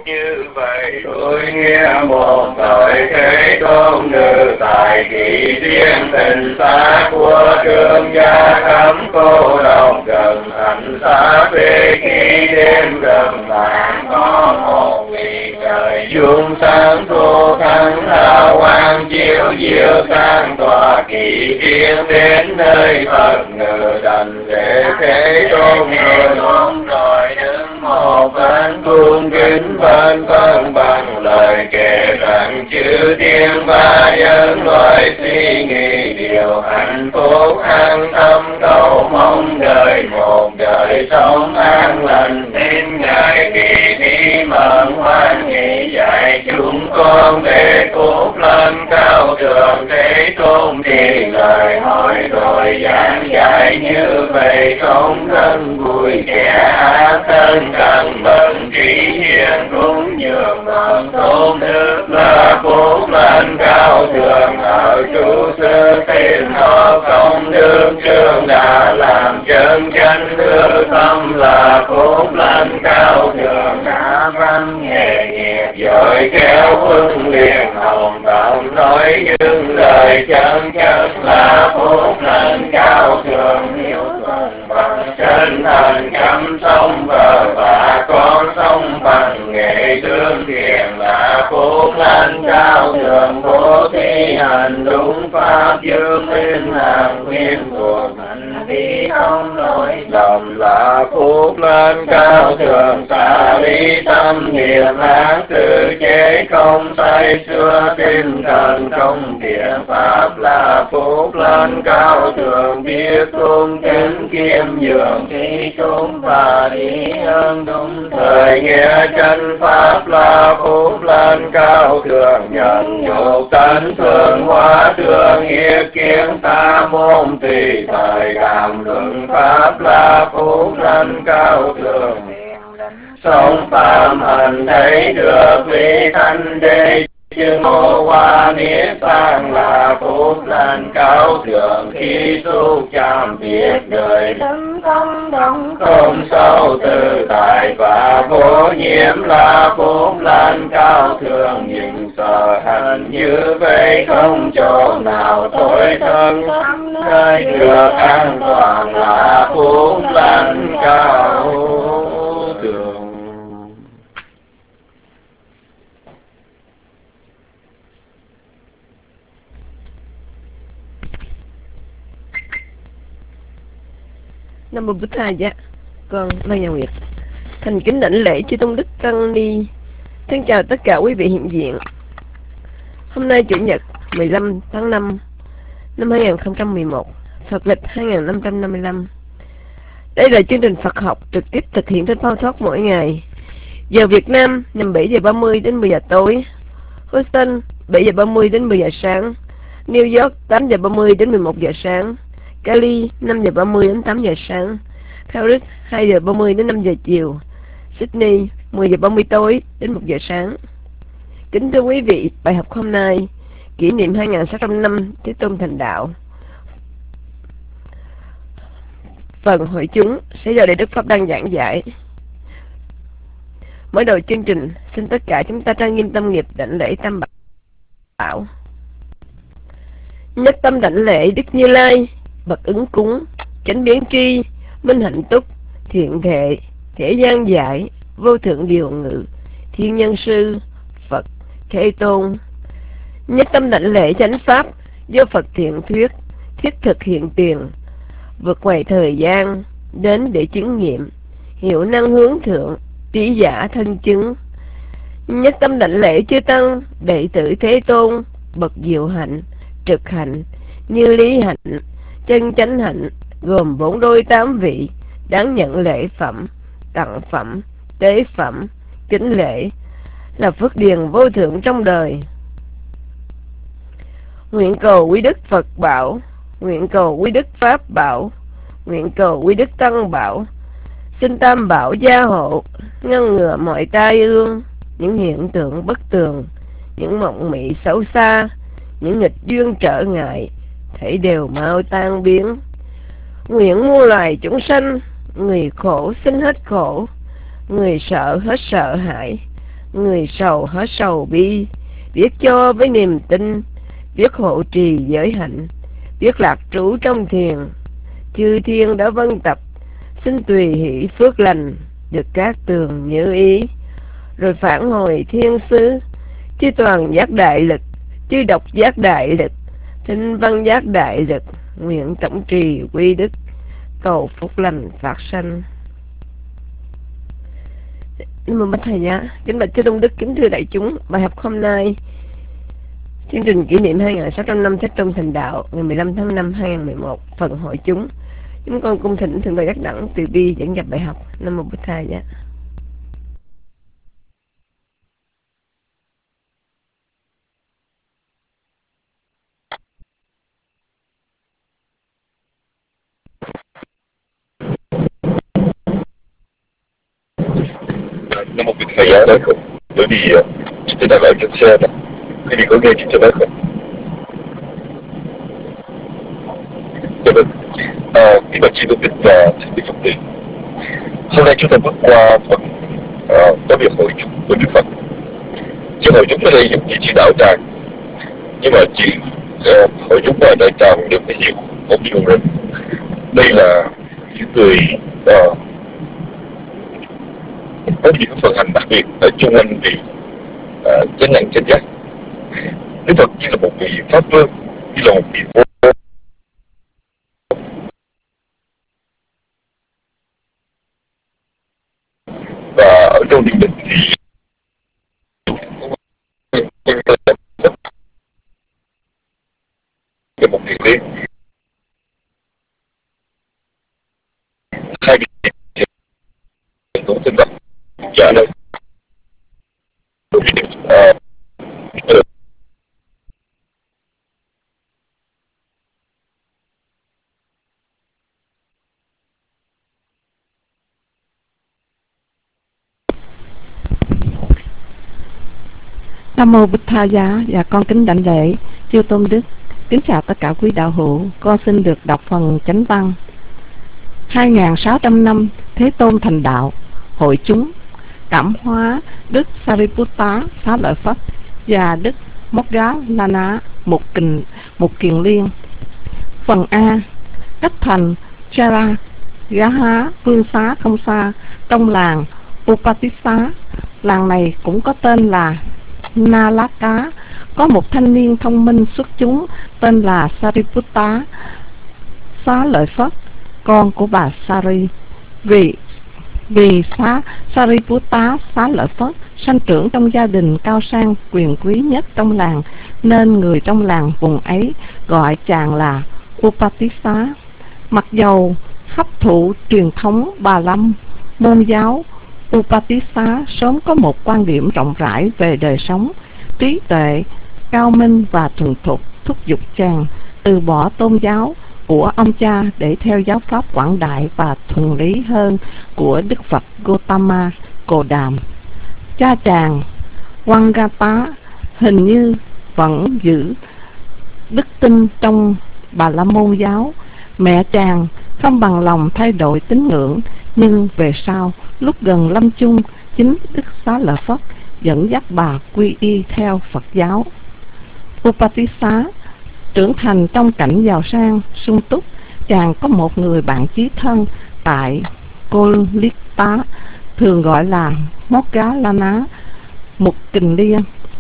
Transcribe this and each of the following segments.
như vậy tôi nghe một thời Thế Tôn ngự tại kỳ riêng tình xá của trương gia khắp cô độc gần thành xá về khi đêm gần tàn có một vị trời chung sáng thu thắng hào quang chiếu diệu sang tòa kỳ riêng đến nơi Phật ngự đảnh lễ Thế Tôn rồi đứng một bên cung kính bên phân bằng lời kể rằng chư thiên ba nhân loại suy nghĩ điều hạnh phúc an tâm cầu mong đời một đời sống an lành nên ngài kỳ thi mận hoan hỷ dạy chúng con về phúc lên cao thượng Thế Tôn thì lời hỏi rồi giảng dạy như vậy không thân vui kẻ ác thân cần bận trí hiền cũng nhường bằng tôn đức là phúc lên cao thượng ở trụ sư thiên họ công đức trương đã làm chân chánh hư tâm là phúc lên cao thượng đã văn nghề nghiệp giỏi kéo huân liền hồng tạm nói những lời chân chất là phúc lên cao thượng hiểu tuần bằng chân thành chăm sông và con sông bằng nghệ thương thiền là phúc lên cao thượng bố thí hành đúng pháp dương minh hàng khuyên thuộc hành vi không lỗi lầm là phúc lên cao thượng xả lý tâm niệm ác tự chế không say xưa tinh thần trong thiện pháp là phúc lên cao thượng biết cung kính kiêm nhường thi chúng và đi hơn đúng thời nghĩa chân pháp là phúc lên cao thượng nhận nhục tấn phương hóa thương ý kiến ta môn tùy thời cảm luận pháp là phúc lên cao thượng sống phạm hành thấy được vị thanh đế chư ngô hoa niết bàn là phúc lên cao thượng khi xúc chạm biết đời tâm không động không sâu tự tại và vô nhiễm là phúc lên cao thượng nhìn sở hành như vậy không chỗ nào tối thân nơi được an toàn là phúc lên cao thượng. Nam mô Bụt Thầy dạ. Con Lan Nhà Nguyệt thành kính đảnh lễ chư tôn đức tăng ni. Thân chào tất cả quý vị hiện diện. Hôm nay chủ nhật 15 tháng 5 năm 2011, Phật lịch 2555. Đây là chương trình Phật học trực tiếp thực hiện trên Phao Thoát mỗi ngày. Giờ Việt Nam nhằm 7 giờ 30 đến 10 giờ tối, Houston 7 giờ 30 đến 10 giờ sáng, New York 8 giờ 30 đến 11 giờ sáng, Cali 5 giờ 30 đến 8 giờ sáng, Paris 2 giờ 30 đến 5 giờ chiều, Sydney 10 giờ 30 tối đến 1 giờ sáng. Kính thưa quý vị, bài học hôm nay kỷ niệm 2600 năm Thế Tôn thành đạo. Phần hội chúng sẽ do Đại Đức Pháp Đăng giảng giải. Mở đầu chương trình, xin tất cả chúng ta trang nghiêm tâm nghiệp đảnh lễ Tam Bảo. Nhất tâm đảnh lễ Đức Như Lai, bậc ứng cúng, chánh biến tri, minh hạnh túc, thiện thệ, thể gian giải, vô thượng điều ngự, thiên nhân sư, Phật, Thế Tôn. Nhất tâm đảnh lễ chánh pháp, do Phật thiện thuyết, thiết thực hiện tiền, vượt ngoài thời gian, đến để chứng nghiệm, hiệu năng hướng thượng, trí giả thân chứng. Nhất tâm đảnh lễ chư tăng, đệ tử Thế Tôn, bậc diệu hạnh, trực hạnh, như lý hạnh, chân chánh hạnh, gồm 4 đôi 8 vị, đáng nhận lễ phẩm, tặng phẩm, tế phẩm, kính lễ, là phước điền vô thượng trong đời. Nguyện cầu quý đức Phật bảo, nguyện cầu quý đức Pháp bảo, nguyện cầu quý đức Tăng bảo, xin Tam bảo gia hộ, ngăn ngừa mọi tai ương, những hiện tượng bất tường, những mộng mị xấu xa, những nghịch duyên trở ngại, thảy đều mau tan biến. Nguyện muôn loài chúng sanh, người khổ sinh hết khổ, người sợ hết sợ hãi, Người sầu hết sầu bi, biết cho với niềm tin, biết hộ trì giới hạnh, biết lạc trú trong thiền. Chư thiên đã vân tập, xin tùy hỷ phước lành, được các tường như ý. Rồi phản hồi thiên sứ, chư toàn giác đại lực, chư độc giác đại lực, thinh văn giác đại lực, nguyện tổng trì quy đức, cầu phúc lành phát sanh. Nam mô Bích Thầy Giá. Kính bạch chư tôn đức, kính thưa đại chúng, bài học hôm nay chương trình kỷ niệm 2600 năm Thế Tôn thành đạo, ngày 15 tháng 5 2011, phần hội chúng. Chúng con cung thỉnh Thượng Tọa Giác Đẳng từ bi dẫn dắt bài học. Nam mô Bích Thầy Giá. Nam mô Bích Thầy Giá nói không? Bởi vì chúng tôi đang ở trên xe đó. Quý vị có nghe chúng tôi nói không? Dạ vâng. Kính bạch chư tôn đức và thượng tọa Phật tử. Hôm nay chúng ta bước qua phần có việc hội chúng của Đức Phật. Chữ hội chúng ở đây dùng chữ đạo tràng, nhưng mà chữ hội chúng ở đại tràng được cái hiểu một điều rằng đây là những người có những phần hành đặc biệt ở chung quanh vị chánh đẳng chánh giác. Đức Phật như là một vị pháp vương, như là một vị vua, và ở trong điện định thì một thiền liên, hai vị thiền cũng tinh văn dạ đây Nam mô Bích Tha Giá. Và con kính đảnh lễ chư tôn đức, kính chào tất cả quý đạo hữu. Con xin được đọc phần chánh văn. 2600 năm Thế Tôn thành đạo, hội chúng cảm hóa Đức Sariputta Xá Lợi Phất và Đức Moggallana một kiền liên. Phần A. Cách thành Charagaha vương xá không xa, trong làng Upatissa. Làng này cũng có tên là Nalaka. Có một thanh niên thông minh xuất chúng tên là Sariputta Xá Lợi Phất, con của bà Sari. Vì Sariputta Xá Lợi Phất sanh trưởng trong gia đình cao sang quyền quý nhất trong làng, nên người trong làng vùng ấy gọi chàng là Upatissa. Mặc dầu hấp thụ truyền thống Bà Lâm môn giáo, Upatissa sớm có một quan điểm rộng rãi về đời sống, trí tuệ cao minh và thuần thục, thúc giục chàng từ bỏ tôn giáo của ông cha để theo giáo pháp quảng đại và thuần lý hơn của Đức Phật Gautama Cồ Đàm. Cha chàng Wangata hình như vẫn giữ đức tin trong Bà La Môn giáo. Mẹ chàng không bằng lòng thay đổi tín ngưỡng, nhưng về sau lúc gần lâm chung, chính Đức Xá Lợi Phất dẫn dắt bà quy y theo Phật giáo. Upatissa trưởng thành trong cảnh giàu sang sung túc. Chàng có một người bạn chí thân tại Kolita, thường gọi là Moggallana một kiền liên.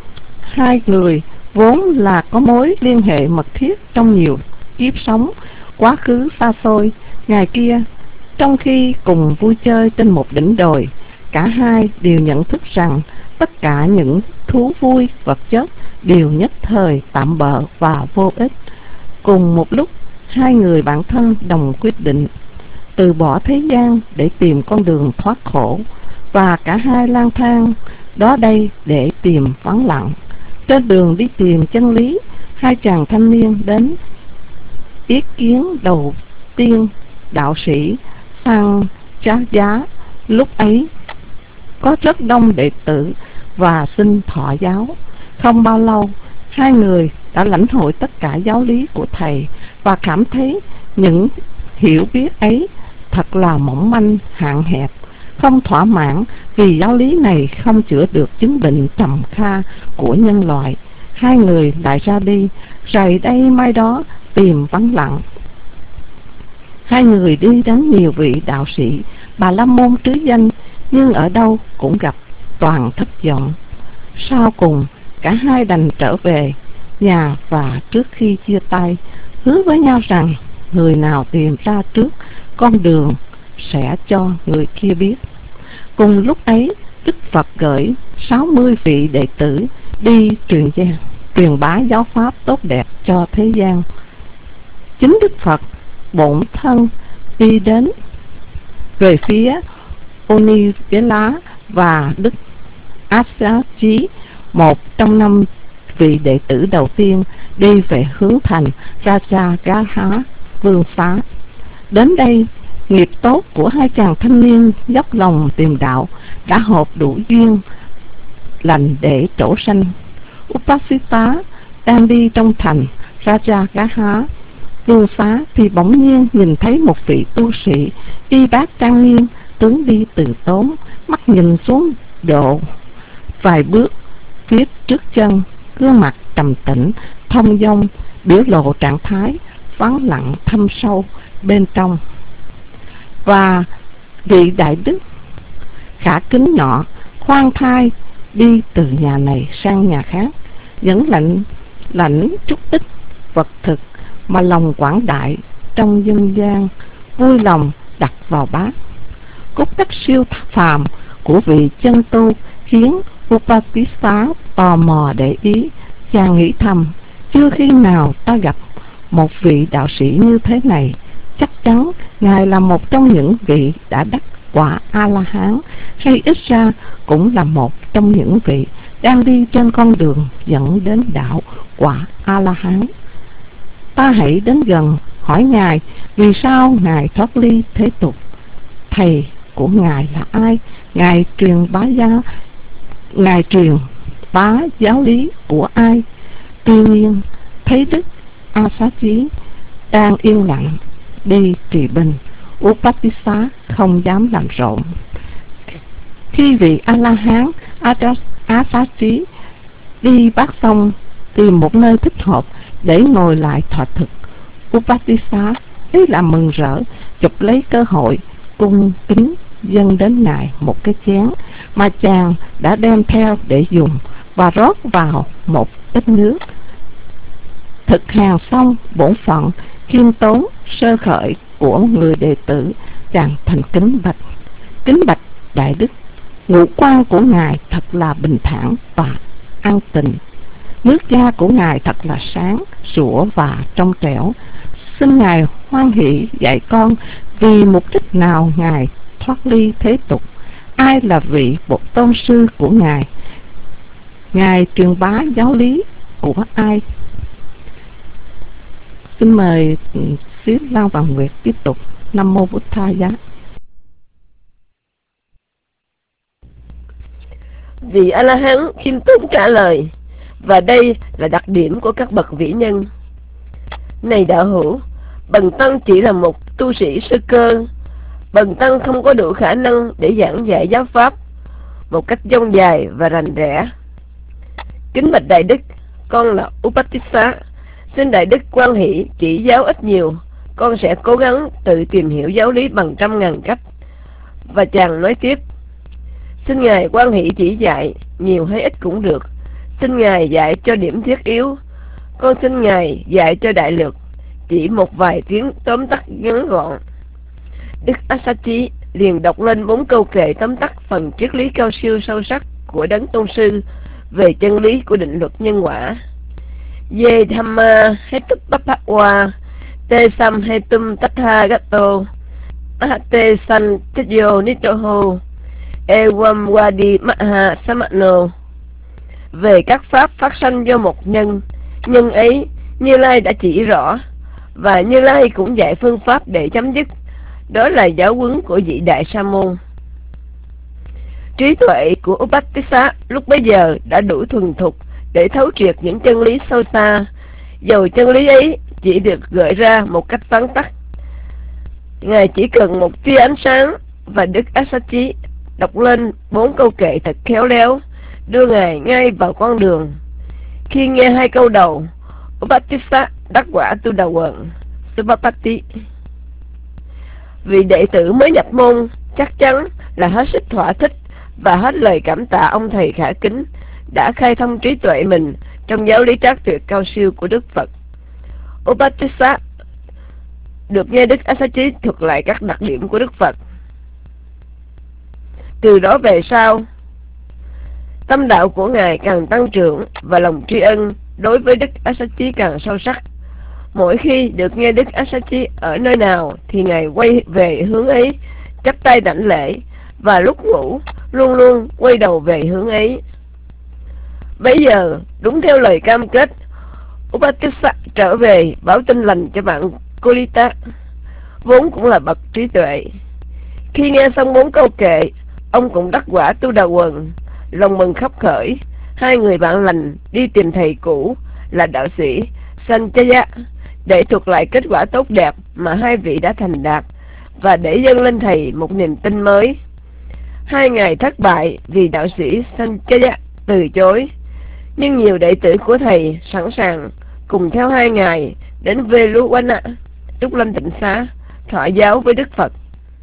Hai người vốn là có mối liên hệ mật thiết trong nhiều kiếp sống quá khứ xa xôi. Ngày kia, trong khi cùng vui chơi trên một đỉnh đồi, cả hai đều nhận thức rằng tất cả những thú vui vật chất đều nhất thời tạm bợ và vô ích. Cùng một lúc, hai người bạn thân đồng quyết định từ bỏ thế gian để tìm con đường thoát khổ, và cả hai lang thang đó đây để tìm vắng lặng. Trên đường đi tìm chân lý, hai chàng thanh niên đến yết kiến đầu tiên đạo sĩ Sanchaya. Lúc ấy có rất đông đệ tử và xin thọ giáo. Không bao lâu, hai người đã lãnh hội tất cả giáo lý của thầy và cảm thấy những hiểu biết ấy thật là mỏng manh, hạn hẹp, không thỏa mãn vì giáo lý này không chữa được chứng bệnh trầm kha của nhân loại. Hai người lại ra đi, rày đây mai đó tìm vắng lặng. Hai người đi đến nhiều vị đạo sĩ Bà La Môn trứ danh, nhưng ở đâu cũng gặp toàn thất vọng. Sau cùng cả hai đành trở về nhà, và trước khi chia tay hứa với nhau rằng người nào tìm ra trước con đường sẽ cho người kia biết. Cùng lúc ấy, Đức Phật gửi 60 vị đệ tử đi truyền bá giáo pháp tốt đẹp cho thế gian. Chính Đức Phật bổn thân đi đến về phía Onivela, và Đức Assaji, một trong 5 vị đệ tử đầu tiên, đi về hướng thành Rajagaha vương xá. Đến đây, nghiệp tốt của hai chàng thanh niên dốc lòng tìm đạo đã hợp đủ duyên lành để trổ sanh. Upasita đang đi trong thành Rajagaha vương xá thì bỗng nhiên nhìn thấy một vị tu sĩ y bát trang nghiêm, tướng đi từ tốn, mắt nhìn xuống độ vài bước phía trước chân, gương mặt trầm tĩnh thông dong, biểu lộ trạng thái vắng lặng thâm sâu bên trong. Và vị đại đức khả kính nhỏ khoan thai đi từ nhà này sang nhà khác, những lãnh chút ít vật thực mà lòng quảng đại trong dân gian vui lòng đặt vào bát. Cốt cách siêu phàm của vị chân tu khiến Upatissa tò mò để ý. Chàng nghĩ thầm, chưa khi nào ta gặp một vị đạo sĩ như thế này. Chắc chắn Ngài là một trong những vị đã đắc quả A-la-hán, hay ít ra cũng là một trong những vị đang đi trên con đường dẫn đến đạo quả A-la-hán. Ta hãy đến gần hỏi Ngài vì sao Ngài thoát ly thế tục. Thầy của Ngài là ai? Ngài truyền bá giáo lý của ai? Tuy nhiên, thấy Đức Assaji đang yên lặng đi trì bình, Upatissa không dám làm rộn. Khi vị A-la-hán Assaji đi bát xong, tìm một nơi thích hợp để ngồi lại thọ thực, Upatissa lấy làm mừng rỡ, chụp lấy cơ hội cung kính dâng đến Ngài một cái chén mà chàng đã đem theo để dùng, và rót vào một ít nước. Thực hàng xong bổn phận khiêm tốn sơ khởi của người đệ tử, chàng thành kính bạch đại đức, ngũ quan của Ngài thật là bình thản và an tịnh, nước da của Ngài thật là sáng sủa và trong trẻo. Xin Ngài hoan hỷ dạy con vì mục đích nào Ngài thoát ly thế tục, ai là vị bậc tôn sư của Ngài, Ngài truyền bá giáo lý của ai. Xin mời Sứ Lao Vàng Nguyệt tiếp tục. Nam Mô Bụt Tha Giá. Vị A-la-hán khiêm tốn trả lời, và đây là đặc điểm của các bậc vĩ nhân. Này đạo hữu, bần tăng chỉ là một tu sĩ sơ cơ. Bần tăng không có đủ khả năng để giảng dạy giáo pháp một cách dông dài và rành rẽ. Kính bạch đại đức, con là Upatissa, xin đại đức quan hỷ chỉ giáo ít nhiều, con sẽ cố gắng tự tìm hiểu giáo lý bằng trăm ngàn cách. Và chàng nói tiếp, xin Ngài quan hỷ chỉ dạy, nhiều hay ít cũng được. Xin Ngài dạy cho điểm thiết yếu, con xin Ngài dạy cho đại lược, chỉ một vài tiếng tóm tắt ngắn gọn. Đức Assaji liền đọc lên 4 câu kệ tóm tắt phần triết lý cao siêu sâu sắc của đấng tôn sư về chân lý của định luật nhân quả. Ye Dhamma Hetupapakwa Te Sam Hetum Tathagato Ahate San Chidyo Nitoho Ewam Wadi Maha Samano. Về các pháp phát sanh do một nhân ấy Như Lai đã chỉ rõ, và Như Lai cũng dạy phương pháp để chấm dứt. Đó là giáo huấn của vị đại sa môn. Trí tuệ của Upatissa lúc bấy giờ đã đủ thuần thục để thấu triệt những chân lý sâu xa, dầu chân lý ấy chỉ được gợi ra một cách vắn tắt. Ngài chỉ cần một tia ánh sáng, và Đức Assaji đọc lên 4 câu kệ thật khéo léo, đưa Ngài ngay vào con đường. Khi nghe 2 câu đầu, Upatissa đắc quả Tu Đà Quần Subapati, vị đệ tử mới nhập môn chắc chắn là hết sức thỏa thích và hết lời cảm tạ ông thầy khả kính đã khai thông trí tuệ mình trong giáo lý trác tuyệt cao siêu của Đức Phật. Upatissa được nghe Đức Assachi thuật lại các đặc điểm của Đức Phật. Từ đó về sau, tâm đạo của Ngài càng tăng trưởng và lòng tri ân đối với Đức Assachi càng sâu sắc. Mỗi khi được nghe Đức Assachi ở nơi nào thì Ngài quay về hướng ấy, chắp tay đảnh lễ, và lúc ngủ luôn luôn quay đầu về hướng ấy. Bây giờ, đúng theo lời cam kết, Upatissa trở về báo tin lành cho bạn Kolita, vốn cũng là bậc trí tuệ. Khi nghe xong 4 câu kệ, ông cũng đắc quả Tu Đà Quần, lòng mừng khắp khởi. 2 người bạn lành đi tìm thầy cũ là đạo sĩ Sanchaya để thuật lại kết quả tốt đẹp mà 2 vị đã thành đạt, và để dâng lên thầy một niềm tin mới. 2 ngày thất bại vì đạo sĩ Sanchaya từ chối, nhưng nhiều đệ tử của thầy sẵn sàng cùng theo 2 ngày đến Veluwana, Trúc Lâm Tịnh Xá, thọ giáo với Đức Phật.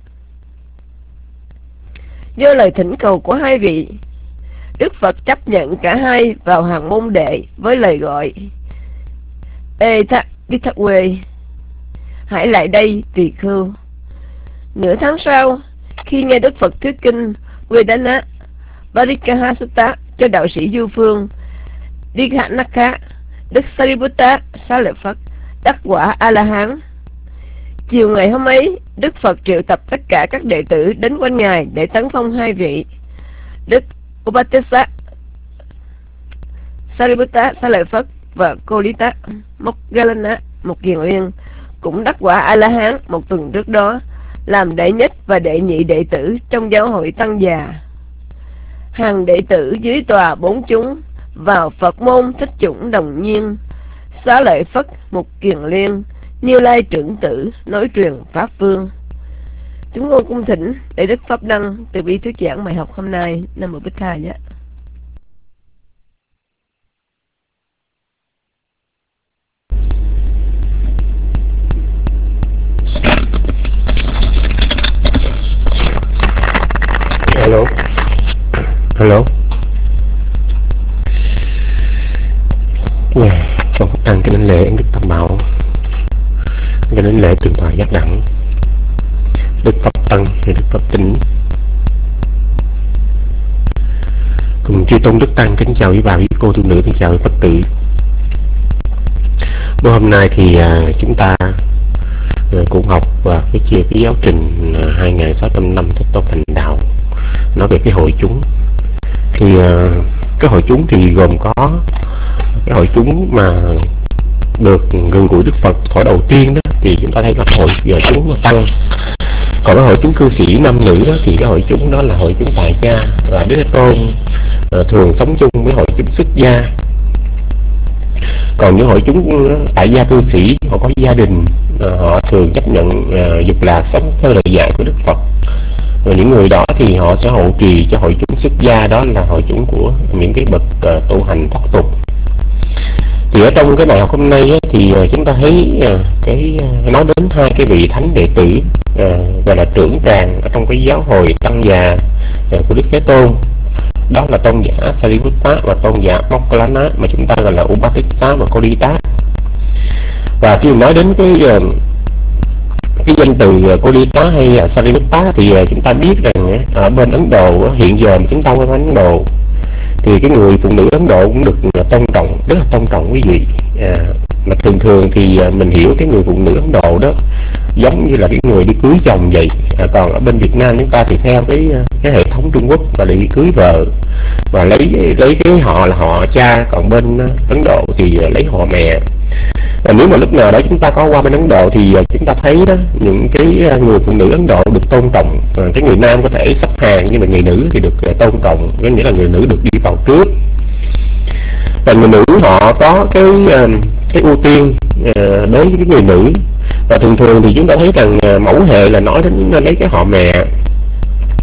Do lời thỉnh cầu của 2 vị, Đức Phật chấp nhận cả hai vào hàng môn đệ với lời gọi: Ê thác đi thác quê, hãy lại đây tỳ khưu. Nửa tháng sau, khi nghe Đức Phật thuyết kinh Vedana Parikahasutta cho đạo sĩ Du Phương Dikhanakha, Đức Sariputta Xá Lợi Phất đắc quả A-la-hán. Chiều ngày hôm ấy, Đức Phật triệu tập tất cả các đệ tử đến quanh Ngài để tấn phong 2 vị. Đức Upatissa, Sariputta Xá Lợi Phất và Kolita Moggallana, một kiền liên, cũng đắc quả A-la-hán một tuần trước đó, làm đệ nhất và đệ nhị đệ tử trong giáo hội tăng già. Hàng đệ tử dưới tòa 4 chúng vào Phật môn Thích Chủng Đồng Nhiên, Xá Lợi Phất một kiền liên, Như Lai trưởng tử nối truyền pháp phương. Chúng con cung thỉnh để Đức Pháp Đăng từ bi thuyết giảng bài học hôm nay. Nam Mô Bích Tha Giá. Hello. Hello. Con Pháp Đăng cái đến lễ Đức Tam Bảo, cái đến lễ tường thoại giác đẳng, Đức Pháp Tăng và Đức Pháp Tĩnh, cùng chư tôn đức tăng kính chào quý bà, quý cô, tu nữ, kính chào quý Phật tử. Bữa hôm nay thì chúng ta cũng học và cái chia cái giáo trình 2.600 năm Thích Tôn thành đạo, nói về cái hội chúng. Thì cái hội chúng thì gồm có cái hội chúng mà được gần gũi Đức Phật thuở đầu tiên đó, thì chúng ta thấy là hội chúng tăng. Còn cái hội chúng cư sĩ nam nữ đó, thì cái hội chúng đó là hội chúng tại gia, và Đức Thế Tôn thường sống chung với hội chúng xuất gia. Còn những hội chúng tại gia cư sĩ, họ có gia đình, họ thường chấp nhận dục lạc, sống theo lời dạy của Đức Phật. Và những người đó thì họ sẽ hộ trì cho hội chúng xuất gia, đó là hội chúng của những cái bậc tu hành thoát tục. Thì ở trong cái bài học hôm nay á, thì chúng ta thấy nói đến 2 cái vị thánh đệ tử gọi là trưởng tràng ở trong cái giáo hội tăng già của Đức Thế Tôn, đó là tôn giả Sariputta và tôn giả Moggallana, mà chúng ta gọi là Upatissa và Kolita. Và khi nói đến cái danh từ Kolita hay là Sariputta thì chúng ta biết rằng ở bên Ấn Độ hiện giờ chúng ta bên Ấn Độ thì cái người phụ nữ Ấn Độ cũng được tôn trọng, rất là tôn trọng quý vị. Mà thường thì mình hiểu cái người phụ nữ Ấn Độ đó giống như là cái người đi cưới chồng vậy. Còn ở bên Việt Nam chúng ta thì theo cái hệ thống Trung Quốc và đi cưới vợ và lấy cái họ là họ cha, còn bên Ấn Độ thì lấy họ mẹ. Và nếu mà lúc nào đó chúng ta có qua bên Ấn Độ thì chúng ta thấy đó, những cái người phụ nữ Ấn Độ được tôn trọng. Cái người nam có thể sắp hàng, nhưng mà người nữ thì được tôn trọng, có nghĩa là người nữ được đi vào trước. Và người nữ họ có cái ưu tiên đối với cái người nữ. Và thường thì chúng ta thấy rằng mẫu hệ là nói đến lấy cái họ mẹ.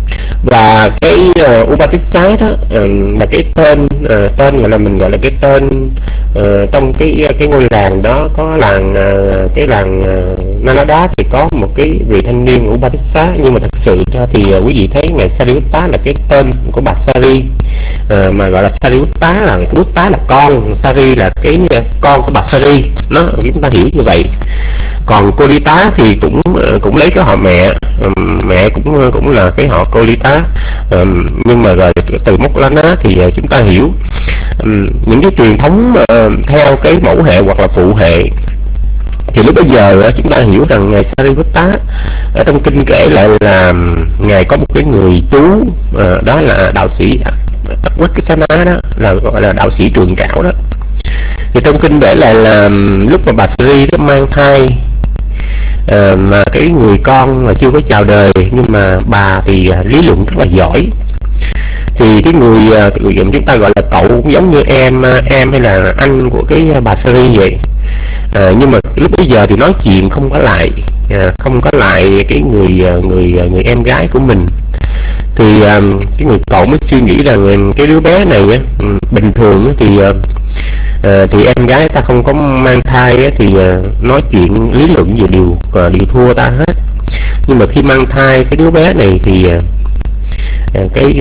Và cái Upatissa đó là cái tên tên gọi là mình gọi là cái tên trong cái ngôi làng đó có làng cái làng Nalanda thì có một cái vị thanh niên Upatissa, nhưng mà thật sự ra thì quý vị thấy ngài Sariputta là cái tên của bà Sari, mà gọi là Sariputta là Putta là con, Sari là cái con của bà Sari, nó chúng ta hiểu như vậy. Còn Kolita thì cũng lấy cái họ mẹ, mẹ cũng là cái họ Kolita, nhưng mà rồi từ Mokkallana thì chúng ta hiểu những cái truyền thống theo cái mẫu hệ hoặc là phụ hệ. Thì lúc bây giờ chúng ta hiểu rằng ngài Sariputta ở trong kinh kể lại là ngài có một cái người chú, đó là đạo sĩ Upatissana, đó là gọi là đạo sĩ trường trảo đó. Thì trong kinh kể lại là lúc mà bà Sri đó mang thai, mà cái người con mà chưa có chào đời, nhưng mà bà thì lý luận rất là giỏi. Thì cái người chúng ta gọi là cậu cũng giống như em hay là anh của cái bà Sri vậy. Nhưng mà lúc bây giờ thì nói chuyện không có lại cái người em gái của mình. Thì cái người cậu mới suy nghĩ rằng cái đứa bé này bình thường thì em gái ta không có mang thai thì nói chuyện lý luận gì đều thua ta hết. Nhưng mà khi mang thai cái đứa bé này thì cái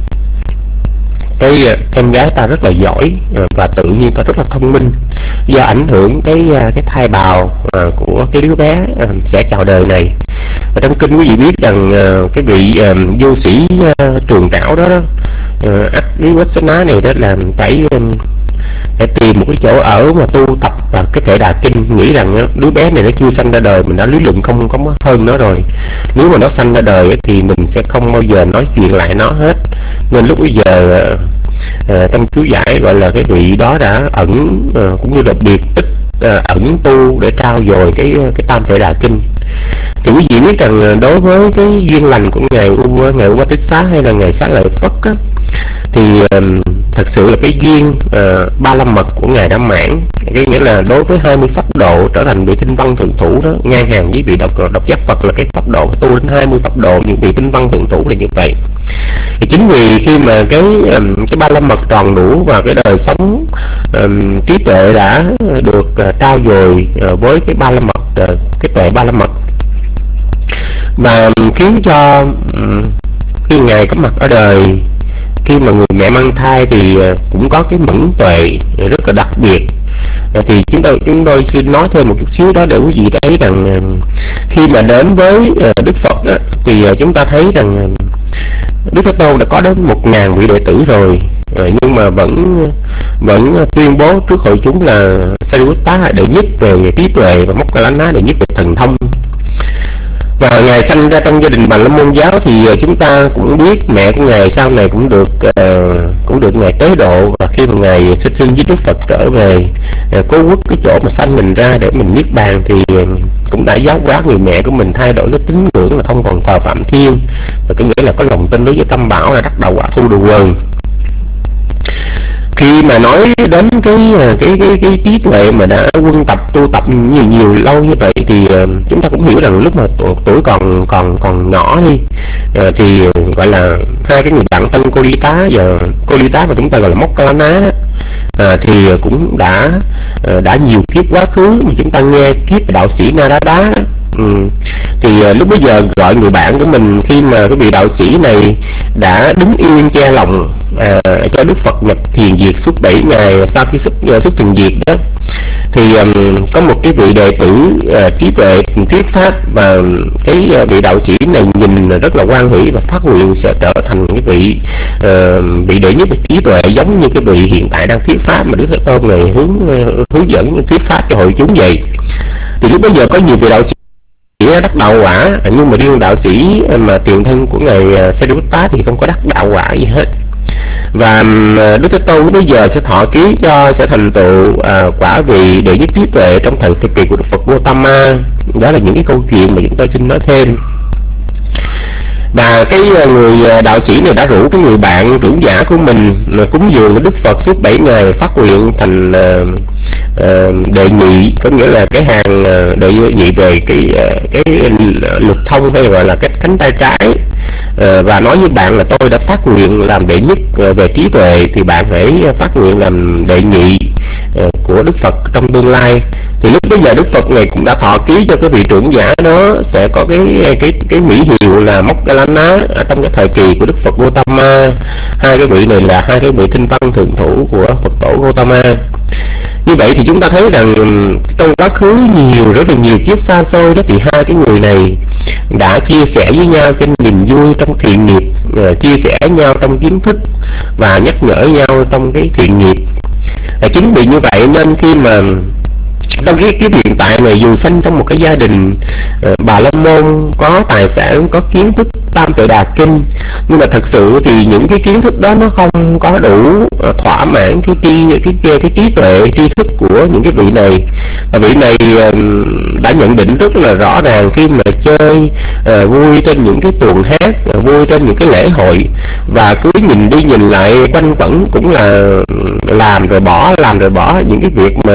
em gái ta rất là giỏi và tự nhiên ta rất là thông minh, do ảnh hưởng cái thai bào của cái đứa bé sẽ chào đời này. Và trong kinh quý vị biết rằng cái vị vô sĩ trường trảo đó Adviwassana này đó là phải tìm một cái chỗ ở mà tu tập và cái thể đà kinh, nghĩ rằng đứa bé này nó chưa sanh ra đời, mình đã lý luận không có hơn nó rồi. Nếu mà nó sanh ra đời thì mình sẽ không bao giờ nói chuyện lại nó hết. Nên lúc bây giờ trong chú giải gọi là cái vị đó đã ẩn cũng như là biệt tích ẩn tu để trao dồi cái tam thể đà kinh. Thì quý vị biết rằng đối với cái duyên lành của ngài Upatissa hay là ngài Xá Lợi Phất á, thì thật sự là cái duyên ba la mật của ngài đã mãn, cái nghĩa là đối với 20 pháp độ trở thành vị tinh văn thượng thủ đó, ngang hàng với vị độc giác Phật là cái pháp độ tu đến 20 pháp độ, những vị tinh văn thượng thủ là như vậy. Thì chính vì khi mà cái ba la mật tròn đủ và cái đời sống trí tuệ đã được trao dồi với cái ba la mật, cái tuệ ba la mật, và khiến cho khi ngài có mặt ở đời, khi mà người mẹ mang thai thì cũng có cái mẫn tuệ rất là đặc biệt. Thì chúng tôi xin nói thêm một chút xíu đó để quý vị thấy rằng khi mà đến với Đức Phật đó, thì chúng ta thấy rằng Đức Thế Tôn đã có đến 1000 vị đệ tử rồi, nhưng mà vẫn tuyên bố trước hội chúng là Sariputta đệ nhất về trí tuệ và Mokkallana đệ nhất về thần thông. Và ngài sanh ra trong gia đình Bà La Môn giáo thì chúng ta cũng biết mẹ của ngài sau này cũng được ngài tế độ, và khi mà ngài sinh với Đức Phật trở về cố quốc cái chỗ mà sanh mình ra để mình niết bàn thì cũng đã giáo hóa người mẹ của mình thay đổi cái tín ngưỡng là không còn thờ Phạm Thiên, và có nghĩa là có lòng tin đối với Tam Bảo, là đắc đạo quả thu đồ quần. Khi mà nói đến cái trí tuệ mà đã quân tập tu tập nhiều lâu như vậy thì chúng ta cũng hiểu rằng lúc mà tuổi còn nhỏ đi thì gọi là hai cái người bạn thân Kolita, giờ Kolita mà chúng ta gọi là Mokkallana thì cũng đã nhiều kiếp quá khứ mà chúng ta nghe kiếp đạo sĩ Narada. Thì lúc bây giờ gọi người bạn của mình, khi mà cái vị đạo sĩ này đã đứng yên che lòng cho Đức Phật nhập thiền diệt suốt 7 ngày sau khi xuất thiền diệt đó, thì có một cái vị đệ tử trí tuệ thuyết pháp, và cái vị đạo sĩ này nhìn rất là hoan hỷ và phát nguyện sẽ trở thành cái vị đệ nhất về trí tuệ, giống như cái vị hiện tại đang thuyết pháp mà Đức Thế Tôn này hướng dẫn thuyết pháp cho hội chúng vậy. Thì lúc bây giờ có nhiều vị đạo sĩ đắc đạo quả, nhưng mà riêng đạo sĩ mà tiền thân của ngài Sariputta thì không có đắc đạo quả gì hết. Và Đức Thế Tôn bây giờ sẽ thọ ký cho sẽ thành tựu quả vị đệ nhất trí tuệ trong thời kỳ của Đức Phật Gautama. Đó là những cái câu chuyện mà chúng tôi xin nói thêm. Và cái người đạo sĩ này đã rủ cái người bạn trưởng giả của mình cúng dường với Đức Phật suốt 7 ngày, phát nguyện thành đệ nhị, có nghĩa là cái hàng đệ nhị về cái lục thông, hay gọi là cái cánh tay trái và nói với bạn là tôi đã phát nguyện làm đệ nhất về trí tuệ, thì bạn hãy phát nguyện làm đệ nhị của Đức Phật trong tương lai. Thì lúc bây giờ Đức Phật này cũng đã thọ ký cho cái vị trưởng giả đó sẽ có cái mỹ hiệu là Moggallana ở trong cái thời kỳ của Đức Phật Gautama. Hai cái vị này là hai cái vị thinh văn thượng thủ của Phật tổ Gautama. Như vậy thì chúng ta thấy rằng trong quá khứ rất là nhiều kiếp xa xôi đó, thì hai cái người này đã chia sẻ với nhau trên niềm vui trong thiện nghiệp, chia sẻ nhau trong kiến thức và nhắc nhở nhau trong cái thiện nghiệp. Chính vì như vậy nên khi mà trong cái kiếp hiện tại này, dù sinh trong một cái gia đình Bà La Môn, có tài sản, có kiến thức Tam Tự Đà Kinh, nhưng mà thật sự thì những cái kiến thức đó nó không có đủ thỏa mãn cái trí tuệ, tri thức của những cái vị này. Và vị này đã nhận định rất là rõ ràng khi mà chơi vui trên những cái tuồng hát, vui trên những cái lễ hội, và cứ nhìn đi nhìn lại quanh quẩn cũng là làm rồi bỏ những cái việc mà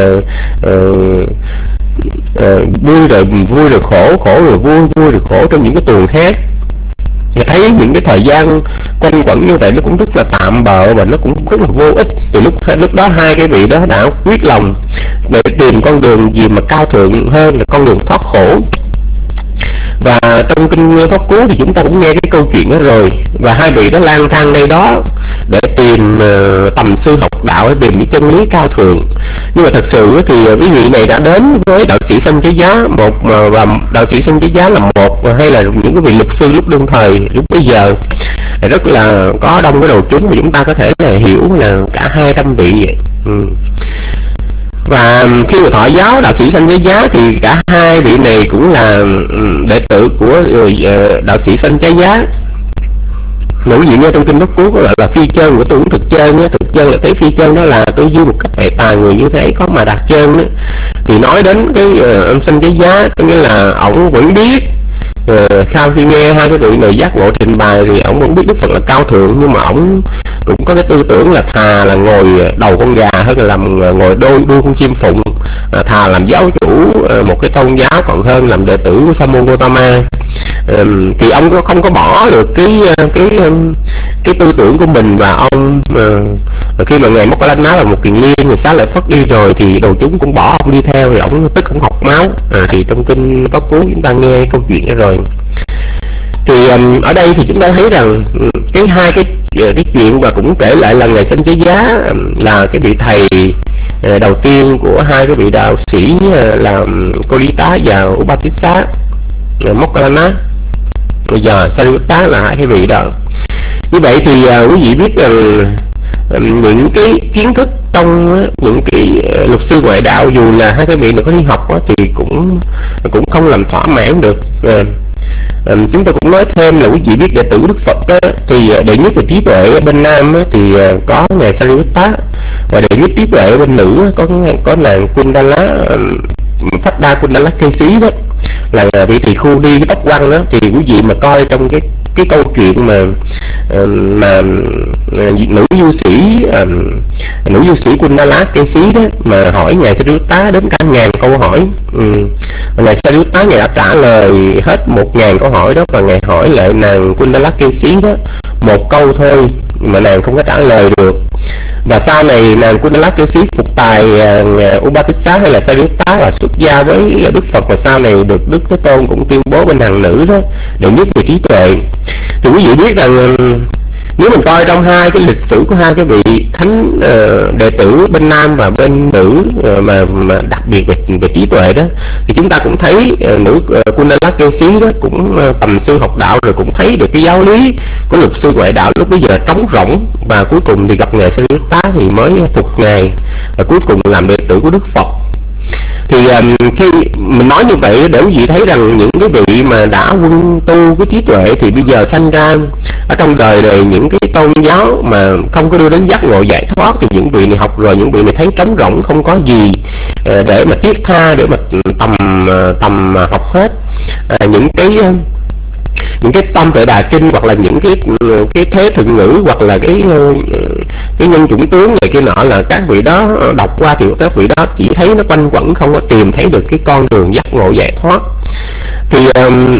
vui rồi khổ, khổ rồi vui rồi khổ trong những cái tuồng hát. Thì thấy những cái thời gian quanh quẩn như vậy nó cũng rất là tạm bợ và nó cũng rất là vô ích. Từ lúc đó hai cái vị đó đã quyết lòng để tìm con đường gì mà cao thượng hơn là con đường thoát khổ. Và trong kinh Pháp Cú thì chúng ta cũng nghe cái câu chuyện đó rồi, và hai vị đó lang thang đây đó để tìm tầm sư học đạo, để tìm những chân lý cao thượng. Nhưng mà thật sự thì quý vị này đã đến với đạo sĩ Sanh Chế Giá và đạo sĩ Sanh Chế Giá là một, hay là những cái vị luật sư lúc đương thời lúc bây giờ rất là có đông cái đầu chúng, mà chúng ta có thể là hiểu là cả 200 vị vậy. Và khi mà thọ giáo đạo sĩ Sanh Chế Giá thì cả hai vị này cũng là đệ tử của đạo sĩ Sanh Chế Giá. Mỗi vị nghe trong kinh Pháp Cú gọi là phi chân của tôi cũng thực chân nhé. Thực chân là thấy phi chân đó là tôi dư một cách hệ tài người như thế có mà đạt chân đó. Thì nói đến cái ông Sanh Chế Giá, có nghĩa là ổng vẫn biết sau khi nghe hai cái vị này giác ngộ trình bày thì ổng cũng biết Đức Phật là cao thượng, nhưng mà ổng cũng có cái tư tưởng là thà là ngồi đầu con gà hơn là làm ngồi đuôi con chim phụng, thà làm giáo chủ một cái tôn giáo còn hơn làm đệ tử của Sa môn Gautama. Thì ông không có bỏ được cái tư tưởng của mình, và ông khi mà ngài Moggallana là một kiền liên, người Xá Lợi Phất đi rồi thì đầu chúng cũng bỏ ông đi theo, thì ông tức ông học máu. Thì trong kinh Pháp Cú chúng ta nghe câu chuyện đó rồi. Thì ở đây thì chúng ta thấy rằng hai cái chuyện, và cũng kể lại là ngài Sanh Chế Giá là cái vị thầy đầu tiên của hai cái vị đạo sĩ là Kolita và Upatissa Moggallana. Bây giờ Sariputta là hai cái vị đó. Như vậy thì quý vị biết rằng những cái kiến thức trong những cái luật sư ngoại đạo, dù là hai cái vị này có đi học thì cũng không làm thỏa mãn được. Chúng ta cũng nói thêm là quý vị biết đệ tử Đức Phật đó, thì đệ nhất về trí tuệ ở bên nam thì có ngài Sariputta, và đệ nhất trí tuệ ở bên nữ có nàng Kundala, Phách Kundala Kê Sĩ đó, là vị tỳ khu đi cái tóc quăng đó. Thì quý vị mà coi trong cái câu chuyện mà nữ du sĩ Kundala Kê Sĩ đó mà hỏi ngài Sariputta đến cả 1000 câu hỏi, ngài Sariputta ngài đã trả lời hết 1000 câu hỏi đó, và ngài hỏi lại nàng Kundala Kê Sĩ đó một câu thôi mà nàng không có trả lời được. Và sau này nàng Kundala Kê Sĩ phục tài Upatissa hay là Sariputta là xuất gia với Đức Phật, và sau này được Đức Thế Tôn cũng tuyên bố bên hàng nữ đó đệ nhất về trí tuệ. Thì quý vị biết rằng nếu mình coi trong hai cái lịch sử của hai cái vị thánh đệ tử bên nam và bên nữ mà đặc biệt về trí tuệ đó, thì chúng ta cũng thấy nữ Kundala Kê Sĩ đó cũng tầm sư học đạo, rồi cũng thấy được cái giáo lý của luật sư ngoại đạo lúc bây giờ trống rỗng, và cuối cùng thì gặp ngài Sariputta thì mới phục ngài, và cuối cùng làm đệ tử của Đức Phật. Thì khi mình nói như vậy để quý vị thấy rằng những cái vị mà đã quân tu cái trí tuệ thì bây giờ sanh ra ở trong đời này những cái tôn giáo mà không có đưa đến giác ngộ giải thoát, thì những vị này học rồi những vị này thấy trống rỗng, không có gì để mà thiết tha, để mà tầm học hết. Những cái Tam Tự Đà Kinh, hoặc là những cái thế thượng ngữ, hoặc là cái nhân chủng tướng này kia nọ, là các vị đó đọc qua thì các vị đó chỉ thấy nó quanh quẩn, không có tìm thấy được cái con đường giác ngộ giải thoát. Thì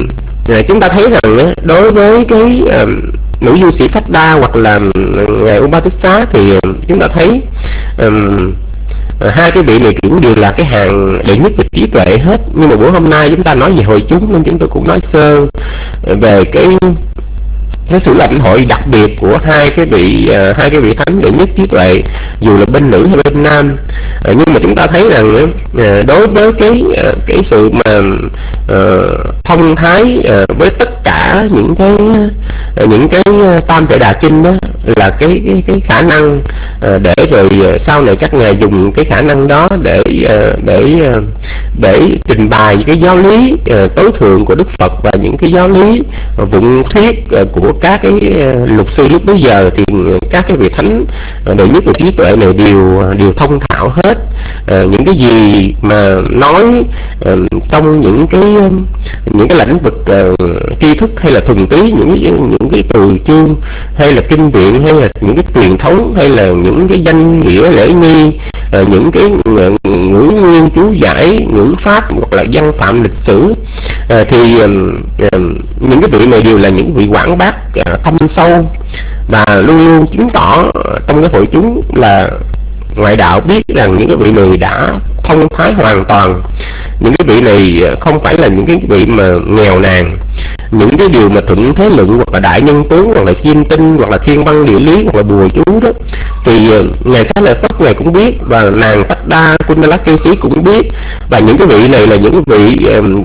chúng ta thấy rằng đối với cái nữ du sĩ Phách Đa hoặc là ngài Upatissa thì chúng ta thấy hai cái vị này cũng đều là cái hàng đệ nhất về trí tuệ hết. Nhưng mà buổi hôm nay chúng ta nói về hội chúng nên chúng tôi cũng nói sơ về cái sự lãnh hội đặc biệt của hai cái vị thánh đệ nhất trí tuệ, dù là bên nữ hay bên nam. Nhưng mà chúng ta thấy rằng đối với cái sự mà thông thái với tất cả những cái tam tuệ đà kinh đó là cái khả năng để rồi sau này các ngài dùng cái khả năng đó để trình bày cái giáo lý tối thượng của Đức Phật và những cái giáo lý vụng thuyết của các cái luật sư lúc bấy giờ. Thì các cái vị thánh đệ nhất của trí tuệ này đều thông thạo hết những cái gì mà nói trong những cái lĩnh vực tri thức hay là thuần túy, những cái từ chương hay là kinh viện hay là những cái truyền thống hay là những cái danh nghĩa lễ nghi, những cái ngữ nguyên chú giải, ngữ pháp hoặc là văn phạm lịch sử, thì những cái vị này đều là những vị quảng bác thâm sâu và luôn luôn chứng tỏ trong cái hội chúng là ngoại đạo biết rằng những cái vị này đã thông thái hoàn toàn. Những cái vị này không phải là những cái vị mà nghèo nàn. Những cái điều mà thuận thế luận hoặc là đại nhân tướng hoặc là chiêm tinh hoặc là thiên văn địa lý hoặc là bùa chú đó thì ngài Xá Lợi Phất ngài cũng biết, và nàng Phách Đa Kundalakesi cũng biết. Và những cái vị này là những vị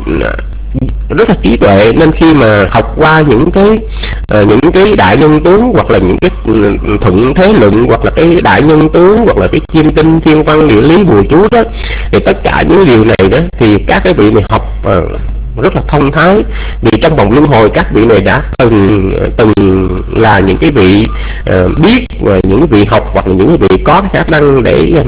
rất là trí tuệ, nên khi mà học qua những cái đại nhân tướng hoặc là những cái thuận thế luận hoặc là cái đại nhân tướng hoặc là cái chiêm tinh thiên văn địa lý bùa chú đó, thì tất cả những điều này đó thì các cái vị này học rất là thông thái. Vì trong vòng luân hồi các vị này đã từng là những cái vị biết, và những cái vị học hoặc là những cái vị có cái khả năng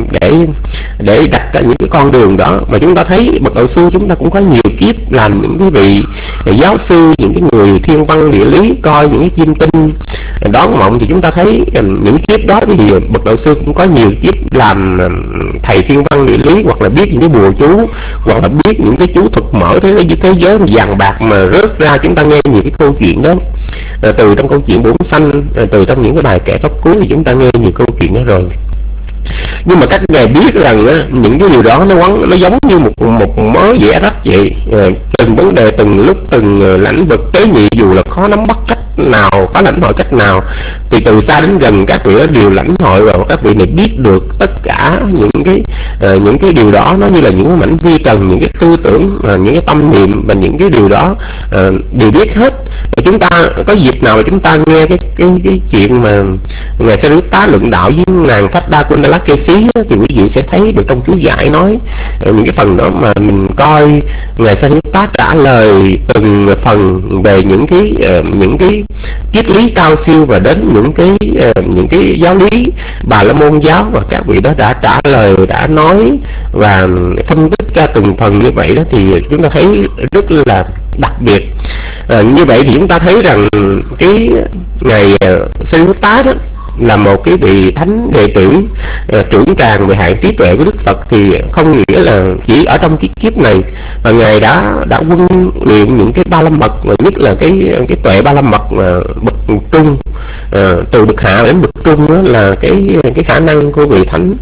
để đặt ra những cái con đường đó. Mà chúng ta thấy bậc đạo sư chúng ta cũng có nhiều kiếp làm những cái vị giáo sư, những cái người thiên văn địa lý, coi những cái chiêm tinh đón mộng. Thì chúng ta thấy những kiếp đó thì bậc đạo sư cũng có nhiều kiếp làm thầy thiên văn địa lý, hoặc là biết những cái bùa chú, hoặc là biết những cái chú thuật mở thế giới vàng bạc mà rớt ra. Chúng ta nghe nhiều cái câu chuyện đó từ trong câu chuyện Bổn Sanh, từ trong những cái bài kể pháp cú thì chúng ta nghe nhiều câu chuyện đó rồi. Nhưng mà các ngài biết rằng những cái điều đó nó giống như một mớ vẽ rách vậy. Từng vấn đề, từng lúc, từng lĩnh vực tế nhị, dù là khó nắm bắt cách nào, có lãnh hội cách nào, thì từ xa đến gần các vị đó đều lãnh hội, và các vị này biết được tất cả những cái điều đó. Nó như là những cái mảnh vi trần, những cái tư tưởng, những cái tâm niệm và những cái điều đó đều biết hết. Và chúng ta có dịp nào mà chúng ta nghe cái chuyện mà ngài Sariputta luận đạo với nàng Phách Đa Kundalakesi thì quý vị sẽ thấy được trong chú giải nói những cái phần đó mà mình coi ngài Sariputta trả lời từng phần về những cái triết lý cao siêu, và đến những cái giáo lý Bà La Môn giáo, và các vị đó đã trả lời, đã nói và phân tích ra từng phần như vậy đó, thì chúng ta thấy rất là đặc biệt. Như vậy thì chúng ta thấy rằng cái ngài Sariputta đó là một cái vị thánh đệ tử trưởng tràng về hạng trí tuệ của Đức Phật, thì không nghĩa là chỉ ở trong cái kiếp này mà ngài đã huân luyện những cái ba la mật, nhất là cái tuệ ba la mật bậc trung, từ bậc hạ đến bậc trung đó là cái khả năng của vị thánh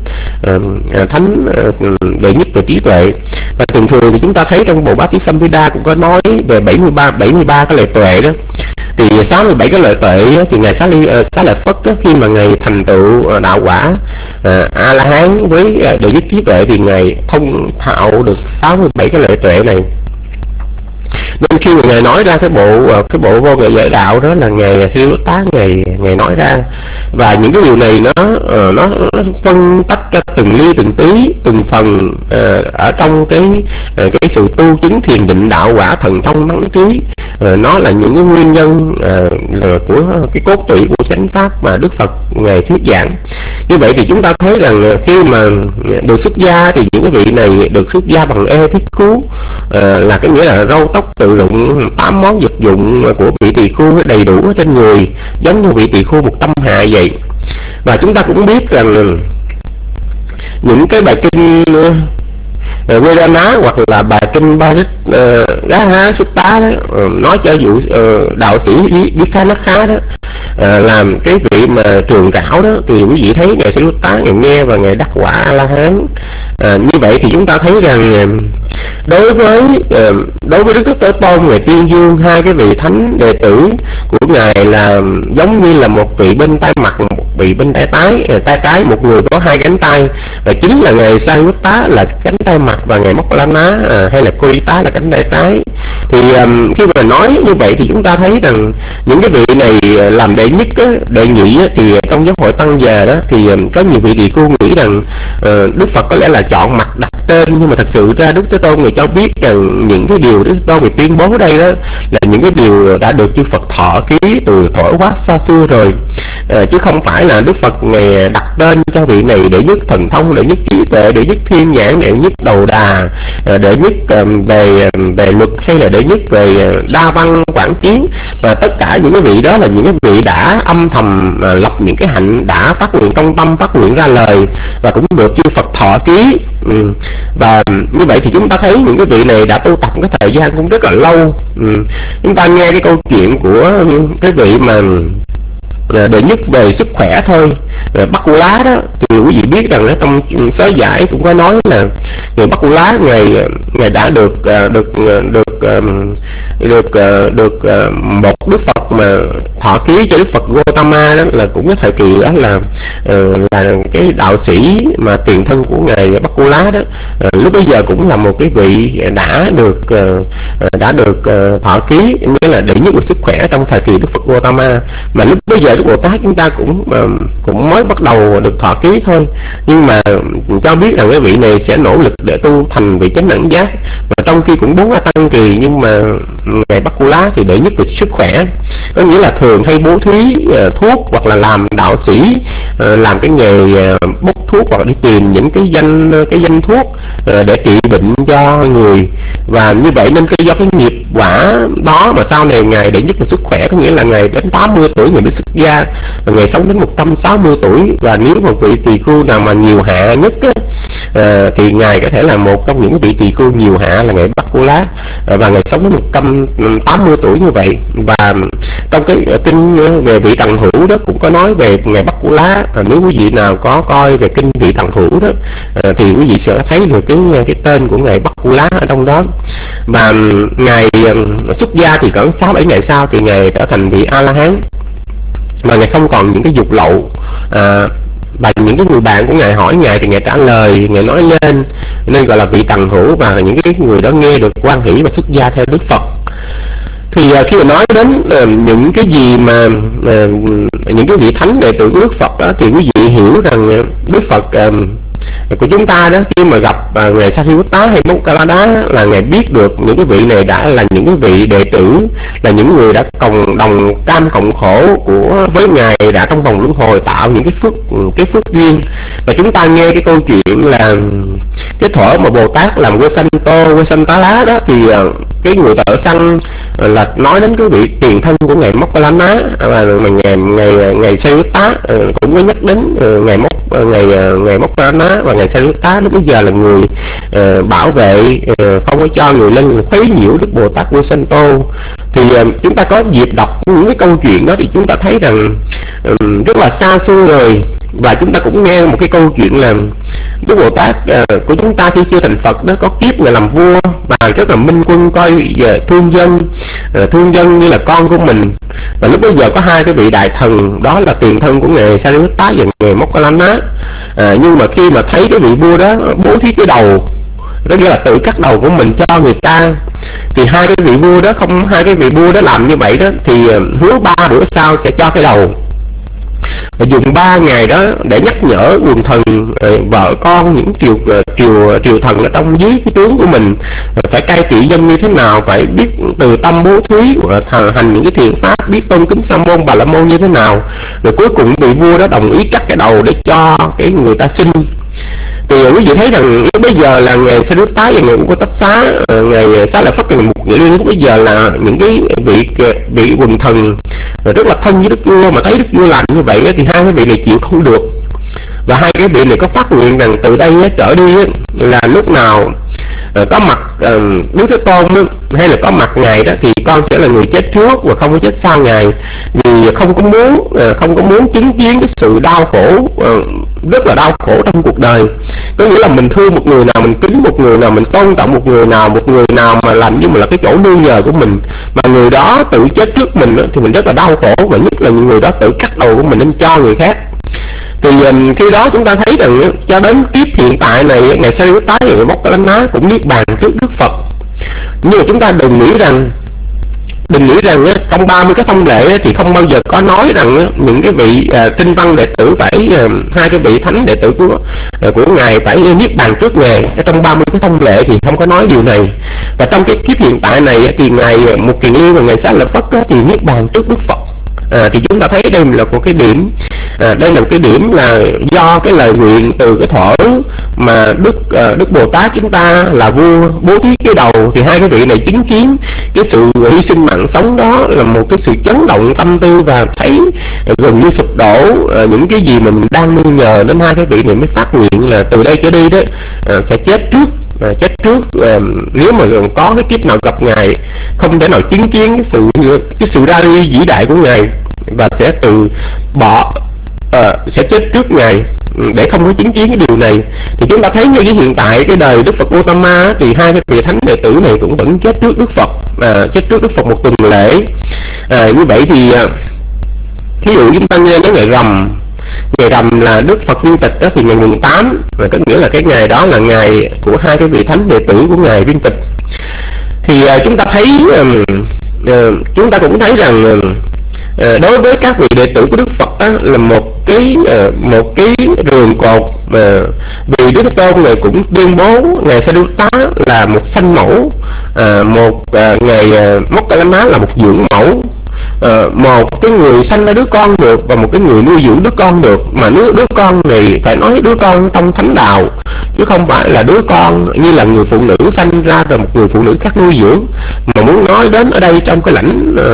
đệ nhất về trí tuệ. Và thường thường thì chúng ta thấy trong bộ Bát Tí Samvida cũng có nói về 73 cái lời tuệ đó. Thì 67 cái lợi tuệ thì ngài Xá Lợi Phất đó, khi mà ngài thành tựu đạo quả A La Hán với đệ nhất trí tuệ thì ngài thông thạo được 67 cái lợi tuệ này. Nên khi mà ngài nói ra cái bộ vô ngại giải đạo đó là ngài Sariputta ngài nói ra, và những cái điều này nó phân tách ra từng ly từng tí từng phần ở trong cái sự tu chứng thiền định đạo quả thần thông thắng trí. Nó là những cái nguyên nhân của cái cốt tủy của chánh pháp mà Đức Phật ngài thuyết giảng. Như vậy thì chúng ta thấy rằng khi mà được xuất gia thì những cái vị này được xuất gia bằng thích khú, là cái nghĩa là râu tóc tự dụng, 8 món vật dụng của vị tỳ khưu đầy đủ ở trên người, giống như vị tỳ khưu một tâm hạ vậy. Và chúng ta cũng biết rằng những cái bài kinh Vedana hoặc là bài kinh Parikaraha Sutta đó, nói cho vụ đạo sĩ Vikanakha đó làm cái vị mà trường cảo đó, thì quý vị thấy ngài Sariputta ngài nghe và ngài đắc quả A La Hán. Như vậy thì chúng ta thấy rằng đối với Đức Thế Tôn, ngài tuyên dương hai cái vị thánh đệ tử của ngài là giống như là một vị bên tay mặt, một vị bên tay trái, một người có hai cánh tay, và chính là ngài Sariputta là cánh tay mặt và ngài Moggallana hay là Kodita là cánh tay trái. Thì khi mà nói như vậy thì chúng ta thấy rằng những cái vị này làm đệ nhất đệ nhị thì trong giáo hội Tăng già đó thì có nhiều vị tỳ khưu nghĩ rằng Đức Phật có lẽ là chọn mặt đặt tên, nhưng mà thật sự ra Đức Thế Tôn người cho biết rằng những cái điều Đức Thế Tôn người tuyên bố ở đây đó là những cái điều đã được chư Phật thọ ký từ thuở quá xa xưa rồi, chứ không phải là Đức Phật ngày đặt tên cho vị này đệ nhất thần thông, đệ nhất trí tuệ, đệ nhất thiên nhãn, đệ nhất đầu đà, đệ nhất về luật, hay là đệ nhất về đa văn quảng chiến. Và tất cả những cái vị đó là những cái vị đã âm thầm lập những cái hạnh, đã phát nguyện trong tâm, phát nguyện ra lời và cũng được chư Phật thọ ký. Và như vậy thì chúng ta thấy những cái vị này đã tu tập cái thời gian cũng rất là lâu. Chúng ta nghe cái câu chuyện của cái vị mà đệ nhất về sức khỏe thôi, Bắc Cu Lá đó, thì quý vị biết rằng trong sớ giải cũng có nói là người Bắc Cu Lá ngài đã được một Đức Phật mà thọ ký cho Đức Phật Gautama đó, là cũng cái thời kỳ đó là cái đạo sĩ mà tiền thân của ngài Bắc Cu Lá đó, lúc bây giờ cũng là một cái vị đã được thọ ký, nghĩa là đệ nhất về sức khỏe trong thời kỳ Đức Phật Gautama. Mà lúc bây giờ Đức Bồ Tát chúng ta cũng mới bắt đầu được thọ ký thôi, nhưng mà cho biết rằng cái vị này sẽ nỗ lực để tu thành vị chánh đẳng giác, và trong khi cũng 4 tăng kỳ, nhưng mà ngài Bắc Cu Lá thì đệ nhất về sức khỏe, có nghĩa là thường hay bố thí thuốc, hoặc là làm đạo sĩ làm cái nghề bốc thuốc, hoặc đi tìm những cái danh thuốc để trị bệnh cho người. Và như vậy nên do cái nghiệp quả đó mà sau này ngài đệ nhất về sức khỏe, có nghĩa là ngài đến 80 tuổi ngài mới xuất gia, và ngài sống đến 160 tuổi. Và nếu một vị tỳ khưu nào mà nhiều hạ nhất thì ngài có thể là một trong những vị tỳ khưu nhiều hạ là ngài Bắc Cu Lá, và ngài sống đến 180 tuổi như vậy. Và trong cái kinh về vị Tần Hữu đó cũng có nói về ngài Bắc Cu Lá. Nếu quý vị nào có coi về kinh vị Tần Hữu đó thì quý vị sẽ thấy được cái tên của ngài Bắc Cu Lá ở trong đó. Và ngài xuất gia thì cỡ 6-7 ngày sau thì ngài trở thành vị A La Hán, mà ngài không còn những cái dục lậu. Và những cái người bạn của ngài hỏi ngài thì ngài trả lời, ngài nói lên, nên gọi là vị Tần Hữu. Và những cái người đó nghe được hoan hỷ và xuất gia theo Đức Phật. Thì khi mà nói đến những cái gì mà những cái vị thánh đệ tử của Đức Phật đó, thì quý vị hiểu rằng Đức Phật của chúng ta đó, khi mà gặp ngài Sariputta hay Moggallana là ngài biết được những cái vị này đã là những cái vị đệ tử, là những người đã đồng cam cộng khổ với ngài, đã trong vòng luân hồi tạo những cái phước duyên. Và chúng ta nghe cái câu chuyện là cái thuở mà Bồ Tát làm Vesantala đó, thì cái người thợ săn là nói đến cái vị tiền thân của ngài Moggallana, và ngài Sariputta cũng có nhắc đến ngài Moggallana và ngài Sariputta lúc bây giờ là người bảo vệ, không có cho người lên khuấy nhiễu Đức Bồ Tát Vasanto. Thì chúng ta có dịp đọc những cái câu chuyện đó thì chúng ta thấy rằng rất là xa xưa rồi. Và chúng ta cũng nghe một cái câu chuyện là Đức Bồ Tát của chúng ta khi chưa thành Phật đó có kiếp ngài làm vua, và rất là minh quân, coi thương dân như là con của mình. Và lúc bây giờ có hai cái vị đại thần đó là tiền thân của ngài Sariputta và ngài Moggallana. Nhưng mà khi mà thấy cái vị vua đó bố thí cái đầu, đó nghĩa là tự cắt đầu của mình cho người ta, thì hai cái vị vua đó làm như vậy đó thì hứa 3 bữa sau sẽ cho cái đầu, và dùng 3 ngày đó để nhắc nhở quần thần, vợ con, những triều thần ở trong dưới cái tướng của mình phải cai trị dân như thế nào, phải biết từ tâm bố thí, hành những cái thiện pháp, biết tôn kính sa môn bà la môn như thế nào. Rồi cuối cùng vị vua đó đồng ý cắt cái đầu để cho cái người ta sinh. Thì quý vị thấy rằng bây giờ là ngày Sariputta và ngày Uttasa, ngày Xá Lợi Phất và ngày Mục Nghị Liên, bây giờ là những cái vị quần thần rất là thân với Đức Vua, mà thấy Đức Vua làm như vậy thì hai cái vị này chịu không được. Và hai cái vị này có phát nguyện rằng từ đây trở đi là lúc nào có mặt Đức Thế Tôn đó, hay là có mặt Ngài đó, thì con sẽ là người chết trước và không có chết sau Ngài, vì không có muốn chứng kiến cái sự đau khổ, rất là đau khổ trong cuộc đời. Có nghĩa là mình thương một người nào, mình kính một người nào, mình tôn trọng một người nào mà làm như là cái chỗ nương nhờ của mình, mà người đó tự chết trước mình đó, thì mình rất là đau khổ, và nhất là những người đó tự cắt đầu của mình nên cho người khác. Thì khi đó chúng ta thấy rằng cho đến kiếp hiện tại này, Ngài Sariputta và Ngài Moggallana cũng niết bàn trước Đức Phật. Nhưng mà chúng ta đừng nghĩ rằng trong 30 cái thông lệ thì không bao giờ có nói rằng những cái vị tinh văn đệ tử phải, hai cái vị thánh đệ tử của Ngài phải niết bàn trước Ngài. Trong 30 cái thông lệ thì không có nói điều này. Và trong cái kiếp hiện tại này thì Ngài Mục Kiền Liên và Ngài Xá Lợi Phất thì niết bàn trước Đức Phật. Thì chúng ta thấy đây là một cái điểm, đây là một cái điểm là do cái lời nguyện từ cái thuở mà Đức Bồ Tát chúng ta là vua bố thí cái đầu, thì hai cái vị này chứng kiến cái sự hy sinh mạng sống đó là một cái sự chấn động tâm tư, và thấy gần như sụp đổ những cái gì mà mình đang nương nhờ, đến hai cái vị này mới phát nguyện là từ đây trở đi đó sẽ chết trước. Nếu mà có cái kiếp nào gặp Ngài không thể nào chứng kiến cái sự ra đi vĩ đại của Ngài, và sẽ sẽ chết trước Ngài để không có chứng kiến cái điều này. Thì chúng ta thấy như cái hiện tại cái đời Đức Phật Gautama thì hai cái vị thánh đệ tử này cũng vẫn chết trước Đức Phật, chết trước Đức Phật một tuần lễ. Như vậy thì ví dụ chúng ta nghe nói ngày rằm là Đức Phật viên tịch đó, thì ngày mùng 8, và có nghĩa là cái ngày đó là ngày của hai cái vị thánh đệ tử của Ngài viên tịch. Thì chúng ta cũng thấy rằng đối với các vị đệ tử của Đức Phật đó, là một cái rường cột, vì Đức Thế Tôn này cũng tuyên bố Ngài Sariputta là một sanh mẫu, Ngài Moggallana là một dưỡng mẫu. Một cái người sanh ra đứa con được và một cái người nuôi dưỡng đứa con được, mà đứa con này phải nói đứa con trong thánh đạo, chứ không phải là đứa con như là người phụ nữ sanh ra rồi một người phụ nữ khác nuôi dưỡng. Mà muốn nói đến ở đây trong cái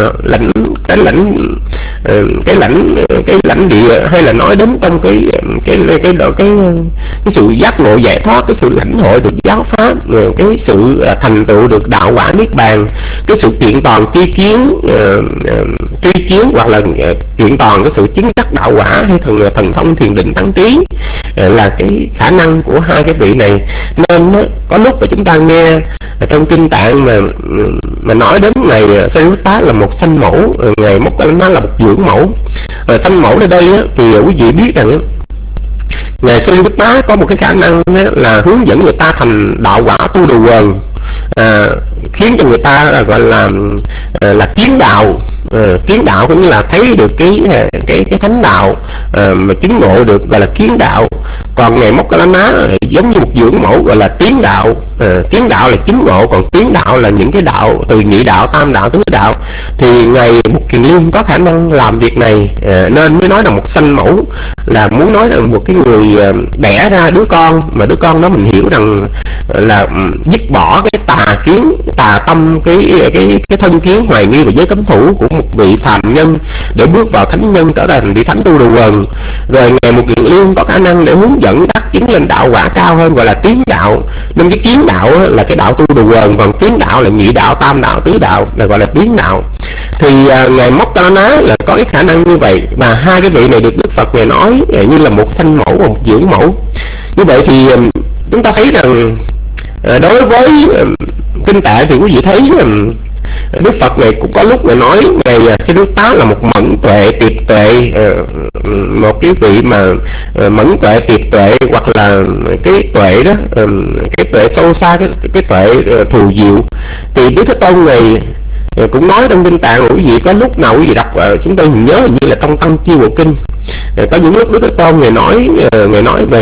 lãnh địa, hay là nói đến trong cái sự giác ngộ giải thoát, cái sự lãnh hội được giáo pháp, cái sự thành tựu được đạo quả niết bàn, cái sự kiện toàn tri kiến hoặc là kiện toàn cái sự chứng đắc đạo quả hay thần thông thiền định thắng trí, là cái khả năng của hai cái vị này. Nên có lúc mà chúng ta nghe trong kinh tạng mà nói đến Ngài Sariputta là một sanh mẫu, Ngài Moggallana là một dưỡng mẫu. Sanh mẫu ở đây thì quý vị biết rằng Ngài Sariputta có một cái khả năng là hướng dẫn người ta thành đạo quả tu đồ quần, khiến cho người ta gọi là kiến đạo. Kiến đạo cũng như là thấy được cái thánh đạo, mà chứng ngộ được gọi là kiến đạo. Còn Ngài Moggallana giống như một dưỡng mẫu gọi là tiến đạo. Tiến đạo là chứng ngộ, còn tiến đạo là những cái đạo từ nhị đạo, tam đạo, tứ đạo. Thì Ngài Mục Kiền Liên có khả năng làm việc này, nên mới nói là một sanh mẫu, là muốn nói là một cái người đẻ ra đứa con, mà đứa con đó mình hiểu rằng là dứt bỏ cái tà tâm, cái thân kiến hoài nghi và giới cấm thủ của một vị phàm nhân để bước vào thánh nhân, trở thành vị thánh tu đồ quần. Rồi Ngài Mục Kiền Liên có khả năng để hướng dẫn đắc chứng lên đạo quả cao hơn, gọi là tiến đạo. Nên cái kiến đạo là cái đạo tu đồ quần, còn tiến đạo là nhị đạo, tam đạo, tứ đạo là gọi là tiến đạo. Thì Ngài Moggallana là có cái khả năng như vậy, và hai cái vị này được Đức Phật Ngài nói như là một sanh mẫu và một dưỡng mẫu. Như vậy thì chúng ta thấy rằng đối với kinh tạng thì quý vị thấy Đức Phật này cũng có lúc Ngài nói Ngài Sariputta là một mẫn tuệ tuyệt tuệ, một cái vị mà mẫn tuệ tuyệt tuệ, hoặc là cái tuệ đó, cái tuệ sâu xa, cái tuệ thù diệu. Thì Đức Thế Tôn này cũng nói trong kinh tạng, quý vị có lúc nào quý vị đọc, chúng tôi nhớ như là trong Tăng Chi Bộ Kinh, có những lúc Đức Thế Tôn Ngài nói về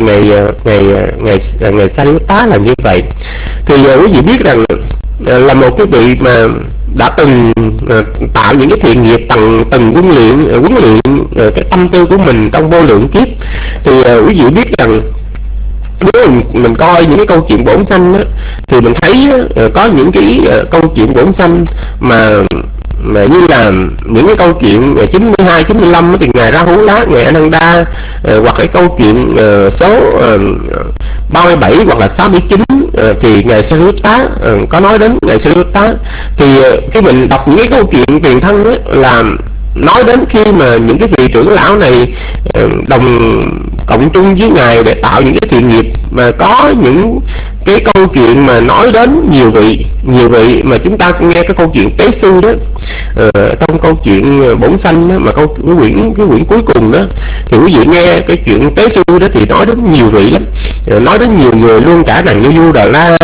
Ngài Sariputta là như vậy. Thì quý vị biết rằng là một cái vị mà đã từng tạo những cái thiện nghiệp, từng huấn luyện cái tâm tư của mình trong vô lượng kiếp. Thì quý vị biết rằng nếu mình coi những cái câu chuyện bổn sanh đó, thì mình thấy có những cái câu chuyện bổn sanh mà như là những cái câu chuyện 92, 95 thì Ngài Rahula, Ngài Ananda, hoặc cái câu chuyện số 37 hoặc là 69 thì ngài Sariputta có nói đến ngài Sariputta. Thì khi mình đọc những cái câu chuyện tiền thân ấy, là nói đến khi mà những cái vị trưởng lão này cộng chung với ngài để tạo những cái thiện nghiệp, mà có những cái câu chuyện mà nói đến nhiều vị mà chúng ta nghe cái câu chuyện Tế Sư đó, trong câu chuyện Bổn Sanh đó, mà cái quyển cuối cùng đó, thì quý vị nghe cái chuyện Tế Sư đó thì nói đến nhiều vị lắm, nói đến nhiều người luôn, cả rằng như Vua Đà La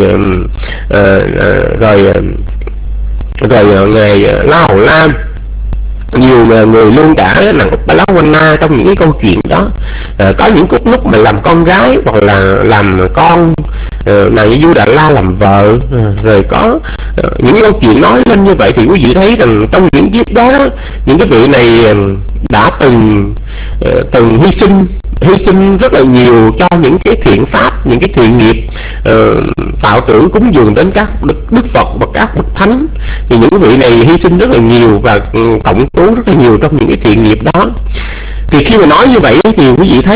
rồi ngài La Hầu La, nhiều người luôn, cả là Uppalawana trong những cái câu chuyện đó. Có những lúc mà làm con gái hoặc là làm con, nàng Vua Đà La làm vợ, rồi có những câu chuyện nói lên như vậy. Thì quý vị thấy rằng trong những kiếp đó, những cái vị này đã từng hy sinh rất là nhiều cho những cái thiện pháp, những cái thiện nghiệp, tạo tưởng cúng dường đến các đức Phật và các bậc thánh. Thì những vị này hy sinh rất là nhiều và cộng tốn rất là nhiều trong những cái thiện nghiệp đó. Thì khi mà nói như vậy thì quý vị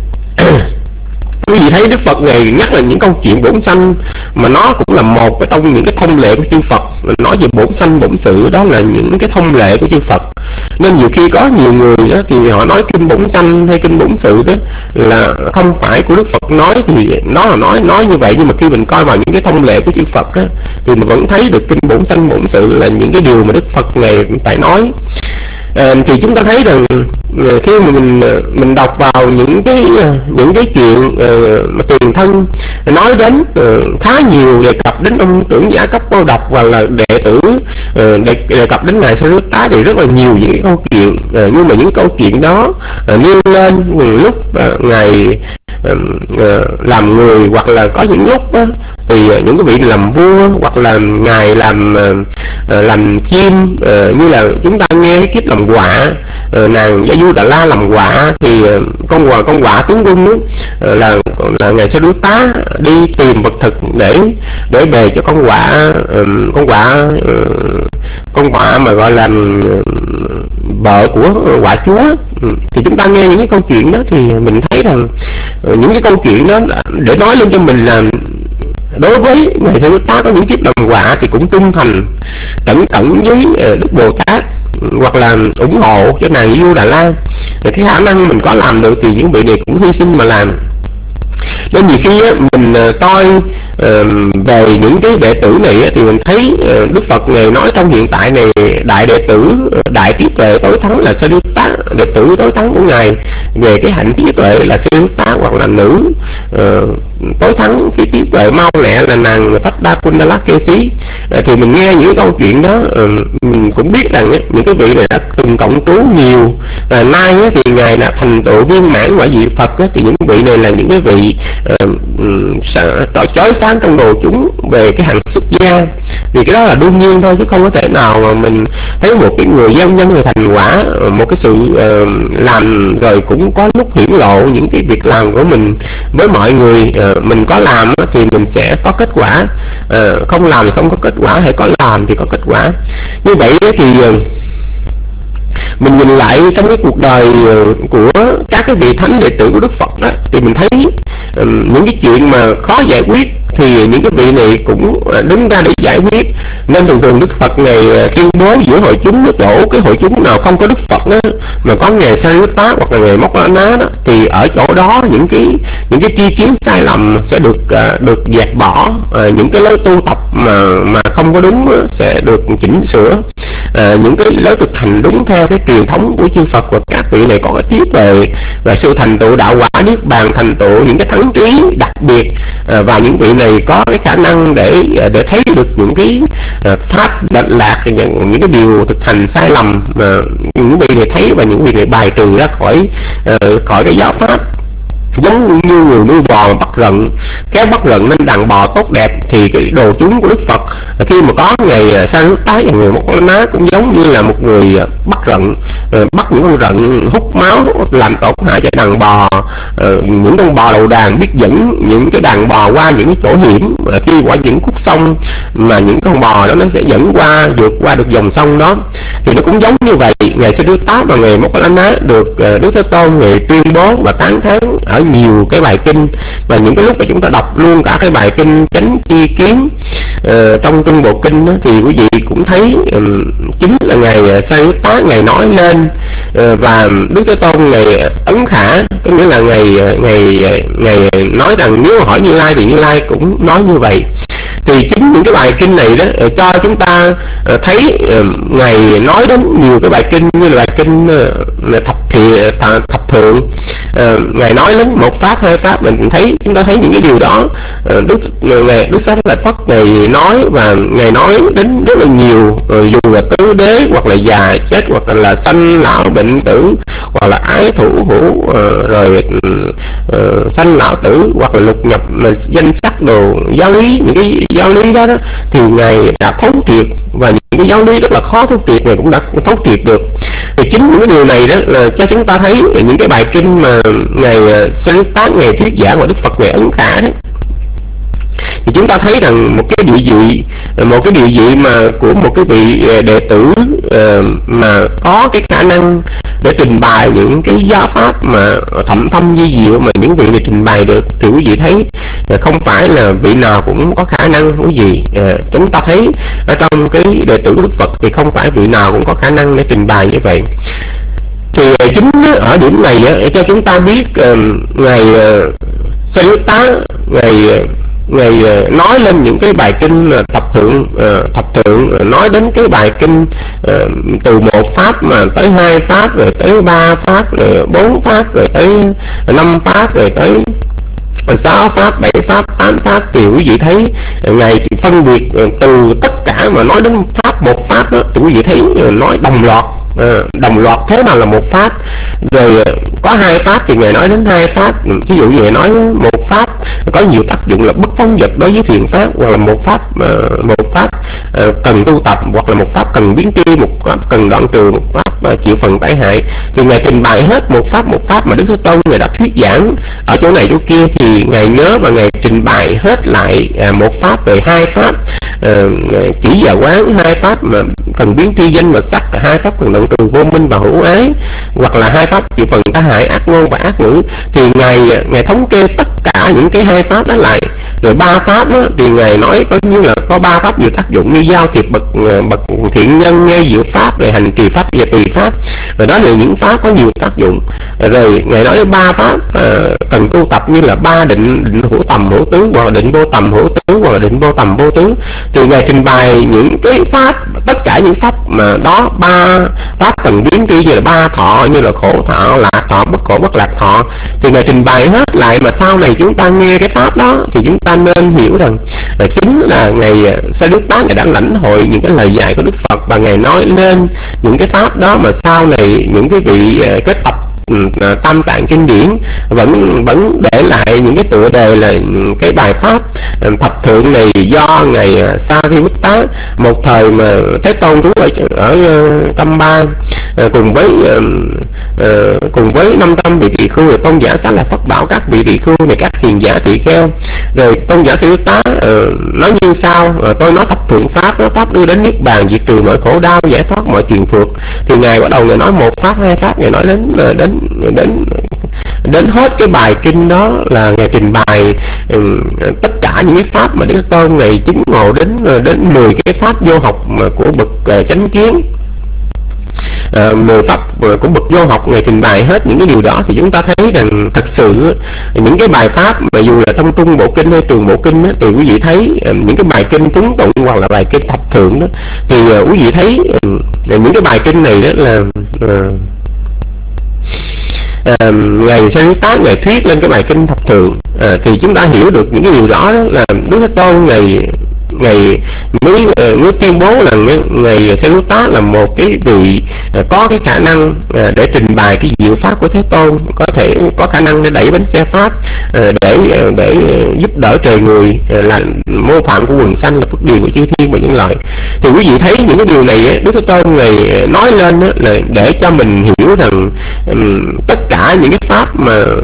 thấy Đức Phật này nhắc là những câu chuyện bổn sanh, mà nó cũng là một trong những cái thông lệ của chư Phật. Nói về bổn sanh bổn sự, đó là những cái thông lệ của chư Phật. Nên nhiều khi có nhiều người đó, thì họ nói kinh bổn sanh hay kinh bổn sự đó là không phải của Đức Phật nói, thì nó là nói như vậy. Nhưng mà khi mình coi vào những cái thông lệ của chư Phật đó, thì mình vẫn thấy được kinh bổn sanh bổn sự là những cái điều mà Đức Phật này phải nói. Thì chúng ta thấy rằng khi mà mình đọc vào những cái chuyện mà tiền thân nói đến khá nhiều, đề cập đến ông trưởng giả cấp cô độc và là đệ tử, đề cập đến ngài Sariputta thì rất là nhiều những cái câu chuyện. Nhưng mà những câu chuyện đó nêu lên lúc ngài làm người, hoặc là có những lúc đó, thì những cái vị làm vua, hoặc là ngài làm chim, như là chúng ta nghe cái kiếp làm quạ, nàng Gia Du Đà La làm quạ. Thì con quạ tướng quân đó, là ngài Sariputta đi tìm vật thực để bề cho con quạ mà gọi là vợ của quạ chúa. Thì chúng ta nghe những cái câu chuyện đó thì mình thấy rằng những cái câu chuyện đó để nói lên cho mình là đối với ngài Sariputta có những kiếp làm quạ thì cũng trung thành cẩn cẩn với Đức Bồ Tát, hoặc là ủng hộ cho nàng Vua Đà La. Cái khả năng mình có làm được thì những vị này cũng hy sinh mà làm. Nên nhiều khi mình coi về những cái đệ tử này thì mình thấy Đức Phật này nói trong hiện tại này, đại đệ tử, đại trí tuệ tối thắng là Sariputta, đệ tử tối thắng của ngài về cái hạnh trí tuệ là Sariputta, hoặc là nữ tối thắng cái trí tuệ mau lẹ là nàng Phách Kundala Kesi. Thì mình nghe những câu chuyện đó, mình cũng biết rằng những cái vị này đã từng cộng trú nhiều. Nay thì ngài là thành tựu viên mãn quả vị Phật, thì những vị này là những cái vị chói sáng trong đồ chúng về cái hạnh xuất gia. Vì cái đó là đương nhiên thôi, chứ không có thể nào mà mình thấy một cái người dân nhân người thành quả một cái sự làm rồi cũng có lúc hiển lộ những cái việc làm của mình với mọi người. Mình có làm thì mình sẽ có kết quả, không làm thì không có kết quả, hay có làm thì có kết quả. Như vậy thì mình nhìn lại trong cái cuộc đời của các cái vị thánh đệ tử của Đức Phật đó, thì mình thấy những cái chuyện mà khó giải quyết thì những cái vị này cũng đứng ra để giải quyết. Nên thường Đức Phật này tuyên bố giữa hội chúng, chỗ cái hội chúng nào không có Đức Phật đó, mà có ngài Sariputta hoặc là ngài Moggallana đó, thì ở chỗ đó những cái tri kiến sai lầm sẽ được dẹp bỏ, những cái lối tu tập mà không có đúng sẽ được chỉnh sửa, những cái lối thực hành đúng theo cái truyền thống của chư Phật. Và các vị này có cái trí tuệ và sự thành tựu đạo quả niết bàn, thành tựu những cái thắng trí đặc biệt, và những vị này có cái khả năng để thấy được những cái pháp lệch lạc, những cái điều thực hành sai lầm mà những vị này thấy, và những vị này bài trừ ra khỏi cái giáo pháp. Giống như người nuôi bò bắt rận, kéo bắt rận nên đàn bò tốt đẹp, thì cái đồ chúng của Đức Phật khi mà có ngày Sariputta và người Moggallana cũng giống như là một người bắt rận, bắt những con rận hút máu làm tổn hại cho đàn bò. Những con bò đầu đàn biết dẫn những cái đàn bò qua những cái chỗ hiểm, khi qua những khúc sông mà những con bò đó nó sẽ dẫn qua, vượt qua được dòng sông đó. Thì nó cũng giống như vậy, ngày Sariputta và ngày Moggallana được Đức Thế Tôn người tuyên bố và tán thán ở nhiều cái bài kinh, và những cái lúc mà chúng ta đọc luôn cả cái bài kinh Chánh Tri Kiến trong Trung Bộ Kinh đó, thì quý vị cũng thấy chính là ngày Sariputta ngày nói lên, và Đức Thế Tôn ngày ấn khả, có nghĩa là ngày nói rằng nếu hỏi Như Lai thì Như Lai cũng nói như vậy. Thì chính những cái bài kinh này đó cho chúng ta thấy Ngài nói đến nhiều cái bài kinh, như là bài kinh thập thượng. Ngài nói đến một pháp hai pháp, chúng ta thấy những cái điều đó Đức Xá Lợi Phất Ngài nói, và Ngài nói đến rất là nhiều, dù là tứ đế hoặc là già chết hoặc là sanh lão bệnh tử hoặc là ái thủ hữu, rồi sanh lão tử hoặc là lục nhập danh sắc đồ giáo lý, những cái giáo lý đó, thì Ngài đã thấu triệt, và những cái giáo lý rất là khó thấu triệt Ngài cũng đã thấu triệt được. Thì chính những cái điều này đó là cho chúng ta thấy những cái bài kinh mà Ngài Sariputta Ngài thuyết giảng và Đức Phật Ngài ấn khả đấy, thì chúng ta thấy rằng một cái địa vị mà của một cái vị đệ tử mà có cái khả năng để trình bày những cái giáo pháp mà thậm thâm vi diệu mà những vị này trình bày được, thì quý vị thấy không phải là vị nào cũng có khả năng. Quý vị chúng ta thấy ở trong cái đệ tử của Đức Phật thì không phải vị nào cũng có khả năng để trình bày như vậy. Thì chính ở điểm này cho chúng ta biết Ngài Sariputta Ngài nói lên những cái bài kinh thập thượng, nói đến cái bài kinh từ một pháp mà tới hai pháp, rồi tới ba pháp, rồi bốn pháp, rồi tới năm pháp, rồi tới 6 pháp, 7 pháp, 8 pháp. Thì quý vị thấy Ngài phân biệt từ tất cả mà nói đến pháp một pháp đó, thì quý vị thấy nói đồng loạt thế nào là một pháp. Rồi có hai pháp thì Ngài nói đến hai pháp. Ví dụ như Ngài nói một pháp có nhiều tác dụng là bất phóng vật đối với thiện pháp, hoặc là một pháp cần tu tập, hoặc là một pháp cần biến tri, một pháp cần đoạn trừ, một pháp chịu phần tai hại. Thì Ngài trình bày hết một pháp mà Đức Thế Tôn Ngài đã thuyết giảng ở chỗ này chỗ kia, thì Ngài nhớ và Ngài trình bày hết lại một pháp về hai pháp chỉ và quán, hai pháp mà cần biến tri danh và sắc, hai pháp cần đoạn trừ vô minh và hữu ái, hoặc là hai pháp chịu phần tai hại ác ngôn và ác ngữ. Thì Ngài thống kê tất cả những cái hai pháp đó lại. Rồi ba pháp đó, thì Ngài nói có như là có ba pháp nhiều tác dụng, như giao thiệp bậc thiện nhân, nghe diệu pháp, rồi hành trì pháp và tùy pháp. Rồi đó là những pháp có nhiều tác dụng. Rồi Ngài nói ba pháp cần tu tập, như là ba định hữu tầm hữu tứ, hoặc là định vô tầm hữu tứ, hoặc là định vô tầm vô tứ. Thì Ngài trình bày những cái pháp, tất cả những pháp mà đó, ba pháp cần biến tri, như là ba thọ, như là khổ thọ, lạc thọ, bất khổ bất lạc thọ. Thì Ngài trình bày hết lại, mà sau này chúng ta nghe cái pháp đó thì chúng ta nên hiểu rằng chính là Ngài Sariputta Ngài đã lãnh hội những cái lời dạy của Đức Phật, và Ngài nói lên những cái pháp đó mà sau này những cái vị kết tập Tam Tạng kinh điển vẫn để lại những cái tựa đề là cái bài pháp thập thượng này do Ngài Sariputta một thời mà Thế Tôn trú ở Tâm Ba cùng với 500 vị tỳ khưu. Rồi tôn giả Xá Lợi Phất bảo các vị tỳ khưu này, các hiền giả tỳ kheo. Rồi tôn giả Sariputta nói như sau: tôi nói thập thượng pháp, nó pháp đưa đến niết bàn, diệt trừ mọi khổ đau, giải thoát mọi phiền phược. Thì Ngài bắt đầu Ngài nói một pháp hai pháp, Ngài nói đến hết cái bài kinh đó là Ngài trình bày tất cả những cái pháp mà Đức Tôn Ngài chứng ngộ đến 10 cái pháp vô học của bậc chánh kiến. 10 pháp của bậc vô học Ngài trình bày hết những cái điều đó. Thì chúng ta thấy rằng thật sự những cái bài pháp mà dù là trong Trung Bộ Kinh hay Trường Bộ Kinh đó, thì quý vị thấy những cái bài kinh chúng tụng hoặc là bài kinh thập thượng đó, thì quý vị thấy những cái bài kinh này đó là Ngài Sariputta Ngài thuyết lên cái bài kinh thập thượng. Thì chúng ta hiểu được những cái điều đó, đó là Đức Thế Tôn Ngài mới tuyên bố là Ngài Sariputta là một cái vị có cái khả năng để trình bày cái diệu pháp của Thế Tôn, có thể có khả năng để đẩy bánh xe pháp, để giúp đỡ trời người, là mô phạm của quần sanh, là phước điền của chư thiên và những loài. Thì quý vị thấy những cái điều này Đức Thế Tôn Ngài nói lên là để cho mình hiểu rằng tất cả những cái pháp mà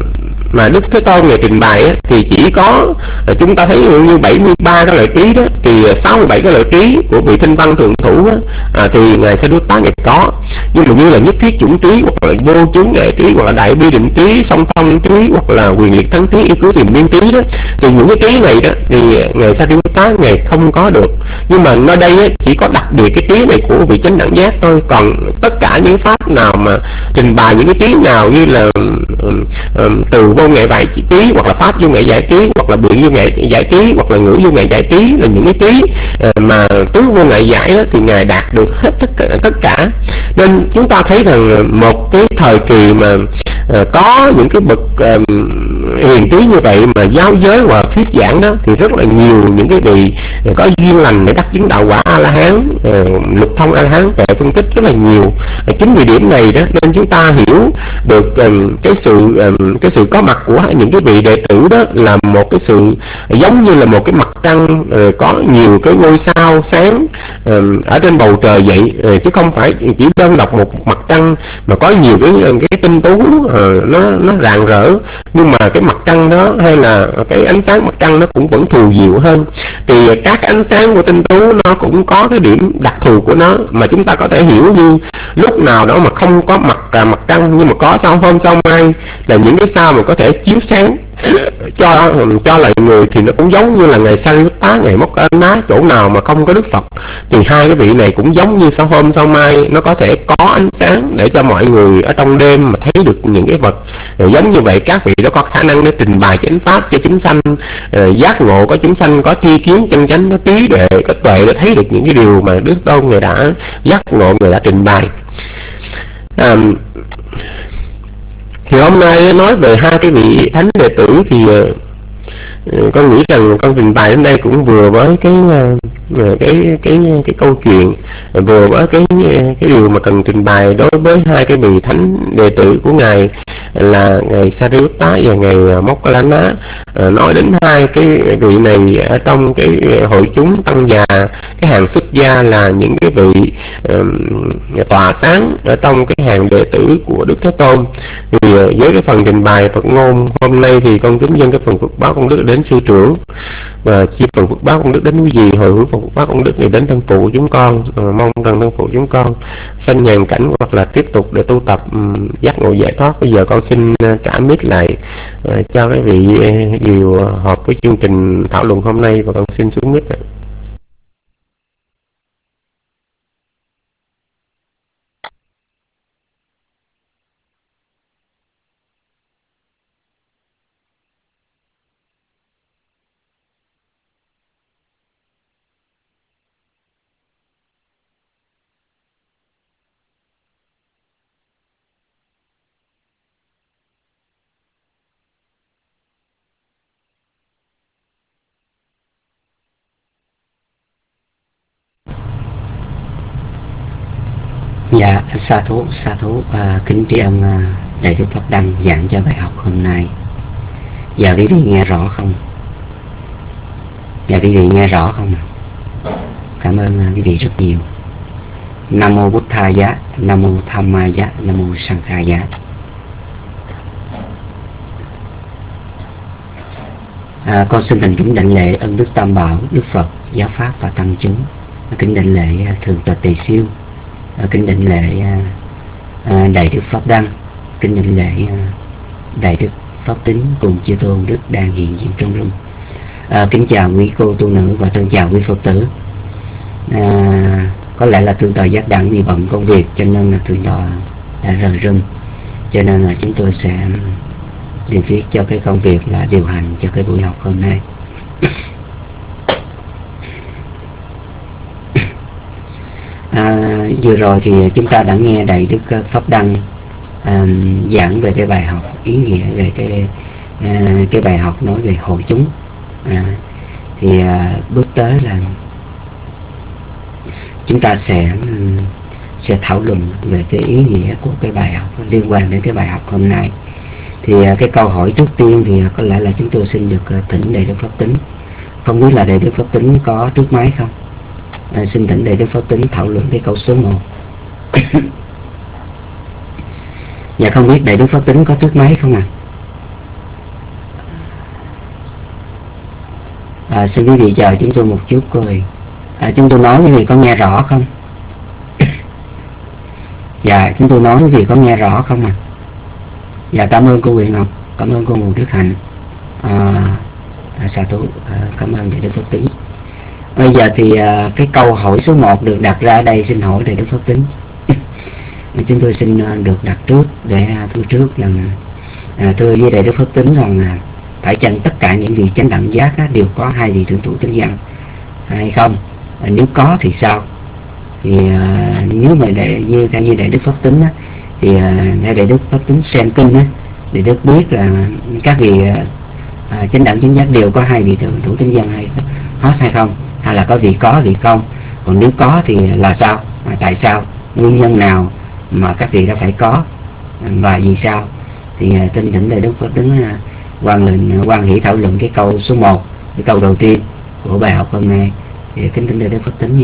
mà Đức Thế Tôn Ngài trình bày á, thì chỉ có chúng ta thấy như 73 cái lợi trí đó, thì 67 cái lợi trí của vị Thanh Văn Thượng Thủ á, thì Ngài Sariputta Ngài có, nhưng mà như là nhất thiết chủng trí, hoặc là vô chướng ngại trí, hoặc là đại bi định trí, song thông trí, hoặc là quyền liệt thắng trí, yêu cứu tìm biên trí đó, thì những cái trí này đó thì Ngài Sariputta Ngài không có được. Nhưng mà nơi đây á, chỉ có đặc biệt cái trí này của vị chánh đẳng giác thôi, còn tất cả những pháp nào mà trình bày những cái trí nào như là từ vô ngại bài trí, hoặc là pháp vô ngại giải trí, hoặc là biện vô ngại giải trí, hoặc là ngữ vô ngại giải trí, là những cái trí mà tứ vô ngại giải đó, thì Ngài đạt được hết tất cả. Nên chúng ta thấy rằng một cái thời kỳ mà có những cái bậc hiền trí như vậy mà giáo giới và thuyết giảng đó, thì rất là nhiều những cái vị có duyên lành để đắc chứng đạo quả A La Hán, lục thông A La Hán, về phân tích rất là nhiều. Chính vì điểm này đó nên chúng ta hiểu được cái sự có mặt của những cái vị đệ tử đó là một cái sự giống như là một cái mặt trăng có nhiều cái ngôi sao sáng ở trên bầu trời vậy, chứ không phải chỉ đơn độc một mặt trăng mà có nhiều cái tinh tú nó rạng rỡ. Nhưng mà cái mặt trăng đó hay là cái ánh sáng mặt trăng nó cũng vẫn thù diệu hơn. Thì các ánh sáng của tinh tú nó cũng có cái điểm đặc thù của nó, mà chúng ta có thể hiểu như lúc nào đó mà không có mặt trăng, nhưng mà có sao hôm sao mai là những cái sao mà có thể chiếu sáng cho lại người, thì nó cũng giống như là Ngài Sariputta, Ngài Mokkallana, chỗ nào mà không có Đức Phật thì hai cái vị này cũng giống như sao hôm sao mai, nó có thể có ánh sáng để cho mọi người ở trong đêm mà thấy được những cái vật giống như vậy. Các vị đó có khả năng để trình bày chánh pháp cho chúng sanh giác ngộ, có chúng sanh có tri kiến chân chánh, có trí tuệ, có tuệ để thấy được những cái điều mà Đức Tôn Ngài đã giác ngộ, Ngài đã trình bày. Thì hôm nay nói về hai cái vị thánh đệ tử thì con nghĩ rằng con trình bày đến đây cũng vừa với cái câu chuyện, vừa với cái điều mà cần trình bày đối với hai cái vị thánh đệ tử của Ngài là Ngài Sariputta và Ngài Mokkallana. Nói đến hai cái vị này ở trong cái hội chúng tăng già, cái hàng xuất gia, là những cái vị tỏa sáng ở trong cái hàng đệ tử của Đức Thế Tôn. Thì với cái phần trình bày Phật ngôn hôm nay thì con kính dâng cái phần Phật báo công đức đến sư trưởng, và chia phần Phật báo công đức đến quý vị, hồi hướng phần Phật báo công đức này đến thân phụ của chúng con. Mong rằng thân phụ chúng con sanh nhàn cảnh hoặc là tiếp tục để tu tập giác ngộ giải thoát. Bây giờ con xin trả mic lại cho cái vị điều hợp với chương trình thảo luận hôm nay, và con xin xuống mic. Dạ, sa thú kính tri ân Đại Đức Pháp Đăng giảng cho bài học hôm nay. Dạ quý vị nghe rõ không? Dạ quý vị nghe rõ không? Cảm ơn quý vị rất nhiều. Nam mô Bụt Thaya giá, Nam mô Tham Ma giá, Nam mô Sang Kha giá. Con xin thành kính đảnh lễ ân đức Tam Bảo, Đức Phật, Giáo Pháp và Tăng chúng. Kính đảnh lễ Thượng tọa Tề Siêu, kính đảnh lễ Đại Đức Pháp Đăng, kính đảnh lễ Đại Đức Pháp Tính cùng chư tôn đức đang hiện diện trong room. Kính chào quý cô tu nữ và thân chào quý Phật tử. Có lẽ là thượng tọa Giác Đẳng vì bận công việc cho nên là thượng tọa đã rời room, cho nên là chúng tôi sẽ điều viết cho cái công việc là điều hành cho cái buổi học hôm nay. Vừa rồi thì chúng ta đã nghe Đại Đức Pháp Đăng giảng về cái bài học ý nghĩa về cái bài học nói về hội chúng. Thì bước tới là chúng ta sẽ thảo luận về cái ý nghĩa của cái bài học liên quan đến cái bài học hôm nay. Thì cái câu hỏi trước tiên thì có lẽ là chúng tôi xin được thỉnh Đại Đức Pháp Tính. Không biết là Đại Đức Pháp Tính có trước máy không? Xin thỉnh Đại Đức Pháp Tính thảo luận cái câu số 1. Dạ không biết Đại Đức Pháp Tính có trước máy không ạ? Xin quý vị chờ chúng tôi một chút coi. Chúng tôi nói quý vị có nghe rõ không? Dạ, chúng tôi nói quý vị có nghe rõ không ạ? Dạ, cảm ơn cô Nguyễn Ngọc, cảm ơn cô Nguồn Đức Hạnh. Sa thú, cảm ơn Thầy Đức Phước Tính. Bây giờ thì cái câu hỏi số 1 được đặt ra ở đây, xin hỏi Thầy Đức Phước Tính. Chúng tôi xin được đặt trước để thưa trước rằng thưa với Thầy Đức Phước Tính rằng phải chăng tất cả những vị chánh đẳng giác đều có 2 vị thượng thủ chánh văn hay không? Nếu có thì sao? Thì nếu mà theo như Đại Đức Phước Tính thì theo Đại Đức Phước Tính xem kinh thì Đức biết là các vị chánh đẳng chánh giác đều có 2 vị thượng thủ chánh văn hay hết hay không, hay là có vị có vị không? Còn nếu có thì là sao, tại sao, nguyên nhân nào mà các vị đã phải có và vì sao? Thì tin thỉnh Đại Đức Phước Tính quan hỷ thảo luận cái câu số 1, cái câu đầu tiên của bài học hôm nay. Thì kính thỉnh Đại Đức Phước Tính nha.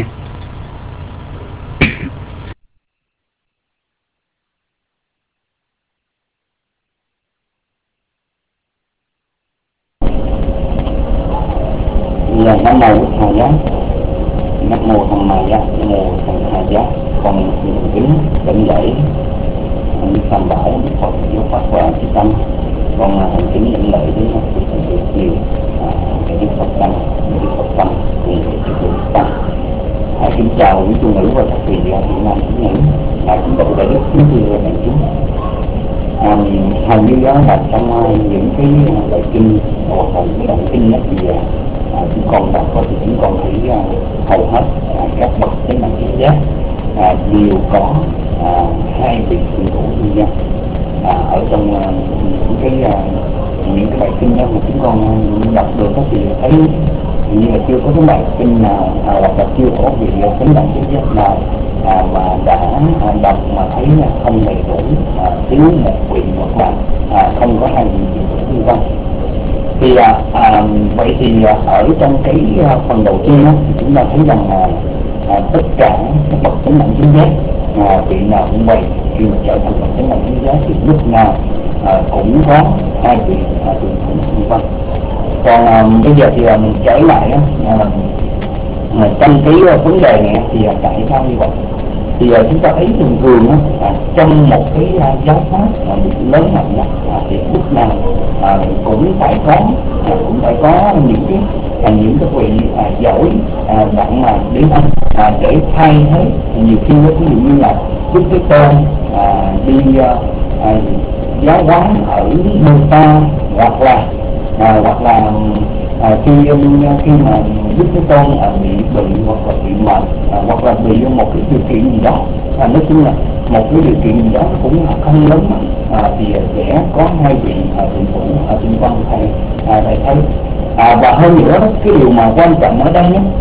Nam mô Bụt Thầy Giá, Nam mô Tham Ma Giá, Nam mô Tăng Tha Giá. Con kính đảnh lễ Đức Tam Bảo, Đức Phật, Giáo Pháp và Chư Tăng. Con kính đảnh lễ đến quý thầy được nhiều Đức Phật Tăng, Đức Phật Tăng cùng với Đức Phật Tăng. Kính chào quý tu nữ và các vị hiện nay kính nữ, kính độ đại đức, kính thưa đại chúng. Hầu như đó là trong những cái bài kinh hoặc là những đoạn kinh thì chúng con đọc và chúng con thấy hầu hết các bậc chánh đẳng chánh giác đều có 2 vị thượng thủ chánh văn. Ở trong những cái bài kinh đó mà chúng con đọc được thì thấy như là chưa có cái bài kinh nào hoặc là chưa có vị chánh đẳng chánh giác nào mà đã đọc mà thấy không đầy đủ, thiếu một vị hoặc là không có 2 vị thượng thủ chánh văn. Thì vậy thì ở trong cái phần đầu tiên thì chúng ta thấy rằng tất cả các bậc chánh đẳng chánh giác vị nào cũng vậy, khi mà trở thành bậc chánh đẳng chánh giác thì lúc nào cũng có 2 vị thượng thủ chánh văn. Còn bây giờ thì mình trở lại trong cái vấn đề này thì tại sao như vậy? Thì chúng ta thấy thường thường trong một cái giáo pháp lớn mạnh thì lúc nào cũng phải có những cái vị giỏi đặng mà đến để thay thế. Nhiều khi ví dụ như là Đức Thế Tôn đi giáo hóa ở nơi ta, hoặc là khi mà Đức Thế Tôn bị bệnh hoặc là bị mệt hoặc là bị một cái điều kiện gì đó, nói chung là một cái điều kiện gì đó cũng không lớn thì sẽ có 2 vị thượng thủ chánh văn thầy thấy. Và hơn nữa cái điều mà quan trọng ở đây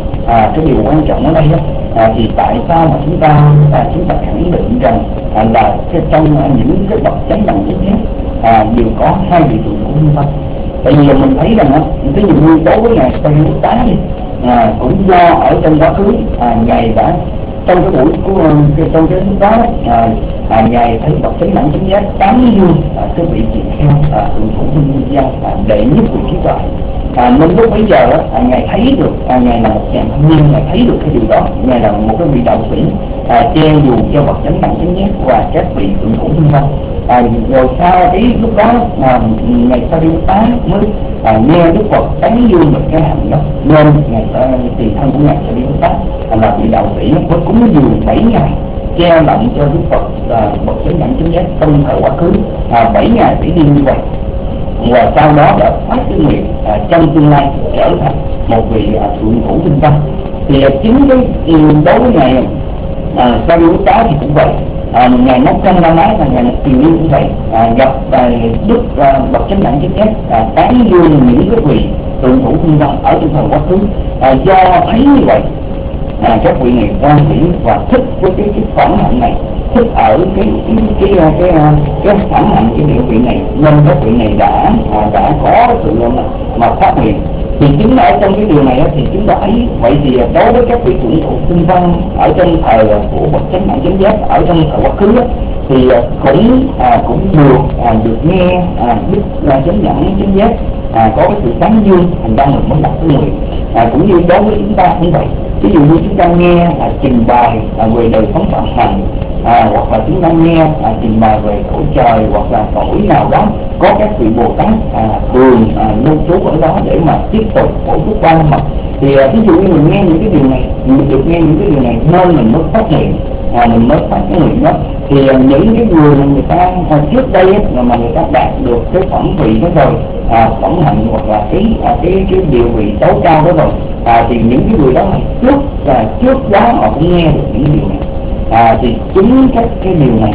thì tại sao mà chúng ta khẳng định rằng là trong những cái bậc chánh đẳng chánh giác đều có 2 vị thượng thủ chánh văn? Tại vì mình thấy rằng ví dụ như đối với Ngài Sa Di Bút Tá cũng do ở trong quá khứ Ngài đã trong cái buổi trong cái lúc đó Ngài thấy bậc chánh đẳng chánh giác tán dương cái vị tỳ kheo thượng thủ chánh văn đệ nhất của trí tuệ. Nên lúc bấy giờ Ngài thấy được, Ngài là một chàng thanh niên, Ngài thấy được cái điều đó. Ngài là một cái vị đạo sĩ che dù cho bậc chánh đẳng chánh giác và các vị thượng thủ chánh văn. Rồi sau cái lúc đó Ngài Sa Di Bút Tá mới nghe Đức Phật tán dương được cái hành đó, nên Ngài tiền thân của Ngài Sa Di Bút Tá là vị đạo sĩ mới cúng dường 7 ngày che lặng cho Đức Phật bậc chánh đẳng chánh giác trong thời quá khứ 7 ngày 7 đêm như vậy. Và sau đó đã phát cái nguyện trong tương lai trở thành một vị thượng thủ chánh văn. Thì chính cái đối với Ngài Sa Di Bút Tá thì cũng vậy. Ngài Móc Canh La Mái là Ngài Kiều Liên cũng vậy, gặp Đức bậc chánh đẳng chánh giác tán dương những cái vị thượng thủ chánh văn ở trong thời quá khứ. Do thấy như vậy các vị này quan hỷ và thích với cái phản hạnh này, thích ở cái phản hạnh cái địa vị này, nên các vị này đã có sự mà phát hiện. Thì chính ở trong cái điều này thì chúng ta thấy vậy thì đối với các vị thượng thủ chánh văn ở trong thời của bậc chánh đẳng chánh giác ở trong thời quá khứ thì cũng được nghe Đức chánh đẳng chánh giác có cái sự tán dương, thành ra mình mới đặt cái nguyện Cũng như đối với chúng ta cũng vậy. Ví dụ như chúng ta nghe trình bày về đời sống phạm hạnh, hoặc là chúng ta nghe trình bày về cõi trời, hoặc là cõi nào đó có các vị Bồ Tát thường lưu trú ở đó để mà tiếp tục phổ phúc quan mật, thì ví dụ như mình nghe những cái điều này, mình được nghe những cái điều này nên mình mới phát nguyện, mình mới phát cái nguyện đó. Thì những cái người mà người ta trước đây mà người ta đạt được cái phẩm vị đó rồi, phẩm hạnh hoặc là cái điều vị tối cao đó rồi, thì những cái người đó trước đó họ cũng nghe được những điều này. Thì chính các cái điều này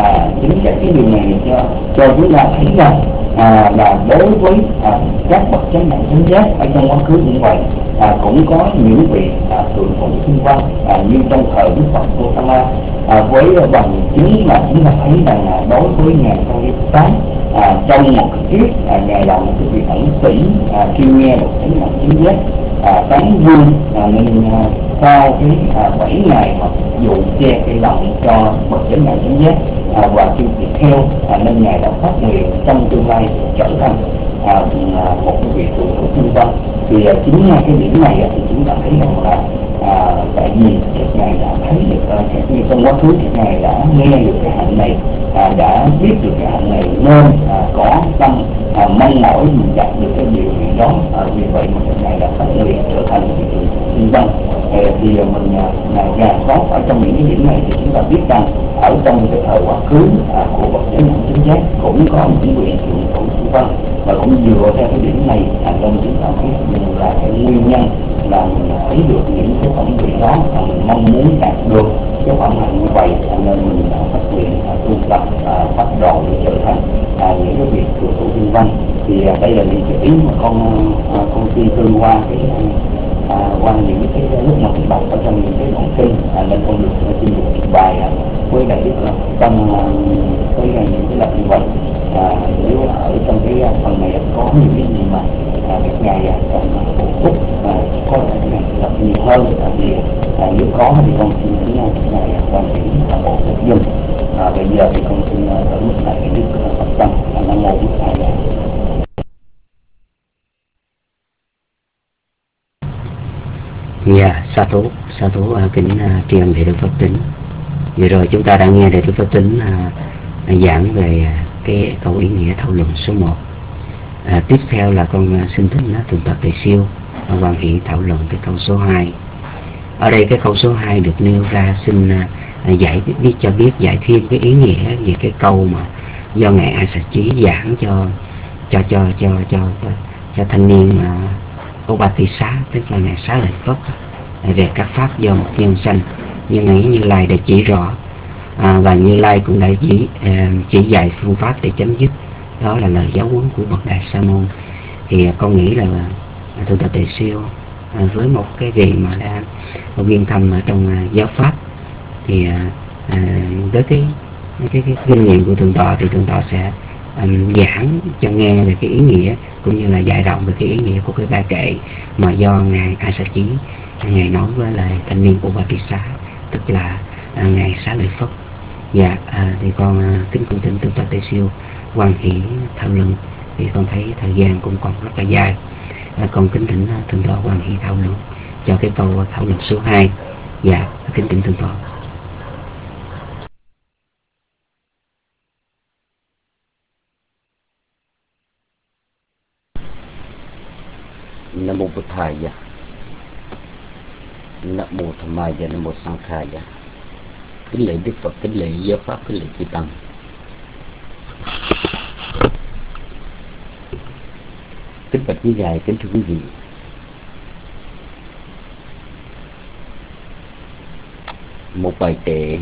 cho chúng ta thấy rằng là đối với các bậc chánh đẳng chánh giác ở trong quá khứ cũng vậy, cũng có những vị thượng thủ thiên văn như trong thời Đức Phật Gautama, với bằng chứng là chúng ta thấy rằng đối với ngài Sariputta, trong một kiếp ngài là một cái vị ẩn sĩ, khi nghe được chánh đẳng chánh giác tán dương nên sau cái 7 ngày mà dụ che cây lòng cho bậc chánh đẳng chánh giác và chư vị theo, nên ngài đã phát nguyện trong tương lai trở thành một cái vị thượng thủ thiên văn. Thì chính cái điểm này thì chúng ta thấy rằng là tại vì các ngài đã thấy được các như trong quá khứ các ngài đã nghe được cái hạnh này, đã biết được cái hạnh này nên có tâm mong mỏi mình đạt được cái điều gì đó, vì vậy mà các ngài đã phát nguyện trở thành vị thượng thủ thiên văn. Thì mình gà có ở trong những cái điểm này thì chúng ta biết rằng ở trong cái thời quá khứ của bậc chánh đẳng chánh giác cũng có những vị thượng thủ thiên văn, và cũng dựa theo cái điểm này nên chúng ta biết mình là cái nguyên nhân là mình thấy được những cái phẩm vị đó, mình mong muốn đạt được cái phẩm hạnh như vậy, nên mình đã phát nguyện tu tập phát độ để trở thành những cái vị thượng thủ thiên văn. Thì đây là những cái ý mà con suy tư qua qua những cái lúc mà mình đọc ở trong những cái đoạn kinh, nên con được xin được trình bày với đại đức tâm với những cái lập như vậy. Nếu ở trong cái phần này có những cái gì mà các ngài cần bổ túc có thể lập nhiều hơn, thì nếu có thì con xin thỉnh các ngài quan điểm bổ túc dùm. Bây giờ thì con xin ở mức lại cái đức Phật tâm Nam Mô Bổn Thầy. Dạ, sa thú kính tri ân Đại đức Pháp Tính. Vừa rồi chúng ta đã nghe Đại đức Pháp Tính giảng về cái câu ý nghĩa thảo luận số 1. Tiếp theo là con xin thỉnh Thượng tọa Tề Siêu Quan Hỷ thảo luận cái câu số 2. Ở đây cái câu số 2 được nêu ra xin giải thêm cái ý nghĩa về cái câu mà do ngài A Xà Chí giảng cho thanh niên Upatissa, tức là ngài Xá Lợi Phất, về các pháp do một nhân sanh. Nhưng ngài Như Lai đã chỉ rõ, và Như Lai cũng đã chỉ dạy phương pháp để chấm dứt, đó là lời giáo huấn của bậc Đại Sa Môn. Thì con nghĩ là Thượng tọa Tề Siêu với một cái vị mà đã viên thâm ở trong giáo pháp, thì với cái kinh nghiệm của Thượng tọa thì Thượng tọa sẽ giảng cho nghe về cái ý nghĩa cũng như là dạy rộng về cái ý nghĩa của cái bài kệ mà do ngài A Xà Chí ngài nói với lại thanh niên của Upatissa, tức là ngài Xá Lợi Phất. Dạ, thì con kính cung thỉnh Thượng tọa Tề Siêu Quan Hỷ thảo luận, thì con thấy thời gian cũng còn rất là dài. Con kính thỉnh Thượng tọa Quan Hỷ thảo luận cho cái câu thảo luận số 2. Dạ, kính thỉnh Thượng tọa. Nam mô Bổn Thầy. Nam mô Tham Mai, Nam mô Sang Khai. Kính lễ Đức Phật, kính lễ giáo pháp, kính lễ chư tăng. Kính bạch như dài, kính thưa quý vị. Một bài kệ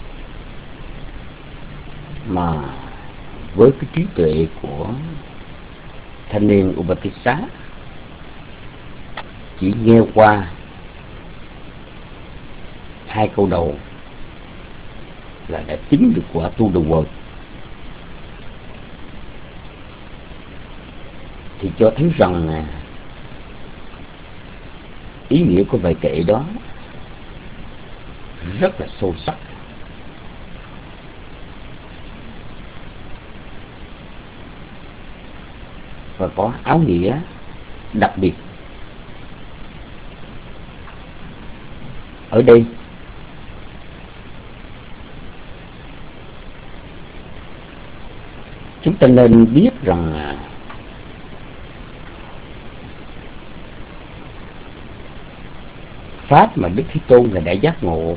mà với cái trí tuệ của thanh niên Upatissa, chỉ nghe qua 2 câu đầu là đã chứng được quả tu đầu quật, thì cho thấy rằng ý nghĩa của bài kệ đó rất là sâu sắc, và có áo nghĩa đặc biệt ở đây chúng ta nên biết rằng pháp mà Đức Thế Tôn là đã giác ngộ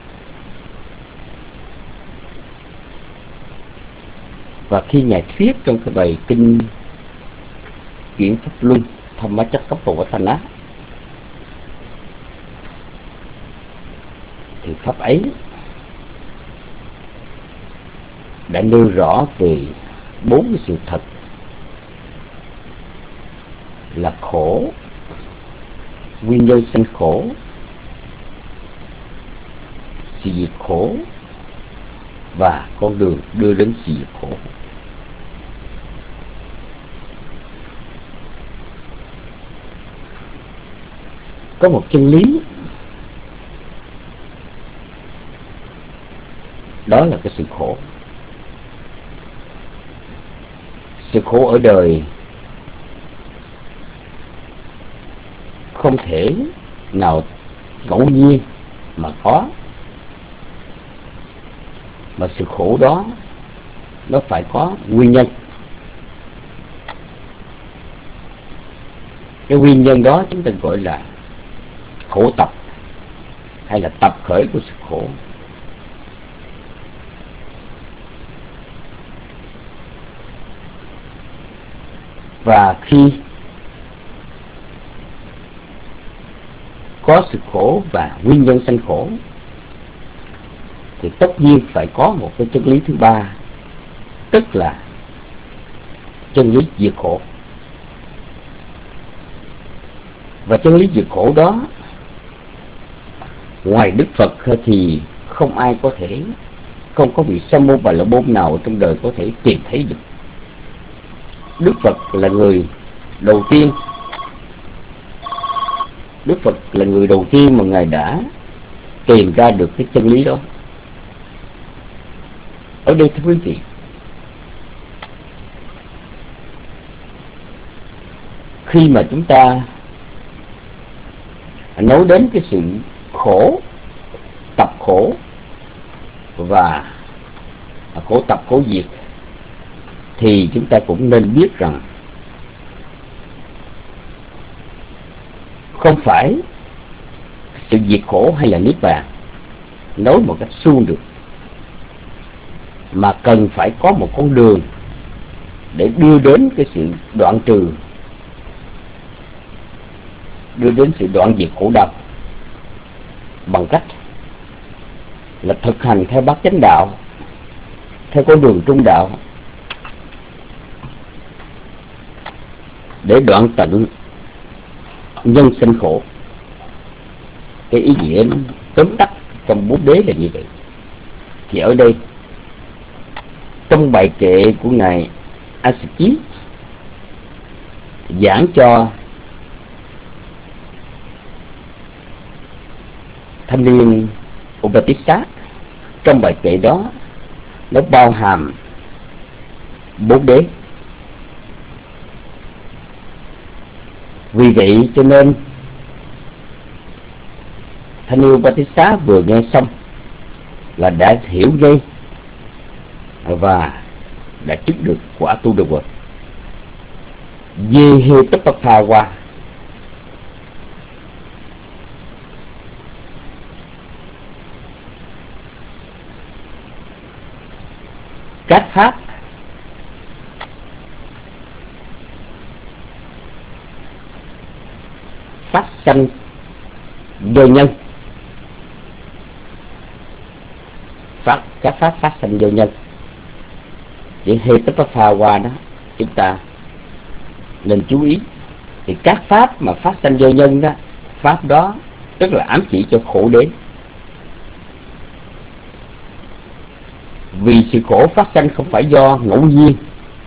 và khi Ngài thuyết trong cái bài kinh Chuyển Pháp Luân Dhammacakkappavattana thì pháp ấy đã nêu rõ về 4 cái sự thật là khổ, nguyên nhân sanh khổ, sự diệt khổ và con đường đưa đến sự diệt khổ. Có một chân lý, đó là cái sự khổ. Sự khổ ở đời không thể nào ngẫu nhiên mà có, mà sự khổ đó nó phải có nguyên nhân. Cái nguyên nhân đó chúng ta gọi là khổ tập hay là tập khởi của sự khổ. Và khi có sự khổ và nguyên nhân sanh khổ thì tất nhiên phải có một cái chân lý thứ ba, tức là chân lý diệt khổ. Và chân lý diệt khổ đó ngoài Đức Phật thì không ai có thể, không có vị Sa môn Bà La Môn nào trong đời có thể tìm thấy được. Đức Phật là người đầu tiên, Đức Phật là người đầu tiên mà Ngài đã tìm ra được cái chân lý đó. Ở đây thưa quý vị, khi mà chúng ta nói đến cái sự khổ, tập khổ và khổ tập khổ diệt, thì chúng ta cũng nên biết rằng không phải sự diệt khổ hay là niết bàn nói một cách suông được, mà cần phải có một con đường để đưa đến cái sự đoạn trừ, đưa đến sự đoạn diệt khổ đau bằng cách là thực hành theo bát chánh đạo, theo con đường trung đạo, để đoạn tận nhân sinh khổ. Cái ý nghĩa tóm tắt trong 4 đế là như vậy. Thì ở đây trong bài kệ của ngài Assaji giảng cho thanh niên Upatisha, trong bài kệ đó nó bao hàm 4 đế. Vì vậy cho nên thanh niên Upatisha vừa nghe xong là đã hiểu ngay và đã chứng được quả tu được rồi. Jihetapapawa, các pháp phát sanh do nhân, các pháp phát sanh do nhân. Chữ Hetapapawa đó chúng ta nên chú ý. Thì các pháp mà phát sanh do nhân đó, pháp đó tức là ám chỉ cho khổ đến. Vì sự khổ phát sanh không phải do ngẫu nhiên,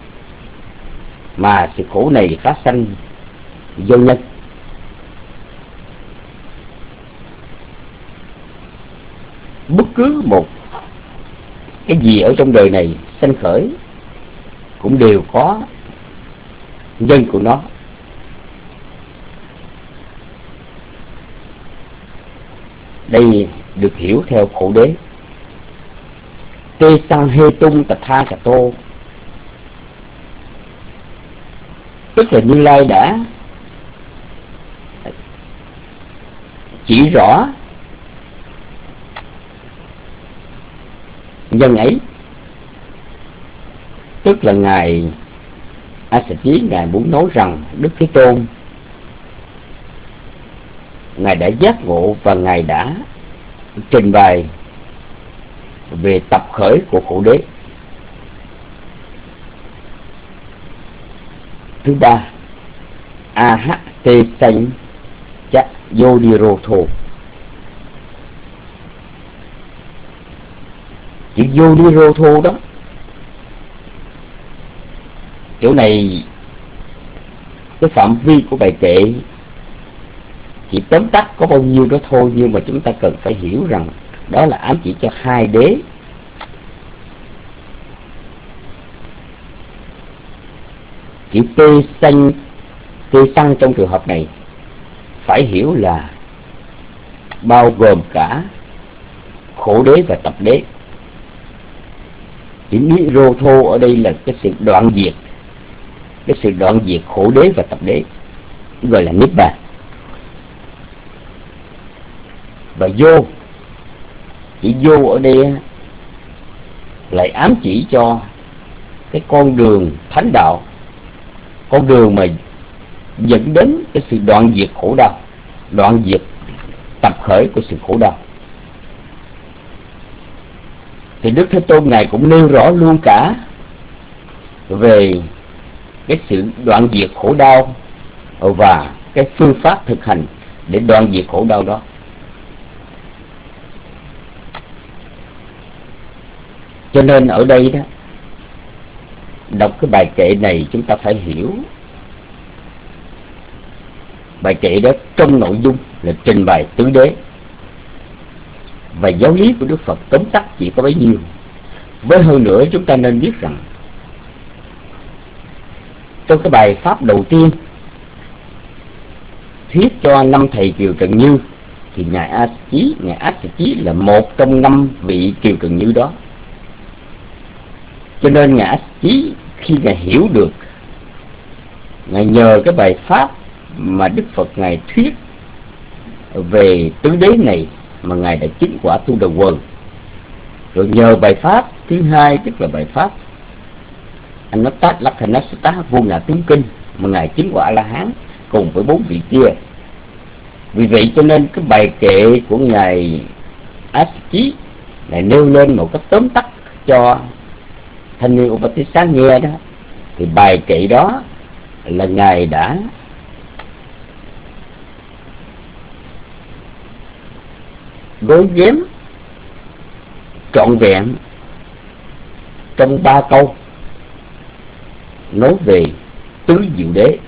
mà sự khổ này phát sanh do nhân. Bất cứ một cái gì ở trong đời này sanh khởi cũng đều có nhân của nó. Đây được hiểu theo khổ đế. Tê sang hê tung tà tha cà tô, tức là Như Lai đã chỉ rõ nhân ấy, tức là ngài A Xà Chí, ngài muốn nói rằng Đức Thế Tôn ngài đã giác ngộ và ngài đã trình bày về tập khởi của khổ đế. Thứ ba, AHT sanh cha Yodirodho. Chữ Yodirodho đó, chỗ này cái phạm vi của bài kệ chỉ tóm tắt có bao nhiêu đó thôi, nhưng mà chúng ta cần phải hiểu rằng đó là ám chỉ cho hai đế. Chữ tê sanh trong trường hợp này phải hiểu là bao gồm cả khổ đế và tập đế. Chữ Nirodho ở đây là cái sự đoạn diệt, cái sự đoạn diệt khổ đế và tập đế, gọi là Niết Bàn. Và vô, chữ vô ở đây lại ám chỉ cho cái con đường thánh đạo, con đường mà dẫn đến cái sự đoạn diệt khổ đau, đoạn diệt tập khởi của sự khổ đau. Thì Đức Thế Tôn ngài cũng nêu rõ luôn cả về cái sự đoạn diệt khổ đau và cái phương pháp thực hành để đoạn diệt khổ đau đó. Cho nên ở đây đó, đọc cái bài kệ này chúng ta phải hiểu bài kệ đó trong nội dung là trình bày tứ đế, và giáo lý của Đức Phật tóm tắt chỉ có bấy nhiêu. Với hơn nữa chúng ta nên biết rằng trong cái bài pháp đầu tiên thuyết cho 5 thầy Kiều Trần Như thì ngài A Xà Chí là một trong 5 vị Kiều Trần Như đó. Cho nên ngài A Xà Chí khi ngài hiểu được, ngài nhờ cái bài pháp mà Đức Phật ngài thuyết về tứ đế này mà ngài đã chứng quả tu đầu quần. Rồi nhờ bài pháp thứ hai, tức là bài pháp Anattát Lakkhanasattá vô ngã tướng kinh mà ngài chứng quả A La Hán cùng với 4 vị kia. Vì vậy cho nên cái bài kệ của ngài A Xà Chí lại nêu lên một cách tóm tắt cho thanh niên Upatissa nghe đó. Thì bài kệ đó là ngài đã gói ghém trọn vẹn trong 3 câu nói về tứ diệu đế.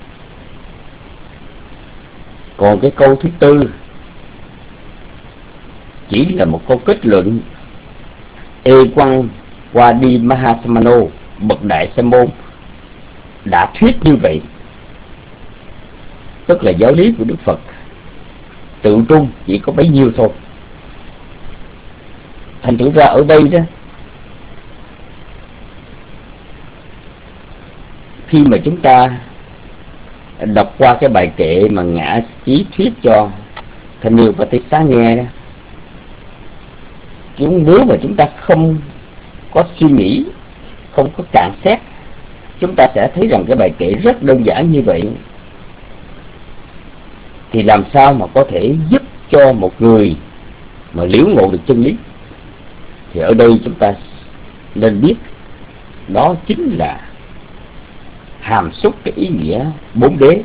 Còn cái câu thứ tư chỉ là một câu kết luận. Ê quăng qua đi Mahasamano, bậc đại sa môn đã thuyết như vậy, tức là giáo lý của Đức Phật tự trung chỉ có bấy nhiêu thôi. Thành thử ra ở đây đó, khi mà chúng ta đọc qua cái bài kệ mà ngã chí thuyết cho thanh niên và tiết xá nghe đó, nếu mà chúng ta không có suy nghĩ, không có cạn xét, chúng ta sẽ thấy rằng cái bài kệ rất đơn giản như vậy thì làm sao mà có thể giúp cho một người mà liễu ngộ được chân lý. Thì ở đây chúng ta nên biết đó chính là hàm xúc cái ý nghĩa 4 đế.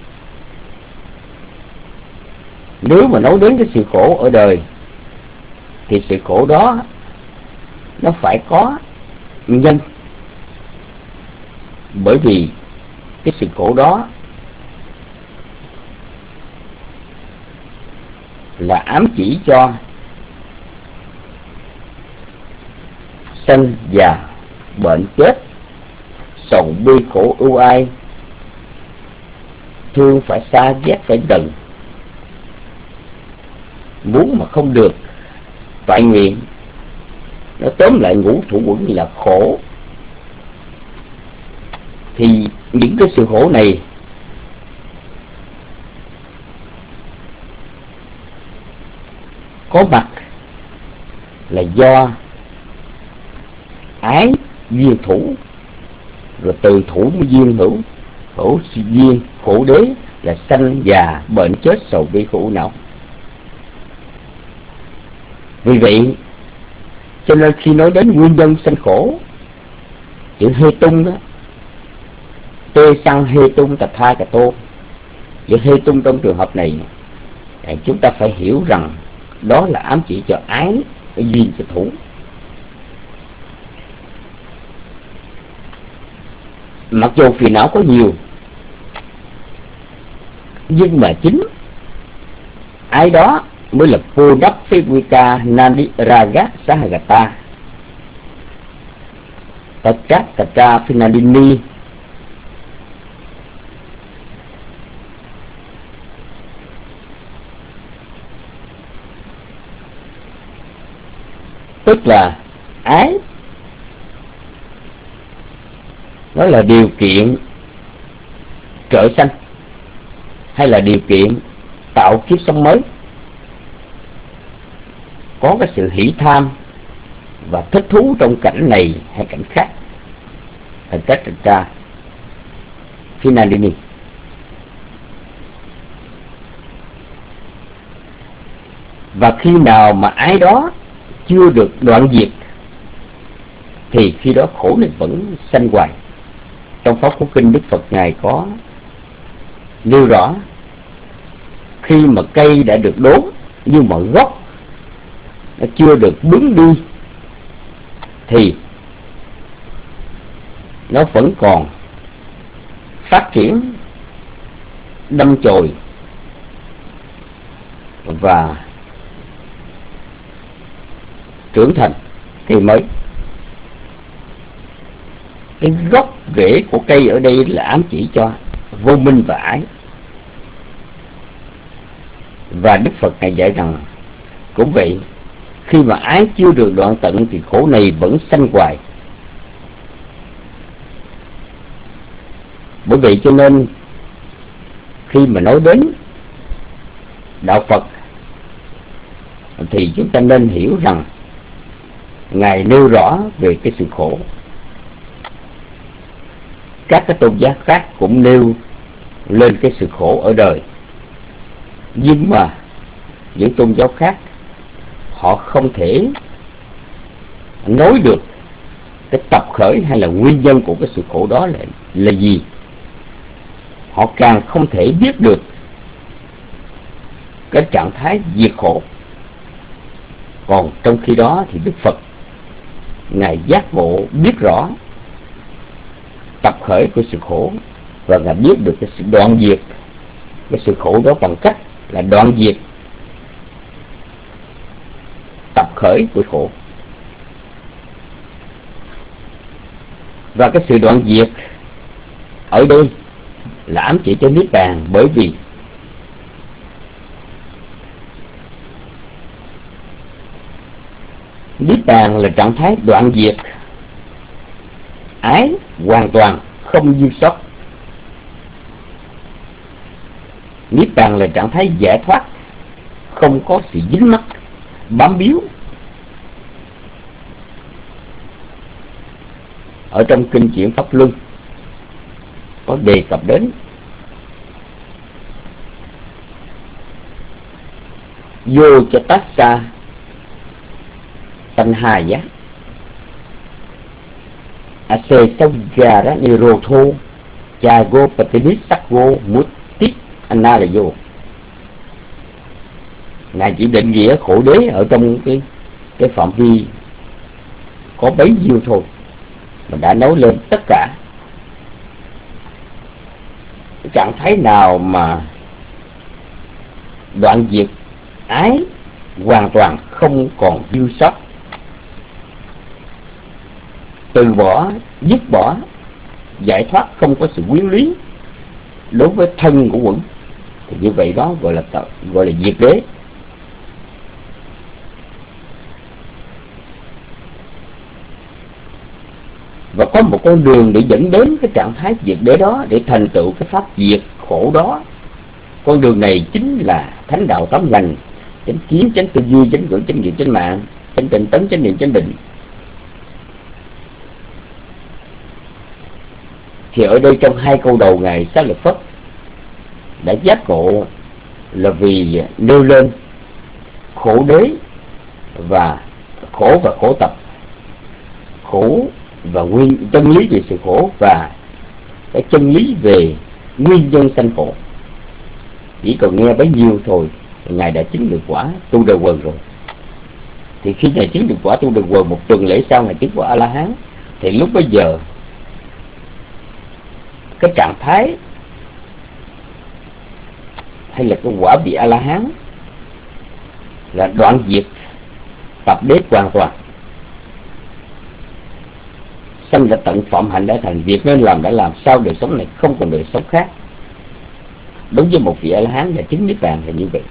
Nếu mà nói đến cái sự khổ ở đời thì sự khổ đó nó phải có nhân, bởi vì cái sự khổ đó là ám chỉ cho sanh già bệnh chết, sầu bi khổ ưu ai, thương phải xa ghét phải gần. muốn mà không được, toại nguyện. Nó tóm lại ngũ thủ uẩn là khổ. Thì những cái sự khổ này có mặt là do ái duyên thủ, rồi từ thủ mới duyên hữu, hữu duyên khổ đế là sanh già bệnh chết sầu bi khổ não. Vì vậy cho nên khi nói đến nguyên nhân sanh khổ, chữ hê tung đó, tê sang hê tung tà tha cà tô, chữ hê tung trong trường hợp này chúng ta phải hiểu rằng đó là ám chỉ cho ái cái duyên cho thủ. Mặc dù phiền não có nhiều, nhưng mà chính ái đó mới là vô đắp phê vika nani raga sahagata tachat tatra finadini. Tức là ái nó là điều kiện trợ sanh, hay là điều kiện tạo kiếp sống mới, có cái sự hỷ tham và thích thú trong cảnh này hay cảnh khác. Thành cách ra finalini. Và khi nào mà ái đó chưa được đoạn diệt thì khi đó khổ này vẫn sanh hoài. Trong Pháp Cú Kinh, Đức Phật Ngài có nêu rõ, khi mà cây đã được đốn nhưng mà gốc nó chưa được bứng đi thì nó vẫn còn phát triển, đâm chồi và trưởng thành cây mới. Cái gốc rễ của cây ở đây là ám chỉ cho vô minh và ái. Và Đức Phật Ngài dạy rằng cũng vậy, khi mà ái chưa được đoạn tận thì khổ này vẫn sanh hoài. Bởi vậy cho nên khi mà nói đến đạo Phật thì chúng ta nên hiểu rằng Ngài nêu rõ về cái sự khổ. Các cái tôn giáo khác cũng nêu lên cái sự khổ ở đời, nhưng mà những tôn giáo khác họ không thể nói được cái tập khởi hay là nguyên nhân của cái sự khổ đó là gì. Họ càng không thể biết được cái trạng thái diệt khổ. Còn trong khi đó thì Đức Phật Ngài giác ngộ biết rõ tập khởi của sự khổ, và Ngài biết được cái sự đoạn diệt cái sự khổ đó bằng cách là đoạn diệt tập khởi của khổ. Và cái sự đoạn diệt ở đây là ám chỉ cho Niết Bàn, bởi vì Niết Bàn là trạng thái đoạn diệt ái hoàn toàn, không dư sót. Niết Bàn là trạng thái giải thoát, không có sự dính mắc, bám víu. Ở trong kinh Chuyển Pháp Luân có đề cập đến vô cho tát xa tanh hà giá ase saugara nirotho chago patinis sakgo mutit analayo. Ngài chỉ định nghĩa khổ đế ở trong cái phạm vi có bấy nhiêu thôi, mà đã nói lên tất cả. Cái trạng thái nào mà đoạn diệt ái hoàn toàn, không còn dư sót, từ bỏ, dứt bỏ, giải thoát, không có sự quyến luyến đối với thân của quẩn, thì như vậy đó gọi là diệt đế. và có một con đường để dẫn đến cái trạng thái diệt đế đó, để thành tựu cái pháp diệt khổ đó. Con đường này chính là thánh đạo tám lành: chánh kiến, chánh tư duy, chánh ngữ, chánh nghiệp, chánh mạng, chánh tịnh tấn, chánh niệm, chánh định. Thì ở đây trong hai câu đầu Ngài Xá Lợi Phất đã giác ngộ là vì nêu lên khổ đế và khổ tập, khổ và nguyên chân lý về sự khổ và cái chân lý về nguyên nhân sanh khổ. Chỉ còn nghe bấy nhiêu thôi, Ngài đã chứng được quả tu đời quần rồi. Thì khi Ngài chứng được quả tu đời quần, một tuần lễ sau Ngài chứng quả A La Hán, thì lúc bấy giờ cái trạng thái hay là cái quả vị A La Hán là đoạn diệt tập đế hoàn toàn, sanh đã tận, phạm hạnh đã thành, việc nên làm đã làm, sau đời sống này không còn đời sống khác. Đối với một vị A La Hán là chứng niết bàn là như vậy.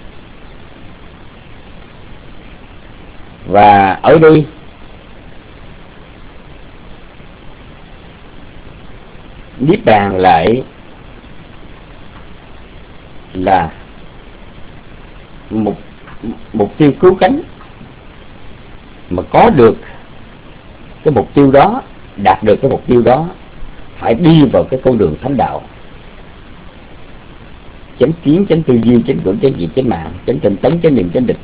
Và ở đây niết bàn lại là một mục tiêu cứu cánh, mà có được cái mục tiêu đó, đạt được cái mục tiêu đó, phải đi vào cái con đường thánh đạo: chánh kiến, chánh tư duy, chánh ngữ, chánh nghiệp, chánh mạng, chánh tịnh tấn, chánh niệm, chánh định.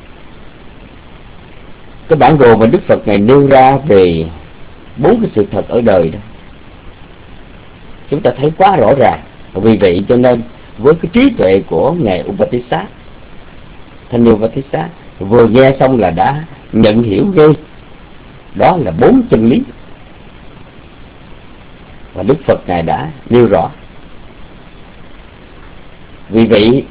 Cái bản đồ mà Đức Phật Ngài nêu ra về 4 cái sự thật ở đời đó, chúng ta thấy quá rõ ràng. Vì vậy cho nên với cái trí tuệ của Ngài Upatisat, Thanh niên Upatisat vừa nghe xong là đã nhận hiểu ngay đó là 4 chân lý và Đức Phật Ngài đã nêu rõ. Vì vậy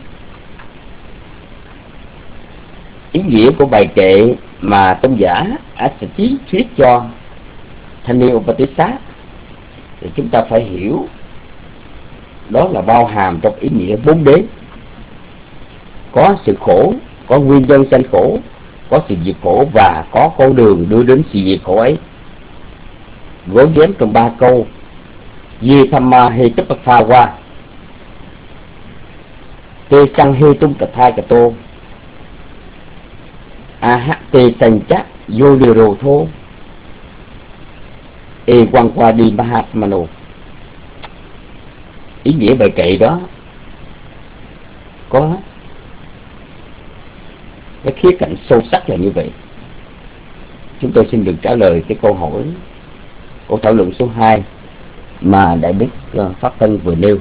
ý nghĩa của bài kệ mà tôn giả Assachi thuyết cho Thanh niên Upatisat thì chúng ta phải hiểu đó là bao hàm trong ý nghĩa 4 đế: có sự khổ, có nguyên nhân sanh khổ, có sự diệt khổ và có con đường đưa đến sự diệt khổ ấy. Gói ghém trong 3 câu: Ye Thamma He Chappa Wa Te Sang He Tung Kathai Kato Aha Te Sang Chak Yoliro Tho E Quang Qua Đi Mahatmano. Ý nghĩa bài kệ đó có cái khía cạnh sâu sắc là như vậy. Chúng tôi xin được trả lời cái câu hỏi, câu thảo luận số 2 mà Đại Đức Pháp Tân vừa nêu.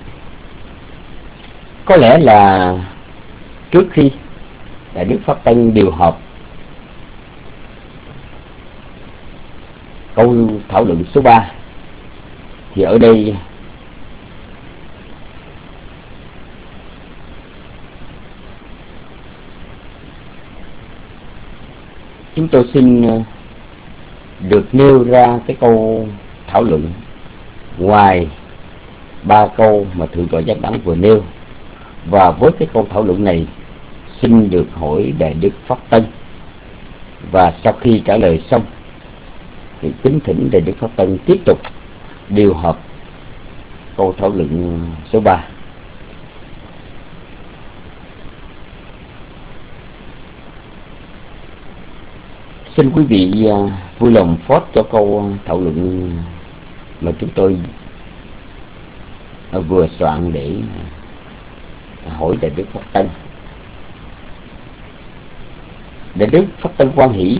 Có lẽ là trước khi Đại Đức Pháp Tân điều hợp câu thảo luận số 3 thì ở đây chúng tôi xin được nêu ra cái câu thảo luận ngoài 3 câu mà Thượng tọa Giác Đẳng vừa nêu. Và với cái câu thảo luận này xin được hỏi Đại Đức Pháp Tân, và sau khi trả lời xong thì kính thỉnh Đại Đức Pháp Tân tiếp tục điều hợp câu thảo luận số 3. Xin quý vị vui lòng phót cho câu thảo luận mà chúng tôi vừa soạn để hỏi Đại Đức Pháp Tân. Đại Đức Pháp Tân Quan Hỷ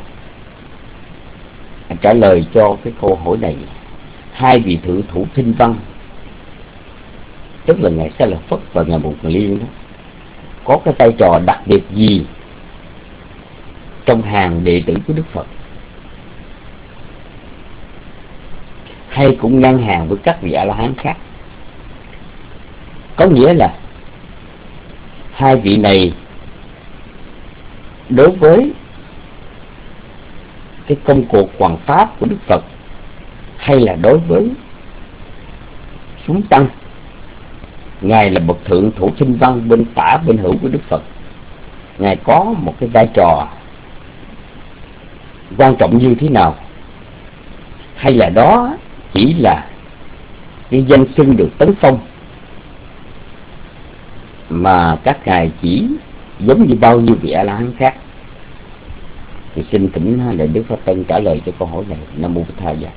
trả lời cho cái câu hỏi này: hai vị thượng thủ Thinh Văn, tức là Ngài Xá Lợi Phất và Ngài Bổn Cần Liên đó, có cái vai trò đặc biệt gì trong hàng đệ tử của Đức Phật, hay cũng ngang hàng với các vị A-la-hán khác? Có nghĩa là hai vị này đối với cái công cuộc hoàn pháp của Đức Phật, hay là đối với chúng tăng, Ngài là bậc thượng thủ Thinh Văn bên tả bên hữu của Đức Phật, Ngài có một cái vai trò quan trọng như thế nào? hay là đó chỉ là cái danh xưng được tấn phong mà các ngài chỉ giống như bao nhiêu vị A-la-hán khác? Thì xin thỉnh Đại Đức Pháp Tân trả lời cho câu hỏi này. Nam Mô Bổn Thầy Giá.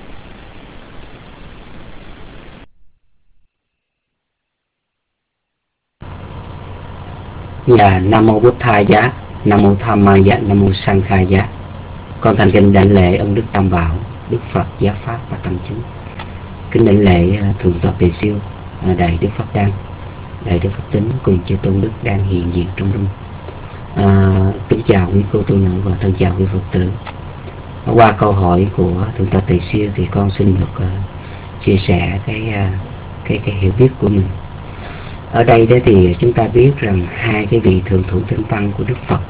Dạ, Nam Mô Bổn Thầy Giá, Nam Mô Tham Ma Giá, Nam Mô Sang Khai Giá. Con thành kính đảnh lễ ân Đức Tam Bảo, Đức Phật, Giáo Pháp và Tăng Chứng. Kính đảnh lễ Thượng tọa Tề Siêu, Đại Đức Pháp Đăng, Đại Đức Pháp Tính cùng chư tôn đức đang hiện diện trong room. Kính chào quý cô tu nữ và thân chào quý Phật tử. Qua câu hỏi của Thượng tọa Tề Siêu thì con xin được chia sẻ cái hiểu biết của mình. Ở đây đó thì chúng ta biết rằng hai cái vị thượng thủ tinh văn của Đức Phật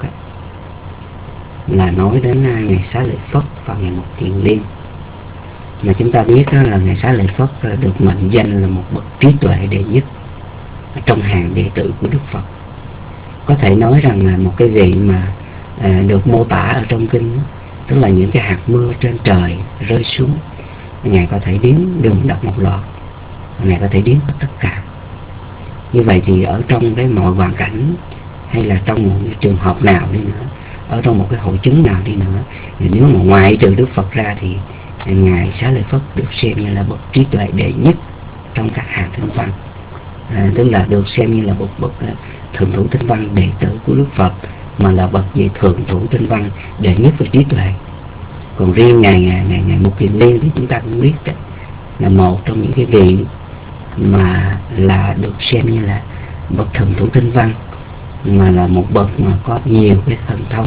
là nói đến Ngài Xá Lợi Phất và Ngài Mục Kiền Liên. Mà chúng ta biết đó là Ngài Xá Lợi Phất được mệnh danh là một bậc trí tuệ đệ nhất trong hàng đệ tử của Đức Phật. Có thể nói rằng là một cái vị mà được mô tả ở trong kinh, tức là những cái hạt mưa trên trời rơi xuống, Ngài có thể đếm đừng đọc một loạt, Ngài có thể đếm hết tất cả. Như vậy thì ở trong cái mọi hoàn cảnh hay là trong một cái trường hợp nào đi nữa, ở trong một cái hội chứng nào đi nữa, thì nếu mà ngoại trừ Đức Phật ra thì Ngài Xá Lợi Phất được xem như là bậc trí tuệ đệ nhất trong các hàng tinh văn. Tức là được xem như là một bậc thượng thủ tinh văn đệ tử của Đức Phật, mà là bậc vị thượng thủ tinh văn đệ nhất về trí tuệ. Còn riêng ngài Mục Kiền Liên thì chúng ta cũng biết đó, là một trong những cái vị mà là được xem như là bậc thượng thủ tinh văn, mà là một bậc mà có nhiều cái thần thông,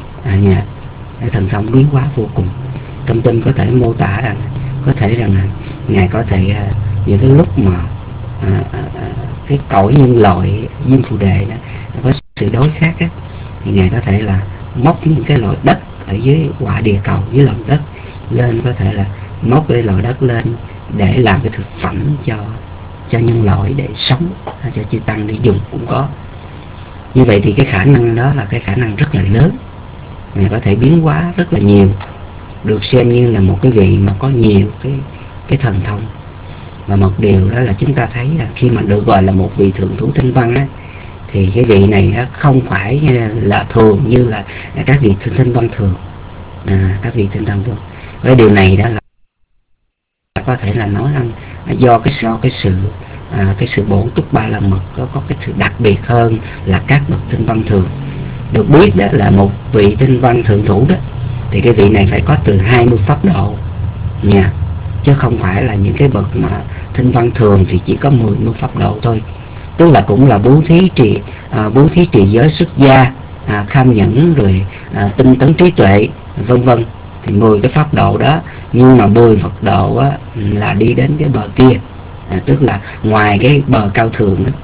cái thần thông biến hóa vô cùng. Trong kinh có thể mô tả rằng có thể rằng ngài có thể những cái lúc mà cái cõi nhân loại Diêm Phù Đề đó có sự đối khác á, thì ngài có thể là móc những cái loại đất ở dưới quả địa cầu, dưới lòng đất lên, có thể là móc cái loại đất lên để làm cái thực phẩm cho nhân loại để sống, cho chư tăng để dùng cũng có. Như vậy thì cái khả năng đó là cái khả năng rất là lớn, ngài có thể biến hóa rất là nhiều, được xem như là một cái vị mà có nhiều cái thần thông. Và một điều đó là chúng ta thấy là khi mà được gọi là một vị thượng thủ tinh văn á, thì cái vị này không phải là thường như là các vị tinh văn thường, các vị tinh văn thường. Cái điều này đó là có thể là nói rằng do cái sự bổn túc ba la mật có cái sự đặc biệt hơn là các bậc tinh văn thường. Được biết đó là một vị tinh văn thượng thủ đó thì cái vị này phải có từ 20 pháp độ nha, chứ không phải là những cái bậc mà tinh văn thường thì chỉ có 10 pháp độ thôi. Tức là cũng là bố thí trì giới xuất gia, kham nhẫn, rồi tinh tấn trí tuệ vân vân, thì 10 cái pháp độ đó, nhưng mà 10 Phật độ á, là đi đến cái bờ kia, tức là ngoài cái bờ cao thượng đó,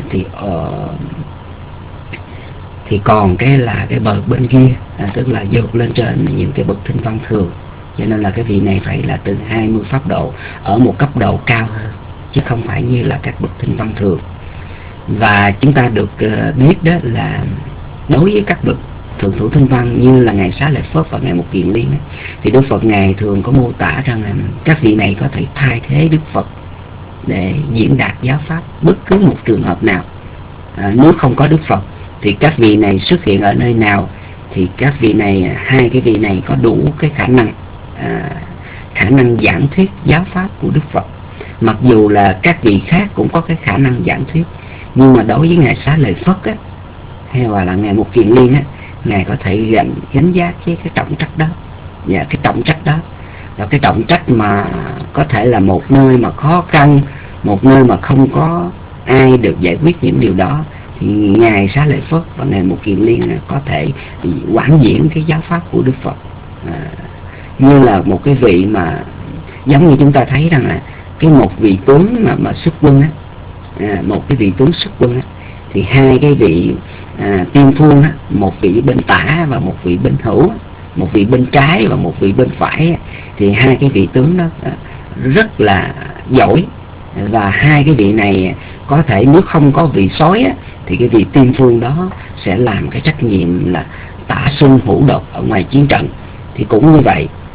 thì còn cái là cái bờ bên kia, tức là vượt lên trên những cái bậc tinh văn thường. Cho nên là cái vị này phải là từ 20 pháp độ ở một cấp độ cao hơn, chứ không phải như là các bậc tinh văn thường. Và chúng ta được biết đó là đối với các bậc thượng thủ tinh văn như là ngài Xá Lợi Phất và ngài Mục Kiền Liên thì Đức Phật ngài thường có mô tả rằng là các vị này có thể thay thế Đức Phật để diễn đạt giáo pháp bất cứ một trường hợp nào. Nếu không có Đức Phật thì các vị này xuất hiện ở nơi nào thì các vị này, hai cái vị này có đủ cái khả năng giảng thuyết giáo pháp của Đức Phật. Mặc dù là các vị khác cũng có cái khả năng giảng thuyết, nhưng mà đối với ngài Xá Lợi Phất á, hay là ngài Mục Kiền Liên á, ngài có thể gánh vác với cái trọng trách đó. Và cái trọng trách đó là cái trọng trách mà có thể là một nơi mà khó khăn, một nơi mà không có ai được giải quyết những điều đó, thì ngài Xá Lợi Phất và ngài Mục Kiền Liên có thể quảng diễn cái giáo pháp của Đức Phật, như là một cái vị mà giống như chúng ta thấy rằng là cái một vị tướng mà xuất quân á, một cái vị tướng xuất quân á, thì hai cái vị tiên phương á, một vị bên tả và một vị bên hữu, một vị bên trái và một vị bên phải, thì hai cái vị tướng đó rất là giỏi. Và hai cái vị này có thể nếu không có vị soái á, thì cái vị tiên phương đó sẽ làm cái trách nhiệm là tả xung hữu đột ở ngoài chiến trận. Thì cũng như vậy,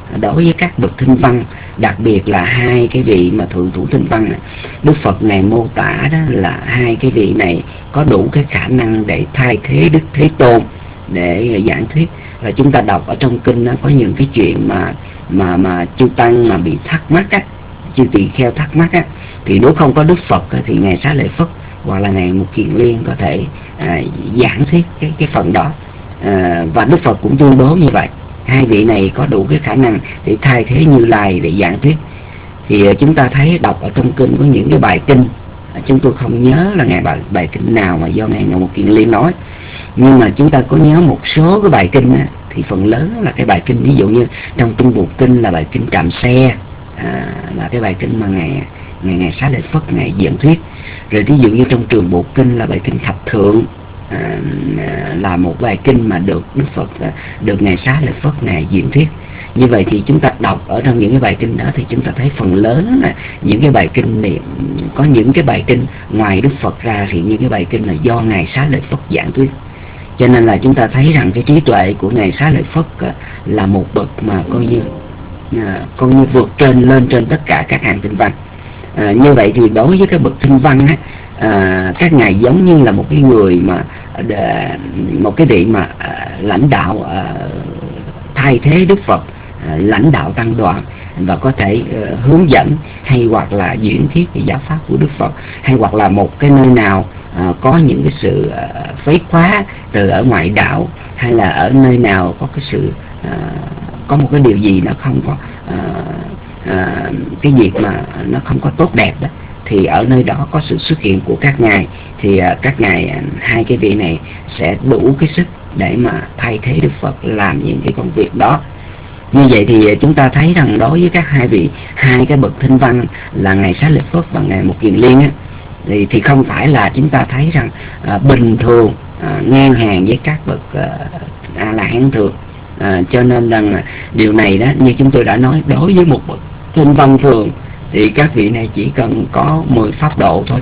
đối với các bậc thinh văn, đặc biệt là hai cái vị mà thượng thủ thinh văn này, Đức Phật Ngài mô tả đó là hai cái vị này có đủ cái khả năng để thay thế Đức Thế Tôn để giảng thuyết. Và chúng ta đọc ở trong kinh nó có những cái chuyện mà chư tăng mà bị thắc mắc á, chư tỳ kheo thắc mắc á, thì nếu không có Đức Phật á, thì Ngài Xá Lợi Phất hoặc là Ngài Mục Kiền Liên có thể giảng thuyết cái phần đó. Và Đức Phật cũng tuyên bố như vậy, hai vị này có đủ cái khả năng để thay thế Như Lai để giảng thuyết. Thì chúng ta thấy đọc ở trong kinh có những cái bài kinh, chúng tôi không nhớ là bài kinh nào mà do Ngài Mục Kiền Liên nói, nhưng mà chúng ta có nhớ một số cái bài kinh á, thì phần lớn là cái bài kinh, ví dụ như trong Trung Bộ Kinh là bài kinh Trạm Xe, là cái bài kinh mà Ngài Xá Lợi Phất Ngài giảng thuyết. Rồi ví dụ như trong Trường Bộ Kinh là bài kinh Thập Thượng, là một bài kinh mà được Đức Phật, được Ngài Xá Lợi Phất Ngài diễn thuyết. Như vậy thì chúng ta đọc ở trong những cái bài kinh đó thì chúng ta thấy phần lớn là những cái bài kinh này, có những cái bài kinh ngoài Đức Phật ra thì những cái bài kinh là do Ngài Xá Lợi Phất giảng thuyết. Cho nên là chúng ta thấy rằng cái trí tuệ của Ngài Xá Lợi Phất là một bậc mà coi như vượt lên trên tất cả các hàng tinh văn. Như vậy thì đối với các bậc tinh văn á, các ngài giống như là một cái người mà một cái vị mà lãnh đạo, thay thế Đức Phật, lãnh đạo tăng đoàn, và có thể hướng dẫn hay hoặc là diễn thuyết cái giáo pháp của Đức Phật, hay hoặc là một cái nơi nào có những cái sự phế khóa từ ở ngoại đạo, hay là ở nơi nào có cái sự có một cái điều gì nó không có cái việc mà nó không có tốt đẹp đó, thì ở nơi đó có sự xuất hiện của các ngài, thì các ngài, hai cái vị này sẽ đủ cái sức để mà thay thế Đức Phật làm những cái công việc đó. Như vậy thì chúng ta thấy rằng đối với các hai cái bậc thinh văn là Ngài Xá Lợi Phất và Ngài Mục Kiền Liên á, thì không phải là chúng ta thấy rằng bình thường ngang hàng với các bậc A La Hán thường. Cho nên rằng điều này đó, như chúng tôi đã nói, đối với một bậc thinh văn thường thì các vị này chỉ cần có 10 pháp độ thôi,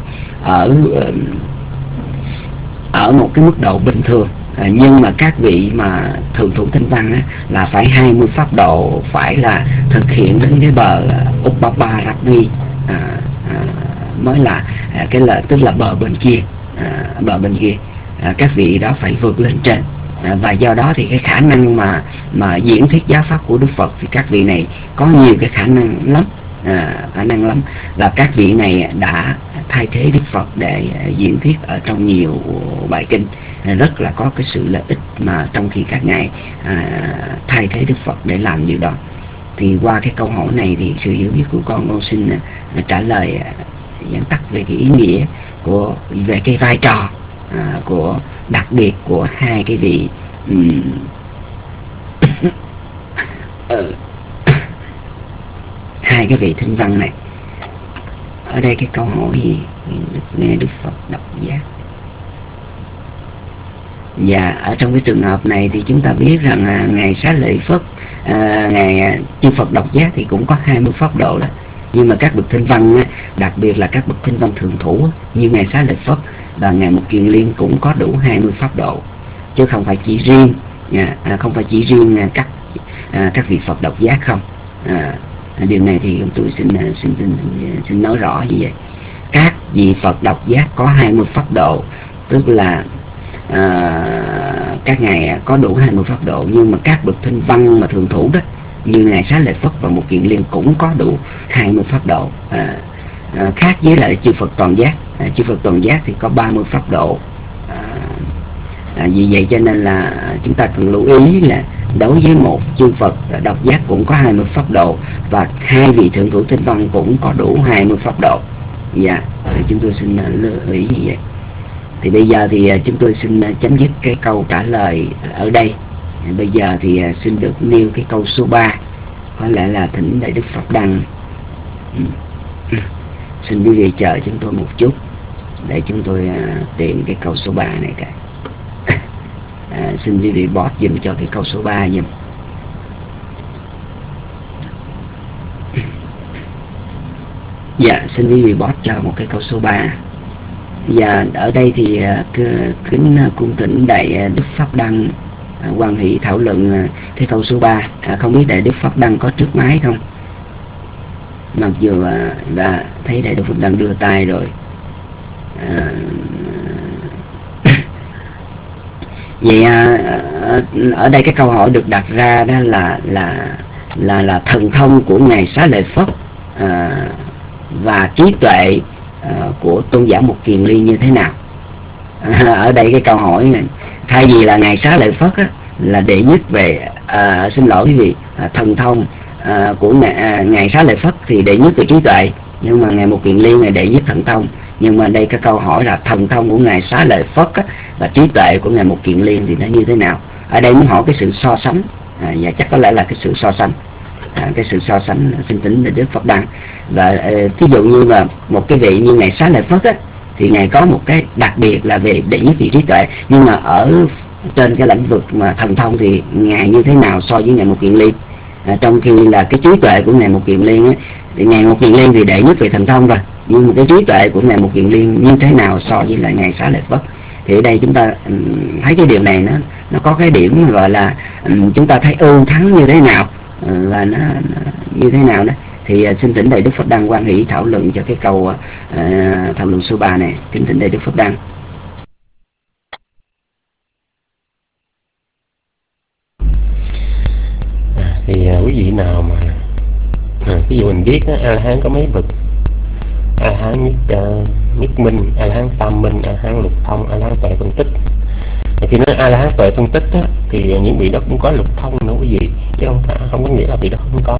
ở một cái mức độ bình thường. Nhưng mà các vị mà thượng thủ thinh văn á, là phải 20 pháp độ, phải là thực hiện đến cái bờ Uppapa Rabbi, mới là cái là tức là bờ bên kia, các vị đó phải vượt lên trên. Và do đó thì cái khả năng mà diễn thuyết giáo pháp của Đức Phật thì các vị này có nhiều cái khả năng lắm, và các vị này đã thay thế Đức Phật để diễn thuyết ở trong nhiều bài kinh, rất là có cái sự lợi ích mà trong khi các ngài thay thế Đức Phật để làm điều đó. Thì qua cái câu hỏi này thì sự hiểu biết của con xin trả lời dẫn tắt về cái ý nghĩa về cái vai trò của đặc biệt của hai cái vị hai cái vị thinh văn này. Ở đây cái câu hỏi gì nghe Đức Phật độc giác, và ở trong cái trường hợp này thì chúng ta biết rằng Ngài Xá Lợi Phất, Ngài chư Phật độc giác thì cũng có 20 pháp độ đó. Nhưng mà các bậc thinh văn, đặc biệt là các bậc thinh văn thường thủ như Ngài Xá Lợi Phất và Ngài Mục Kiền Liên cũng có đủ 20 pháp độ, chứ không phải chỉ riêng các vị Phật độc giác không. Điều này thì tôi xin nói rõ như vậy. Các vị Phật độc giác có 20 pháp độ, tức là các ngài có đủ 20 pháp độ. Nhưng mà các bậc thinh văn mà thường thủ đó, như Ngài Xá Lợi Phất và Mục Kiền Liên cũng có đủ 20 pháp độ, khác với lại chư Phật toàn giác. Chư Phật toàn giác thì có 30 pháp độ. Vì vậy cho nên là chúng ta cần lưu ý là đối với một chư Phật độc giác cũng có 20 pháp độ, và hai vị thượng thủ thinh văn cũng có đủ 20 pháp độ. Dạ, chúng tôi xin lưu ý như vậy. Thì bây giờ thì chúng tôi xin chấm dứt cái câu trả lời ở đây. Bây giờ thì xin được nêu cái câu số 3, có lẽ là thỉnh Đại Đức Pháp Đăng. Xin quý vị chờ chúng tôi một chút để chúng tôi tìm cái câu số 3 này cái. Xin quý vị bot dùm cho cái câu số 3 dùm. Dạ, xin quý vị bot cho một cái câu số 3. Và ở đây thì kính cung thỉnh Đại Đức Pháp Đăng hoan hỷ thảo luận cái câu số 3. Không biết Đại Đức Pháp Đăng có trước máy không? Mặc dù đã thấy Đại Đức Pháp Đăng đưa tay rồi. Vậy ở đây cái câu hỏi được đặt ra đó là thần thông của Ngài Xá Lợi Phất và trí tuệ của tôn giả Mục Kiền Liên như thế nào? Ở đây cái câu hỏi này, thay vì là Ngài Xá Lợi Phất á, là đệ nhất về xin lỗi quý vị, thần thông của Ngài Xá Lợi Phất thì đệ nhất về trí tuệ, nhưng mà Ngài Mục Kiền Liên là đệ nhất thần thông. Nhưng mà đây cái câu hỏi là thần thông của Ngài Xá Lợi Phất á, và trí tuệ của Ngài Mục Kiền Liên thì nó như thế nào? Ở đây muốn hỏi cái sự so sánh, và chắc có lẽ là cái sự so sánh, cái sự so sánh xin tính Đại Đức Pháp Đăng. Và ví dụ như là một cái vị như Ngài Xá Lợi Phất á, thì Ngài có một cái đặc biệt là về đệ nhất vị trí tuệ, nhưng mà ở trên cái lĩnh vực mà thần thông thì Ngài như thế nào so với Ngài Mục Kiền Liên? Trong khi là cái trí tuệ của Ngài Mục Kiền Liên á, thì Ngài Mục Kiền Liên thì đệ nhất về thần thông rồi, nhưng mà cái trí tuệ của Ngài Mục Kiền Liên như thế nào so với lại Ngài Xá Lợi Phất? Thì ở đây chúng ta thấy cái điều này nó có cái điểm gọi là chúng ta thấy ưu thắng như thế nào, và nó như thế nào đó. Thì xin thỉnh Đại Đức Pháp Đăng hoan hỷ thảo luận cho cái câu thảo luận số 3 này. Kính thỉnh Đại Đức Pháp Đăng. Thì quý vị nào mà ví dụ mình biết A-la-hán có mấy bậc: A-la-hán nhất minh, A-la-hán tam minh, A-la-hán lục thông, A-la-hán tuệ phân tích. Khi nói A-la-hán tuệ phân tích á, thì những vị đó cũng có lục thông nữa quý vị, chứ không có nghĩa là vị đó không có.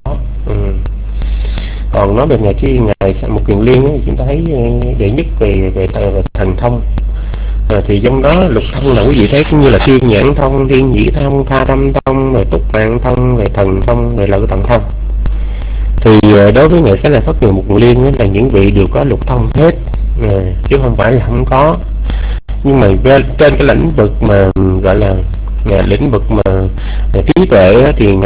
Còn nói về Ngài Mục Kiền Liên ấy, chúng ta thấy đệ nhất về thần thông, thì trong đó lục thông là quý vị thấy cũng như là thiên nhãn thông, thiên nhĩ thông, tha tâm thông, rồi túc mạng thông, về thần thông, về lợi thần thông. Thì đối với Ngài Xá Lợi Phất, Ngài Mục Kiền Liên ấy, là những vị đều có lục thông hết, chứ không phải là không có. Nhưng mà trên cái lĩnh vực mà gọi là lĩnh vực mà trí tuệ ấy, thì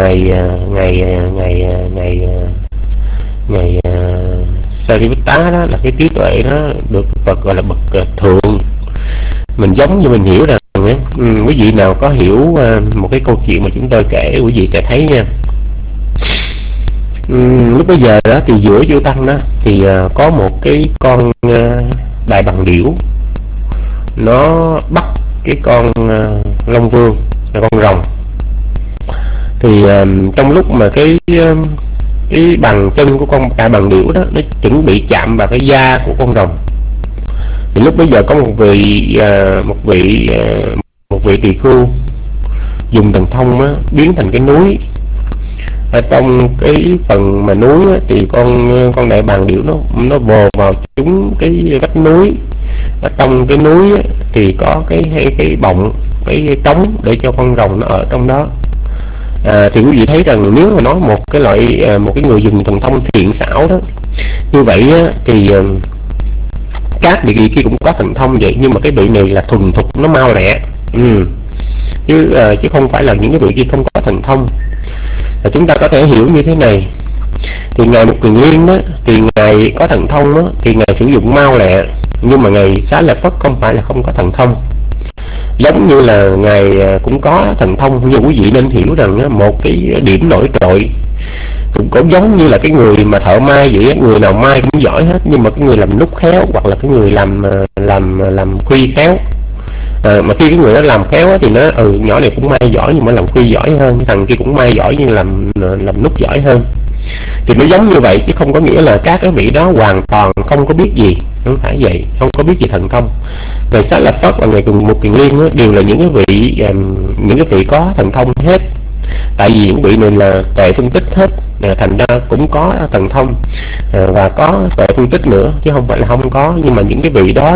ngày Sariputta đó là cái trí tuệ đó được Phật gọi là bậc thượng. Mình giống như mình hiểu rằng quý vị nào có hiểu một cái câu chuyện mà chúng tôi kể, quý vị sẽ thấy nha. Lúc bây giờ đó thì giữa chư tăng đó thì có một cái con đại bằng điểu, nó bắt cái con long vương là con rồng. Thì trong lúc mà cái bàn chân của con đại bằng điểu đó nó chuẩn bị chạm vào cái da của con rồng, thì lúc bây giờ có một vị tỳ khưu dùng thần thông á, biến thành cái núi. Ở trong cái phần mà núi á, thì con đại bàng điểu nó vồ vào trúng cái vách núi. Ở trong cái núi á, thì có cái bọng, cái trống để cho con rồng nó ở trong đó. Thì quý vị thấy rằng nếu mà nói một cái người dùng thần thông thiện xảo đó như vậy á, thì các vị kia cũng có thần thông vậy, nhưng mà cái vị này là thuần thục, nó mau lẹ, chứ không phải là những cái vị kia không có thần thông. Chúng ta có thể hiểu như thế này. Thì Ngài Mục Kiền Liên đó, thì Ngài có thần thông đó, thì Ngài sử dụng mau lẹ, nhưng mà Ngài Xá Lợi Phất không phải là không có thần thông. Giống như là Ngài cũng có thần thông, nhưng quý vị nên hiểu rằng một cái điểm nổi trội cũng giống như là cái người mà thợ may vậy, người nào may cũng giỏi hết, nhưng mà cái người làm nút khéo hoặc là cái người làm khuy khéo, mà khi cái người đó làm khéo thì nó nhỏ này cũng may giỏi nhưng mà làm khuy giỏi hơn, cái thằng kia cũng may giỏi nhưng làm nút giỏi hơn. Thì nó giống như vậy, chứ không có nghĩa là các cái vị đó hoàn toàn không có biết gì, không phải vậy, không có biết gì thần thông. Ngài Xá Lợi Phất và Ngài Mục Kiền Liên đều là những cái vị có thần thông hết. Tại vì những vị này là tuệ phân tích hết, thành ra cũng có thần thông và có tuệ phân tích nữa, chứ không phải là không có. Nhưng mà những cái vị đó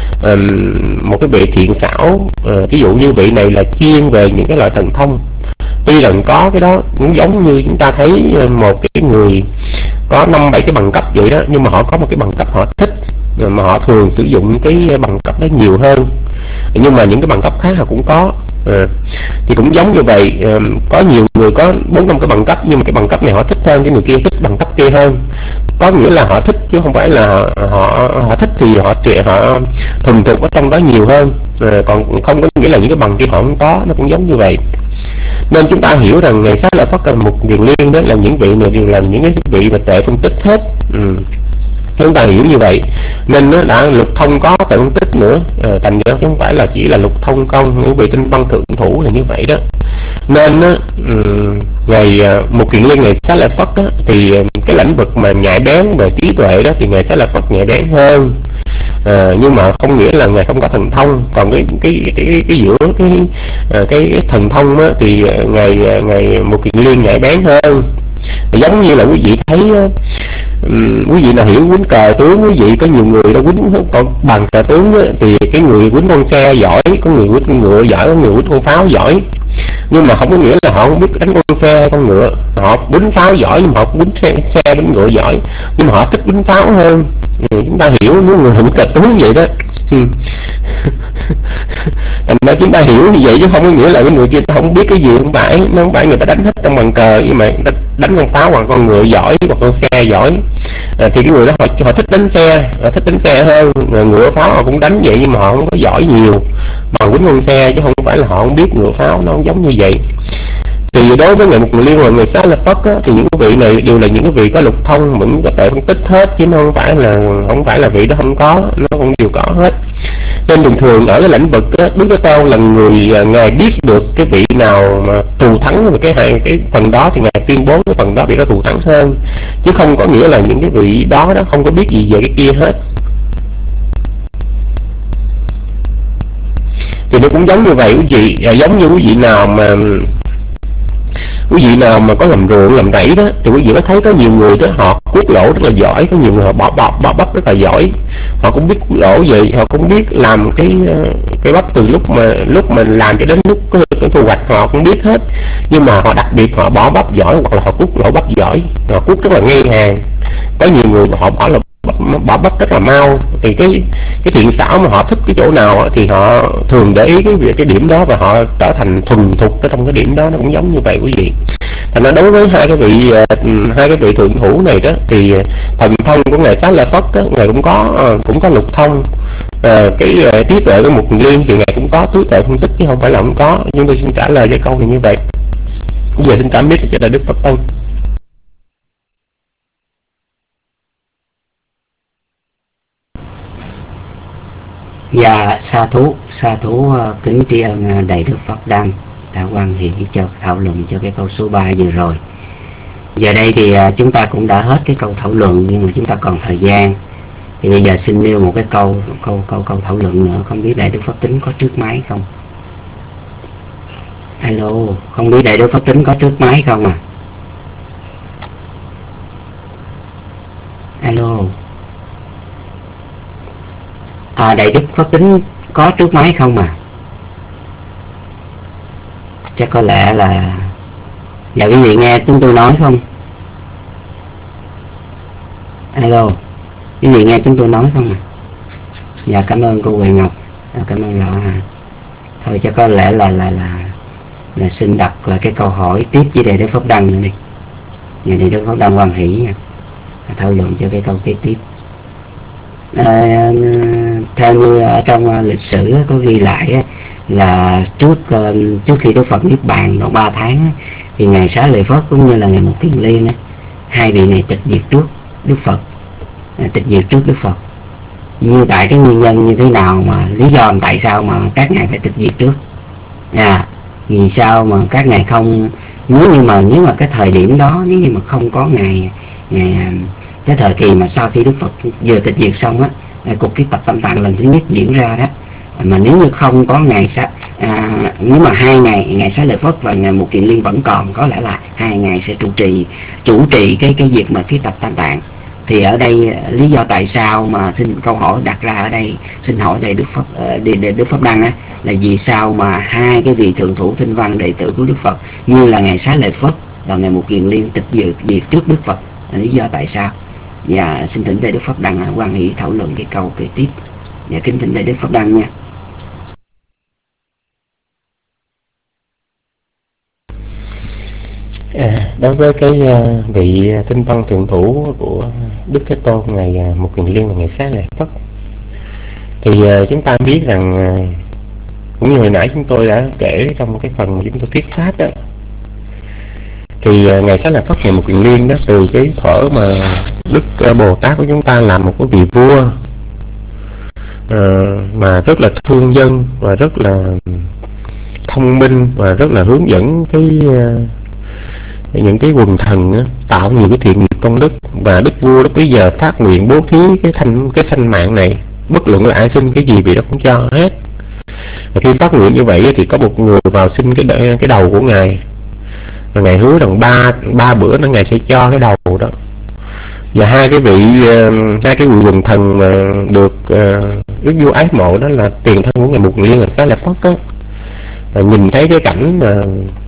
một cái vị thiện xảo, ví dụ như vị này là chuyên về những cái loại thần thông. Tuy rằng có cái đó cũng giống như chúng ta thấy một cái người có 5-7 cái bằng cấp vậy đó, nhưng mà họ có một cái bằng cấp họ thích, mà họ thường sử dụng cái bằng cấp đó nhiều hơn. Nhưng mà những cái bằng cấp khác họ cũng có. Thì cũng giống như vậy, có nhiều người có 4-5 cái bằng cấp, nhưng mà cái bằng cấp này họ thích hơn, cái người kia thích bằng cấp kia hơn. Có nghĩa là họ thích, chứ không phải là họ thích thì họ thuần thục ở trong đó nhiều hơn. Còn không có nghĩa là những cái bằng kia họ không có, nó cũng giống như vậy. Nên chúng ta hiểu rằng ngày Xá Lợi Phất là một kiền liên đó, là những vị này đều là những cái vị mà tuệ phân tích hết. Chúng ta hiểu như vậy nên nó đã lục thông có tuệ phân tích nữa, thành ra không phải là chỉ là lục thông công, những vị tinh văn thượng thủ là như vậy đó. Nên ngày một kiền liên ngày Xá Lợi Phất đó, thì cái lĩnh vực mà nhạy bén về trí tuệ đó thì ngày Xá Lợi Phất nhạy bén hơn. Nhưng mà không nghĩa là ngài không có thần thông. Còn cái giữa cái thần thông á, thì ngài một kiền liên nhạy bén hơn. Giống như là quý vị thấy quý vị nào hiểu quýnh cờ tướng, quý vị có nhiều người đã quýnh còn bằng cờ tướng á, thì cái người quýnh con xe giỏi, có người quýnh con ngựa giỏi, có người quýnh con pháo giỏi. Nhưng mà không có nghĩa là họ không biết đánh con xe con ngựa. Họ quýnh pháo giỏi nhưng mà họ quýnh xe quýnh ngựa giỏi, nhưng mà họ thích quýnh pháo hơn. Chúng ta hiểu nếu người quýnh cờ tướng vậy đó. Thành ra chúng ta hiểu như vậy chứ không có nghĩa là cái người kia không biết cái gì. Không phải, nó không phải người ta đánh hết trong bàn cờ, nhưng mà người ta đánh con pháo hoặc con ngựa giỏi hoặc con xe giỏi, thì cái người đó họ thích đánh xe, họ thích đánh xe hơn. Ngựa pháo họ cũng đánh vậy nhưng mà họ không có giỏi nhiều bằng quýnh con xe, chứ không phải là họ không biết ngựa pháo, nó không giống như vậy. Thì đối với ngày một kiền liên và người Xá Lợi Phất á, thì những cái vị này đều là những cái vị có lục thông, vẫn có thể phân tích hết, chứ nó không phải là vị đó không có, nó cũng đều có hết. Nên thường thường ở cái lĩnh vực á, Đức Thế Tôn là người ngài biết được cái vị nào mà thù thắng về cái phần đó thì ngài tuyên bố cái phần đó bị có thù thắng hơn, chứ không có nghĩa là những cái vị đó không có biết gì về cái kia hết. Thì nó cũng giống như vậy quý vị, giống như quý vị nào mà có làm ruộng làm rẫy đó, thì quý vị có thấy có nhiều người đó họ cuốc lỗ rất là giỏi, có nhiều người họ bỏ bắp rất là giỏi, họ cũng biết cuốc lỗ vậy, họ cũng biết làm cái bắp từ lúc mà làm cho đến lúc cái thu hoạch họ cũng biết hết. Nhưng mà họ đặc biệt họ bỏ bắp giỏi hoặc là họ cuốc lỗ bắp giỏi, họ cuốc rất là ngay hàng. Có nhiều người họ bỏ bắp rất là mau, thì cái thiện xảo mà họ thích cái chỗ nào thì họ thường để ý cái điểm đó và họ trở thành thuần thục ở trong cái điểm đó. Nó cũng giống như vậy quý vị. Thành ra đối với hai cái vị thượng thủ này đó thì thần thông của ngài Xá Lợi Phất đó, ngài cũng có lục thông. Cái trí tuệ của một kiền liên thì ngài cũng có trí tuệ phân tích chứ không phải là không có. Nhưng tôi xin trả lời cái câu này như vậy. Bây giờ xin trả biết cho Đại Đức Phật Tông. Dạ, sa thú kính tri ân Đại Đức Pháp Đăng đã quan hệ cho thảo luận cho cái câu số 3 vừa rồi. Giờ đây thì chúng ta cũng đã hết cái câu thảo luận, nhưng mà chúng ta còn thời gian. Thì bây giờ xin nêu một cái câu thảo luận nữa. Không biết Đại Đức Pháp Tính có trước máy không? Alo, không biết Đại Đức Pháp Tính có trước máy không à? Alo. Đại Đức Pháp Tính có trước máy không à? Chắc có lẽ là... Dạ quý vị nghe chúng tôi nói không? Alo, quý vị nghe chúng tôi nói không à? Dạ cảm ơn cô Huệ Ngọc, cảm ơn Lọ Hà. Thôi chắc có lẽ là xin đặt lại cái câu hỏi tiếp với Đại Đức Pháp Đăng nữa đi. Nhà Đại Đức Pháp Đăng hoan hỷ nha, thảo luận cho cái câu kế tiếp. Theo như ở trong lịch sử có ghi lại là trước khi Đức Phật niết bàn độ 3 tháng thì ngài Xá Lợi Phất cũng như là ngài Một Kiền Liên hai vị này tịch diệt trước Đức Phật, như tại cái nguyên nhân như thế nào, mà lý do tại sao mà các ngài phải tịch diệt trước, vì sao mà các ngài không, nếu mà cái thời điểm đó, nếu như mà không có ngày cái thời kỳ mà sau khi Đức Phật vừa tịch diệt xong á, cuộc kiếp tập Tam Tạng lần thứ nhất diễn ra đó, mà nếu như không có nếu mà hai ngày Xá Lợi Phất và ngày Một Kiền Liên vẫn còn, có lẽ là hai ngày sẽ chủ trì cái việc mà kiếp tập Tam Tạng. Thì ở đây lý do tại sao mà xin câu hỏi đặt ra ở đây, xin hỏi Đại Đức Pháp Đăng á, là vì sao mà hai cái vị thượng thủ tinh văn đệ tử của Đức Phật như là ngày Xá Lợi Phất và ngày Một Kiền Liên tịch diệt trước Đức Phật, là lý do tại sao? Và xin thỉnh Đại Đức Pháp Đăng quan hệ thảo luận cái câu kế tiếp. Và kính thỉnh Đại Đức Pháp Đăng nha. Đối với cái vị tinh văn thượng thủ của Đức Thế Tôn ngày Một Kiền Liên và ngày Xá Lợi Phất, thì chúng ta biết rằng cũng như hồi nãy chúng tôi đã kể trong cái phần mà chúng tôi thuyết pháp đó, Thì Ngài Xá Lợi Phất Ngày Một Kiền Liên đó, từ cái thuở mà Đức Bồ Tát của chúng ta làm một cái vị vua mà rất là thương dân và rất là thông minh và rất là hướng dẫn những cái quần thần á, tạo nhiều cái thiện nghiệp công đức, và đức vua lúc bấy giờ phát nguyện bố thí cái sanh mạng này, bất luận là ai xin cái gì vị đó cũng cho hết. Và khi phát nguyện như vậy thì có một người vào xin cái đầu của ngài, và ngài hứa rằng ba bữa nữa ngài sẽ cho cái đầu đó. Và hai cái vị quần thần mà được đức vua ái mộ đó là tiền thân của Ngài Một Kiền Liên, là Xá Lợi Phất á, nhìn thấy cái cảnh mà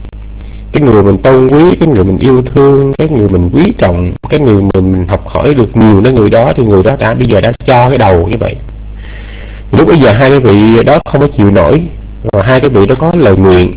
cái người mình tôn quý, cái người mình yêu thương, cái người mình quý trọng, cái người mình học hỏi được nhiều đến người đó, thì người đó bây giờ đã cho cái đầu như vậy. Lúc bây giờ hai cái vị đó không có chịu nổi, và hai cái vị đó có lời nguyện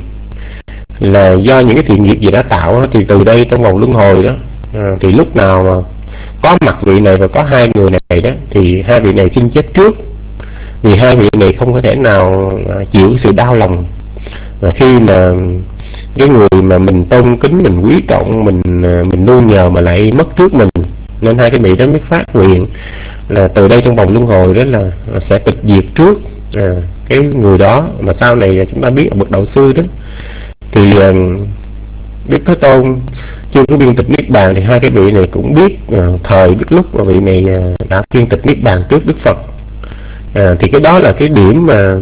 là do những cái thiện nghiệp gì đã tạo đó, thì từ đây trong vòng luân hồi đó thì lúc nào mà có mặt vị này và có hai người này đó, thì hai vị này xin chết trước, vì hai vị này không có thể nào chịu sự đau lòng. Và khi mà cái người mà mình tôn kính, mình quý trọng, mình nuôi nhờ mà lại mất trước mình, nên hai cái vị đó mới phát nguyện là từ đây trong vòng luân hồi đó là sẽ tịch diệt trước cái người đó. Mà sau này chúng ta biết ở bậc đạo sư đó thì Đức Thế Tôn chưa có viên tịch niết bàn, thì hai cái vị này cũng biết thời biết lúc mà vị này đã viên tịch niết bàn trước Đức Phật. Thì cái đó là cái điểm mà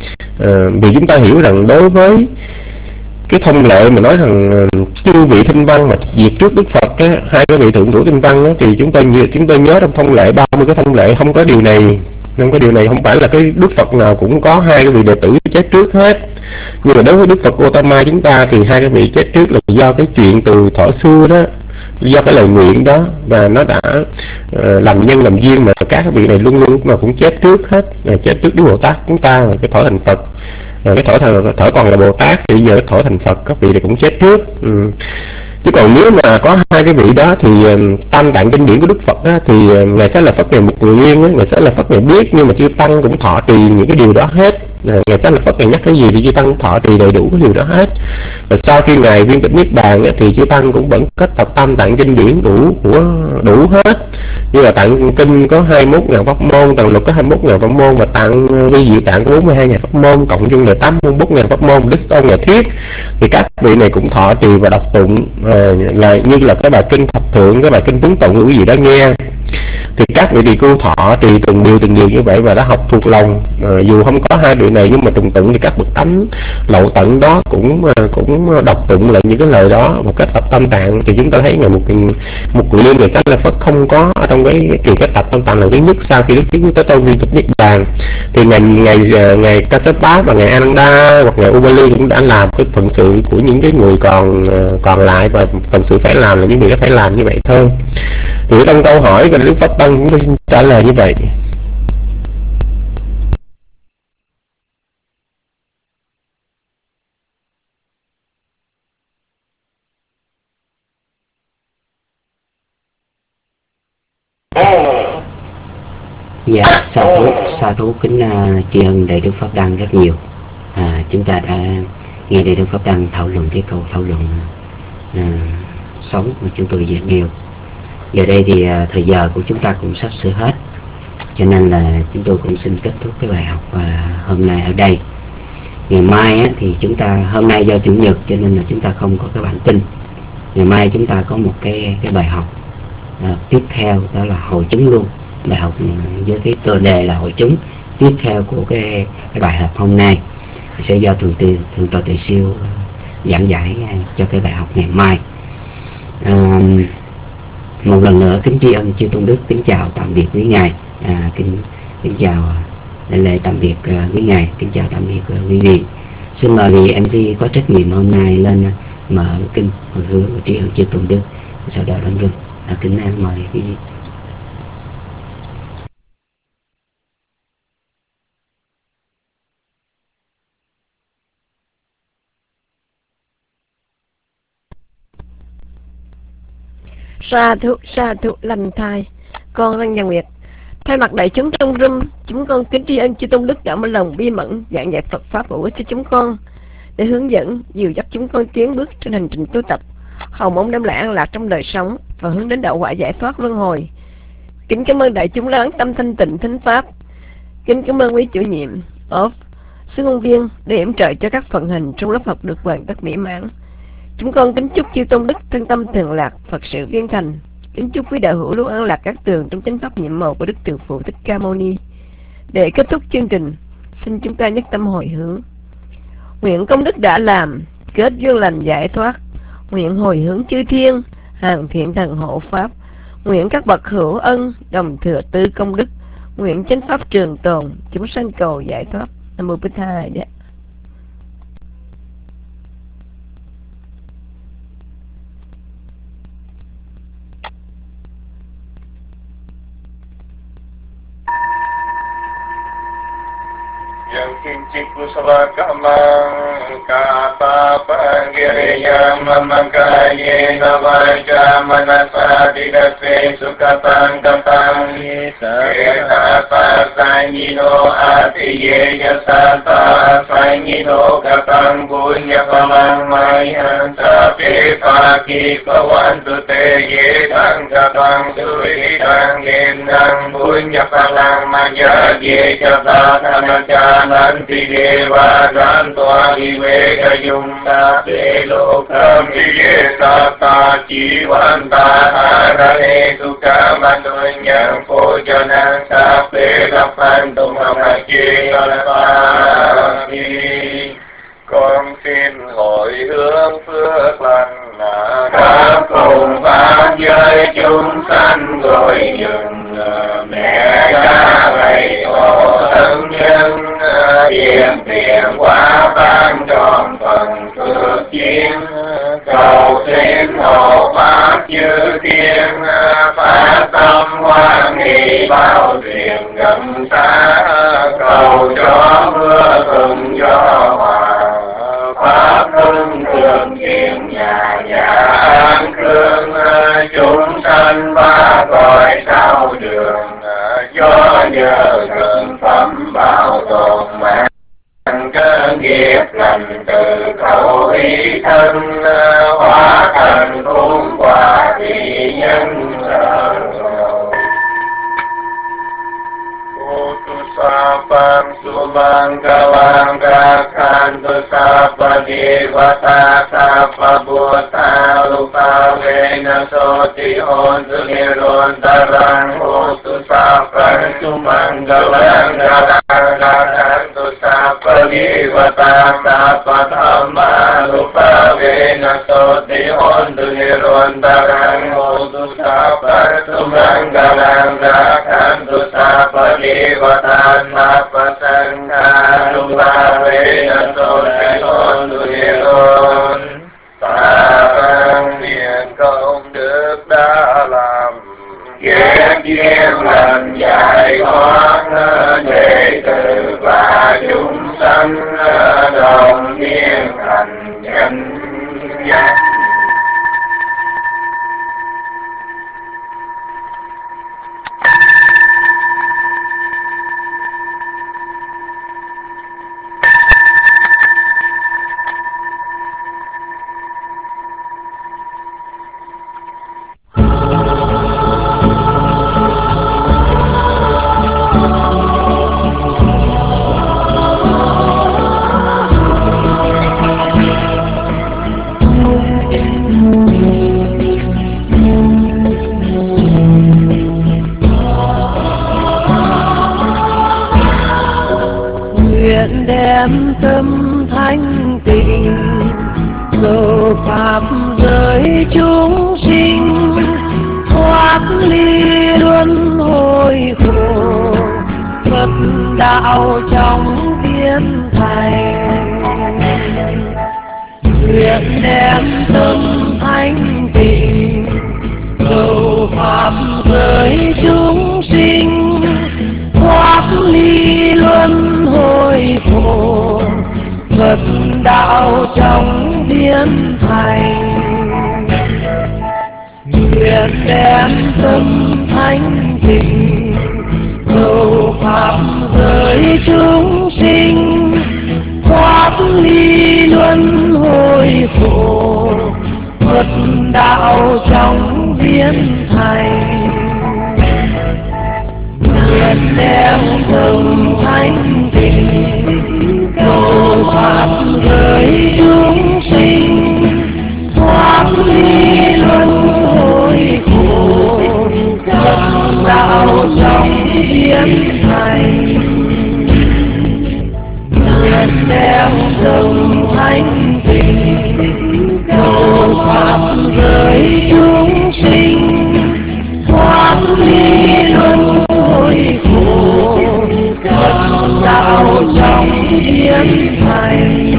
vì chúng ta hiểu rằng đối với cái thông lệ mà nói rằng chư vị Tinh Văn mà diệt trước Đức Phật á, hai cái vị thượng thủ Tinh Văn á, thì chúng ta nhớ trong thông lệ 30 cái thông lệ không có điều này. Nên cái điều này không phải là cái Đức Phật nào cũng có hai cái vị đệ tử chết trước hết. Nhưng mà đối với Đức Phật Gautama chúng ta thì hai cái vị chết trước là do cái chuyện từ thuở xưa đó, do cái lời nguyện đó, và nó đã làm nhân làm duyên mà các vị này luôn luôn mà cũng chết trước hết, chết trước Đức Bồ Tát chúng ta, cái thuở thành Phật. Cái thở còn là Bồ Tát thì giờ cái thở thành Phật các vị này cũng chết trước. Chứ còn nếu mà có hai cái vị đó thì tam tạng kinh điển của Đức Phật đó, thì Ngài Xá Lợi Phất Ngày Một Kiền Liên, Ngài Xá Lợi Phất Ngày biết, nhưng mà chư tăng cũng thọ trì những cái điều đó hết. Ngài Xá Lợi Phất Ngày nhắc cái gì thì chư tăng cũng thọ trì đầy đủ cái điều đó hết. Và sau khi ngài viên tịch niết bàn thì chư tăng cũng vẫn kết tập tam tạng kinh điển đủ hết. Như là tạng kinh có 21.000 pháp môn, tạng luật có 21.000 pháp môn, và tạng vi diệu tạng có 42.000 pháp môn, cộng chung là 81.000 pháp môn, Đức Tôn Nhà Thiết. Thì các vị này cũng thọ trì và đọc tụng là như là cái bài kinh thập thượng, cái bài kinh tướng tụng quý vị đã nghe. Thì các vị tỳ khưu thọ trì từng điều như vậy và đã học thuộc lòng. Dù không có hai vị này nhưng mà trùng tụng thì các bậc tánh lậu tận đó cũng đọc tụng lại những cái lời đó một cách tập tam tạng. Thì chúng ta thấy Ngài Một Kiền Liên, Ngài Xá Lợi Phất không có ở trong cái kỳ kết tập tam tạng lần thứ nhất sau khi Đức Thế Tôn viên tịch niết bàn. Thì ngài Kassapa và ngài Ananda hoặc ngài Ubali cũng đã làm cái phận sự của những cái người còn lại, và phận sự phải làm là những người đó phải làm như vậy thôi. Thì trong câu hỏi của Đức Pháp Tăng chúng tôi xin trả lời như vậy. Dạ, sa thú kính tri ân Đại Đức Pháp Đăng rất nhiều. Chúng ta đã nghe Đại Đức Pháp Đăng thảo luận cái câu thảo luận sống mà chúng tôi vừa nêu. Giờ đây thì thời giờ của chúng ta cũng sắp sửa hết, cho nên là chúng tôi cũng xin kết thúc cái bài học hôm nay ở đây. Ngày mai thì chúng ta, hôm nay do Chủ nhật cho nên là chúng ta không có cái bản tin. Ngày mai chúng ta có một cái bài học tiếp theo, đó là hội chúng luôn. Bài học với cái tựa đề là hội chúng, tiếp theo của cái bài học hôm nay sẽ do Thượng tọa Tỳ Siêu giảng giải cho cái bài học ngày mai. Một lần nữa kính tri ân chư Tôn Đức, kính chào tạm biệt quý ngài, kính chào lễ tạm biệt quý ngài, kính chào tạm biệt quý vị. Xin mời vị MC có trách nhiệm hôm nay lên mở kinh hồi hướng và tri ân chư Tôn Đức, sau đó đón rừng. Kính mời quý vị. Sa thụ lành thai. Con Lăng Nhà Nguyệt thay mặt đại chúng trong room, chúng con kính tri ân chư Tôn Đức đã một lòng bi mẫn giảng dạy Phật pháp bổ ích cho chúng con để hướng dẫn dìu dắt chúng con tiến bước trên hành trình tu tập hầu mong đem lại an lạc trong đời sống và hướng đến đạo quả giải thoát luân hồi. Kính cảm ơn đại chúng lắng tâm thanh tịnh thính pháp. Kính cảm ơn quý chủ nhiệm sư ngôn viên để yểm trợ cho các phần hình trong lớp học được hoàn tất mỹ mãn. Chúng con kính chúc chư tôn đức thân tâm thường lạc, Phật sự viên thành. Kính chúc quý đạo hữu luôn an lạc các tường trong chánh pháp nhiệm màu của Đức Từ Phụ Thích Ca Mâu Ni. Để kết thúc chương trình, xin chúng ta nhất tâm hồi hướng. Nguyện công đức đã làm, kết duyên lành giải thoát. Nguyện hồi hướng chư thiên, hàng thiện thần hộ pháp. Nguyện các bậc hữu ân, đồng thừa tư công đức. Nguyện chánh pháp trường tồn, chúng sanh cầu giải thoát. Nam mô Bích Tha. Yang kincik kusala kamang kapa panggiriyam mamangkaye navaja manasa didase sukatang katang kita pasangino atiye yasata sangino katang punya palang mayan sapi paki pawantu te ye tang katang suri tang gendang punya palang maya ye katang anaja nanti dewa dan tua iwe kayung sape lokam iye tata jiwanta arane suka matunyang pojanang sape lapan tumamaji kalapati. Con xin hồi hướng phước lành khắp cùng pháp giới chúng sanh gọi dừng mẹ cha thầy tổ thân nhân hiện tiền quả ban tròn phần phước duyên cầu xin hộ pháp chư thiên phát tâm hoan hỷ bao truyền gần xa cầu cho mưa thuận gió hòa pháp hưng thường kiện nhà nhà an cương chúng sanh ba cõi sao đường do nhờ thần phẩm bảo tồn mạng cơ nghiệp lành từ khẩu ý thân hóa thành cúng quà thị nhân Sapam Sumanggalangga Kantu Sapa Devata Sapa Bhutta Lupa Vena Soti Hontu Nirontarang Hotu Sapa Sumanggalangga Kantu Sapa Devata Sapa Dhamma Lupa Vena Soti Hontu Nirontarang Hotu Sapa Sumanggalangga Kantu Sapa Devata Sapa Sangha Lupa Vena Soti Hontu Niron. Ta nguyện công đức đã làm ghét duyên lành giải thoát đệ tử và chúng sanh đồng niên thành chánh giác. Nguyện đem tâm thanh tịnh dầu pháp giới chúng sinh thoát ly luân hồi khổ Phật đạo trong tiến thành. Nguyện đem tâm thanh tịnh dầu pháp giới chúng sinh thoát ly luân hồi khổ Phật đạo trong tiến thành. Nguyện đem tâm thanh tịnh dầu pháp giới chúng sinh thoát ly luân hồi khổ Phật đạo trong viên thành, nguyện đem thần thánh tình cầu pháp giới chúng sinh, thoát ly luân hồi khổ, chân đạo trong viên thành, nguyện đem thần thánh tình cầu pháp giới chúng sinh, thoát ly luân hồi khổ, chân đạo trong viên thành.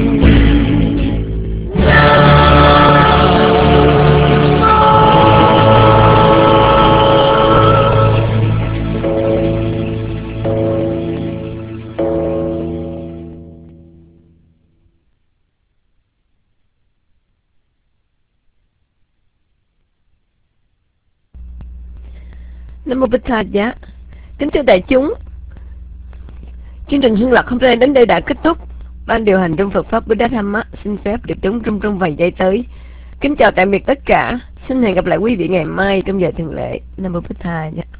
Nam mô Bích Tha Giá. Kính thưa đại chúng, chương trình Hương Lạc hôm nay đến đây đã kết thúc. Ban điều hành trong Phật pháp Buddha Dhamma xin phép được đóng trong vài giây tới. Kính chào tạm biệt tất cả. Xin hẹn gặp lại quý vị ngày mai trong giờ thường lệ. Nam mô Bích Tha Giá.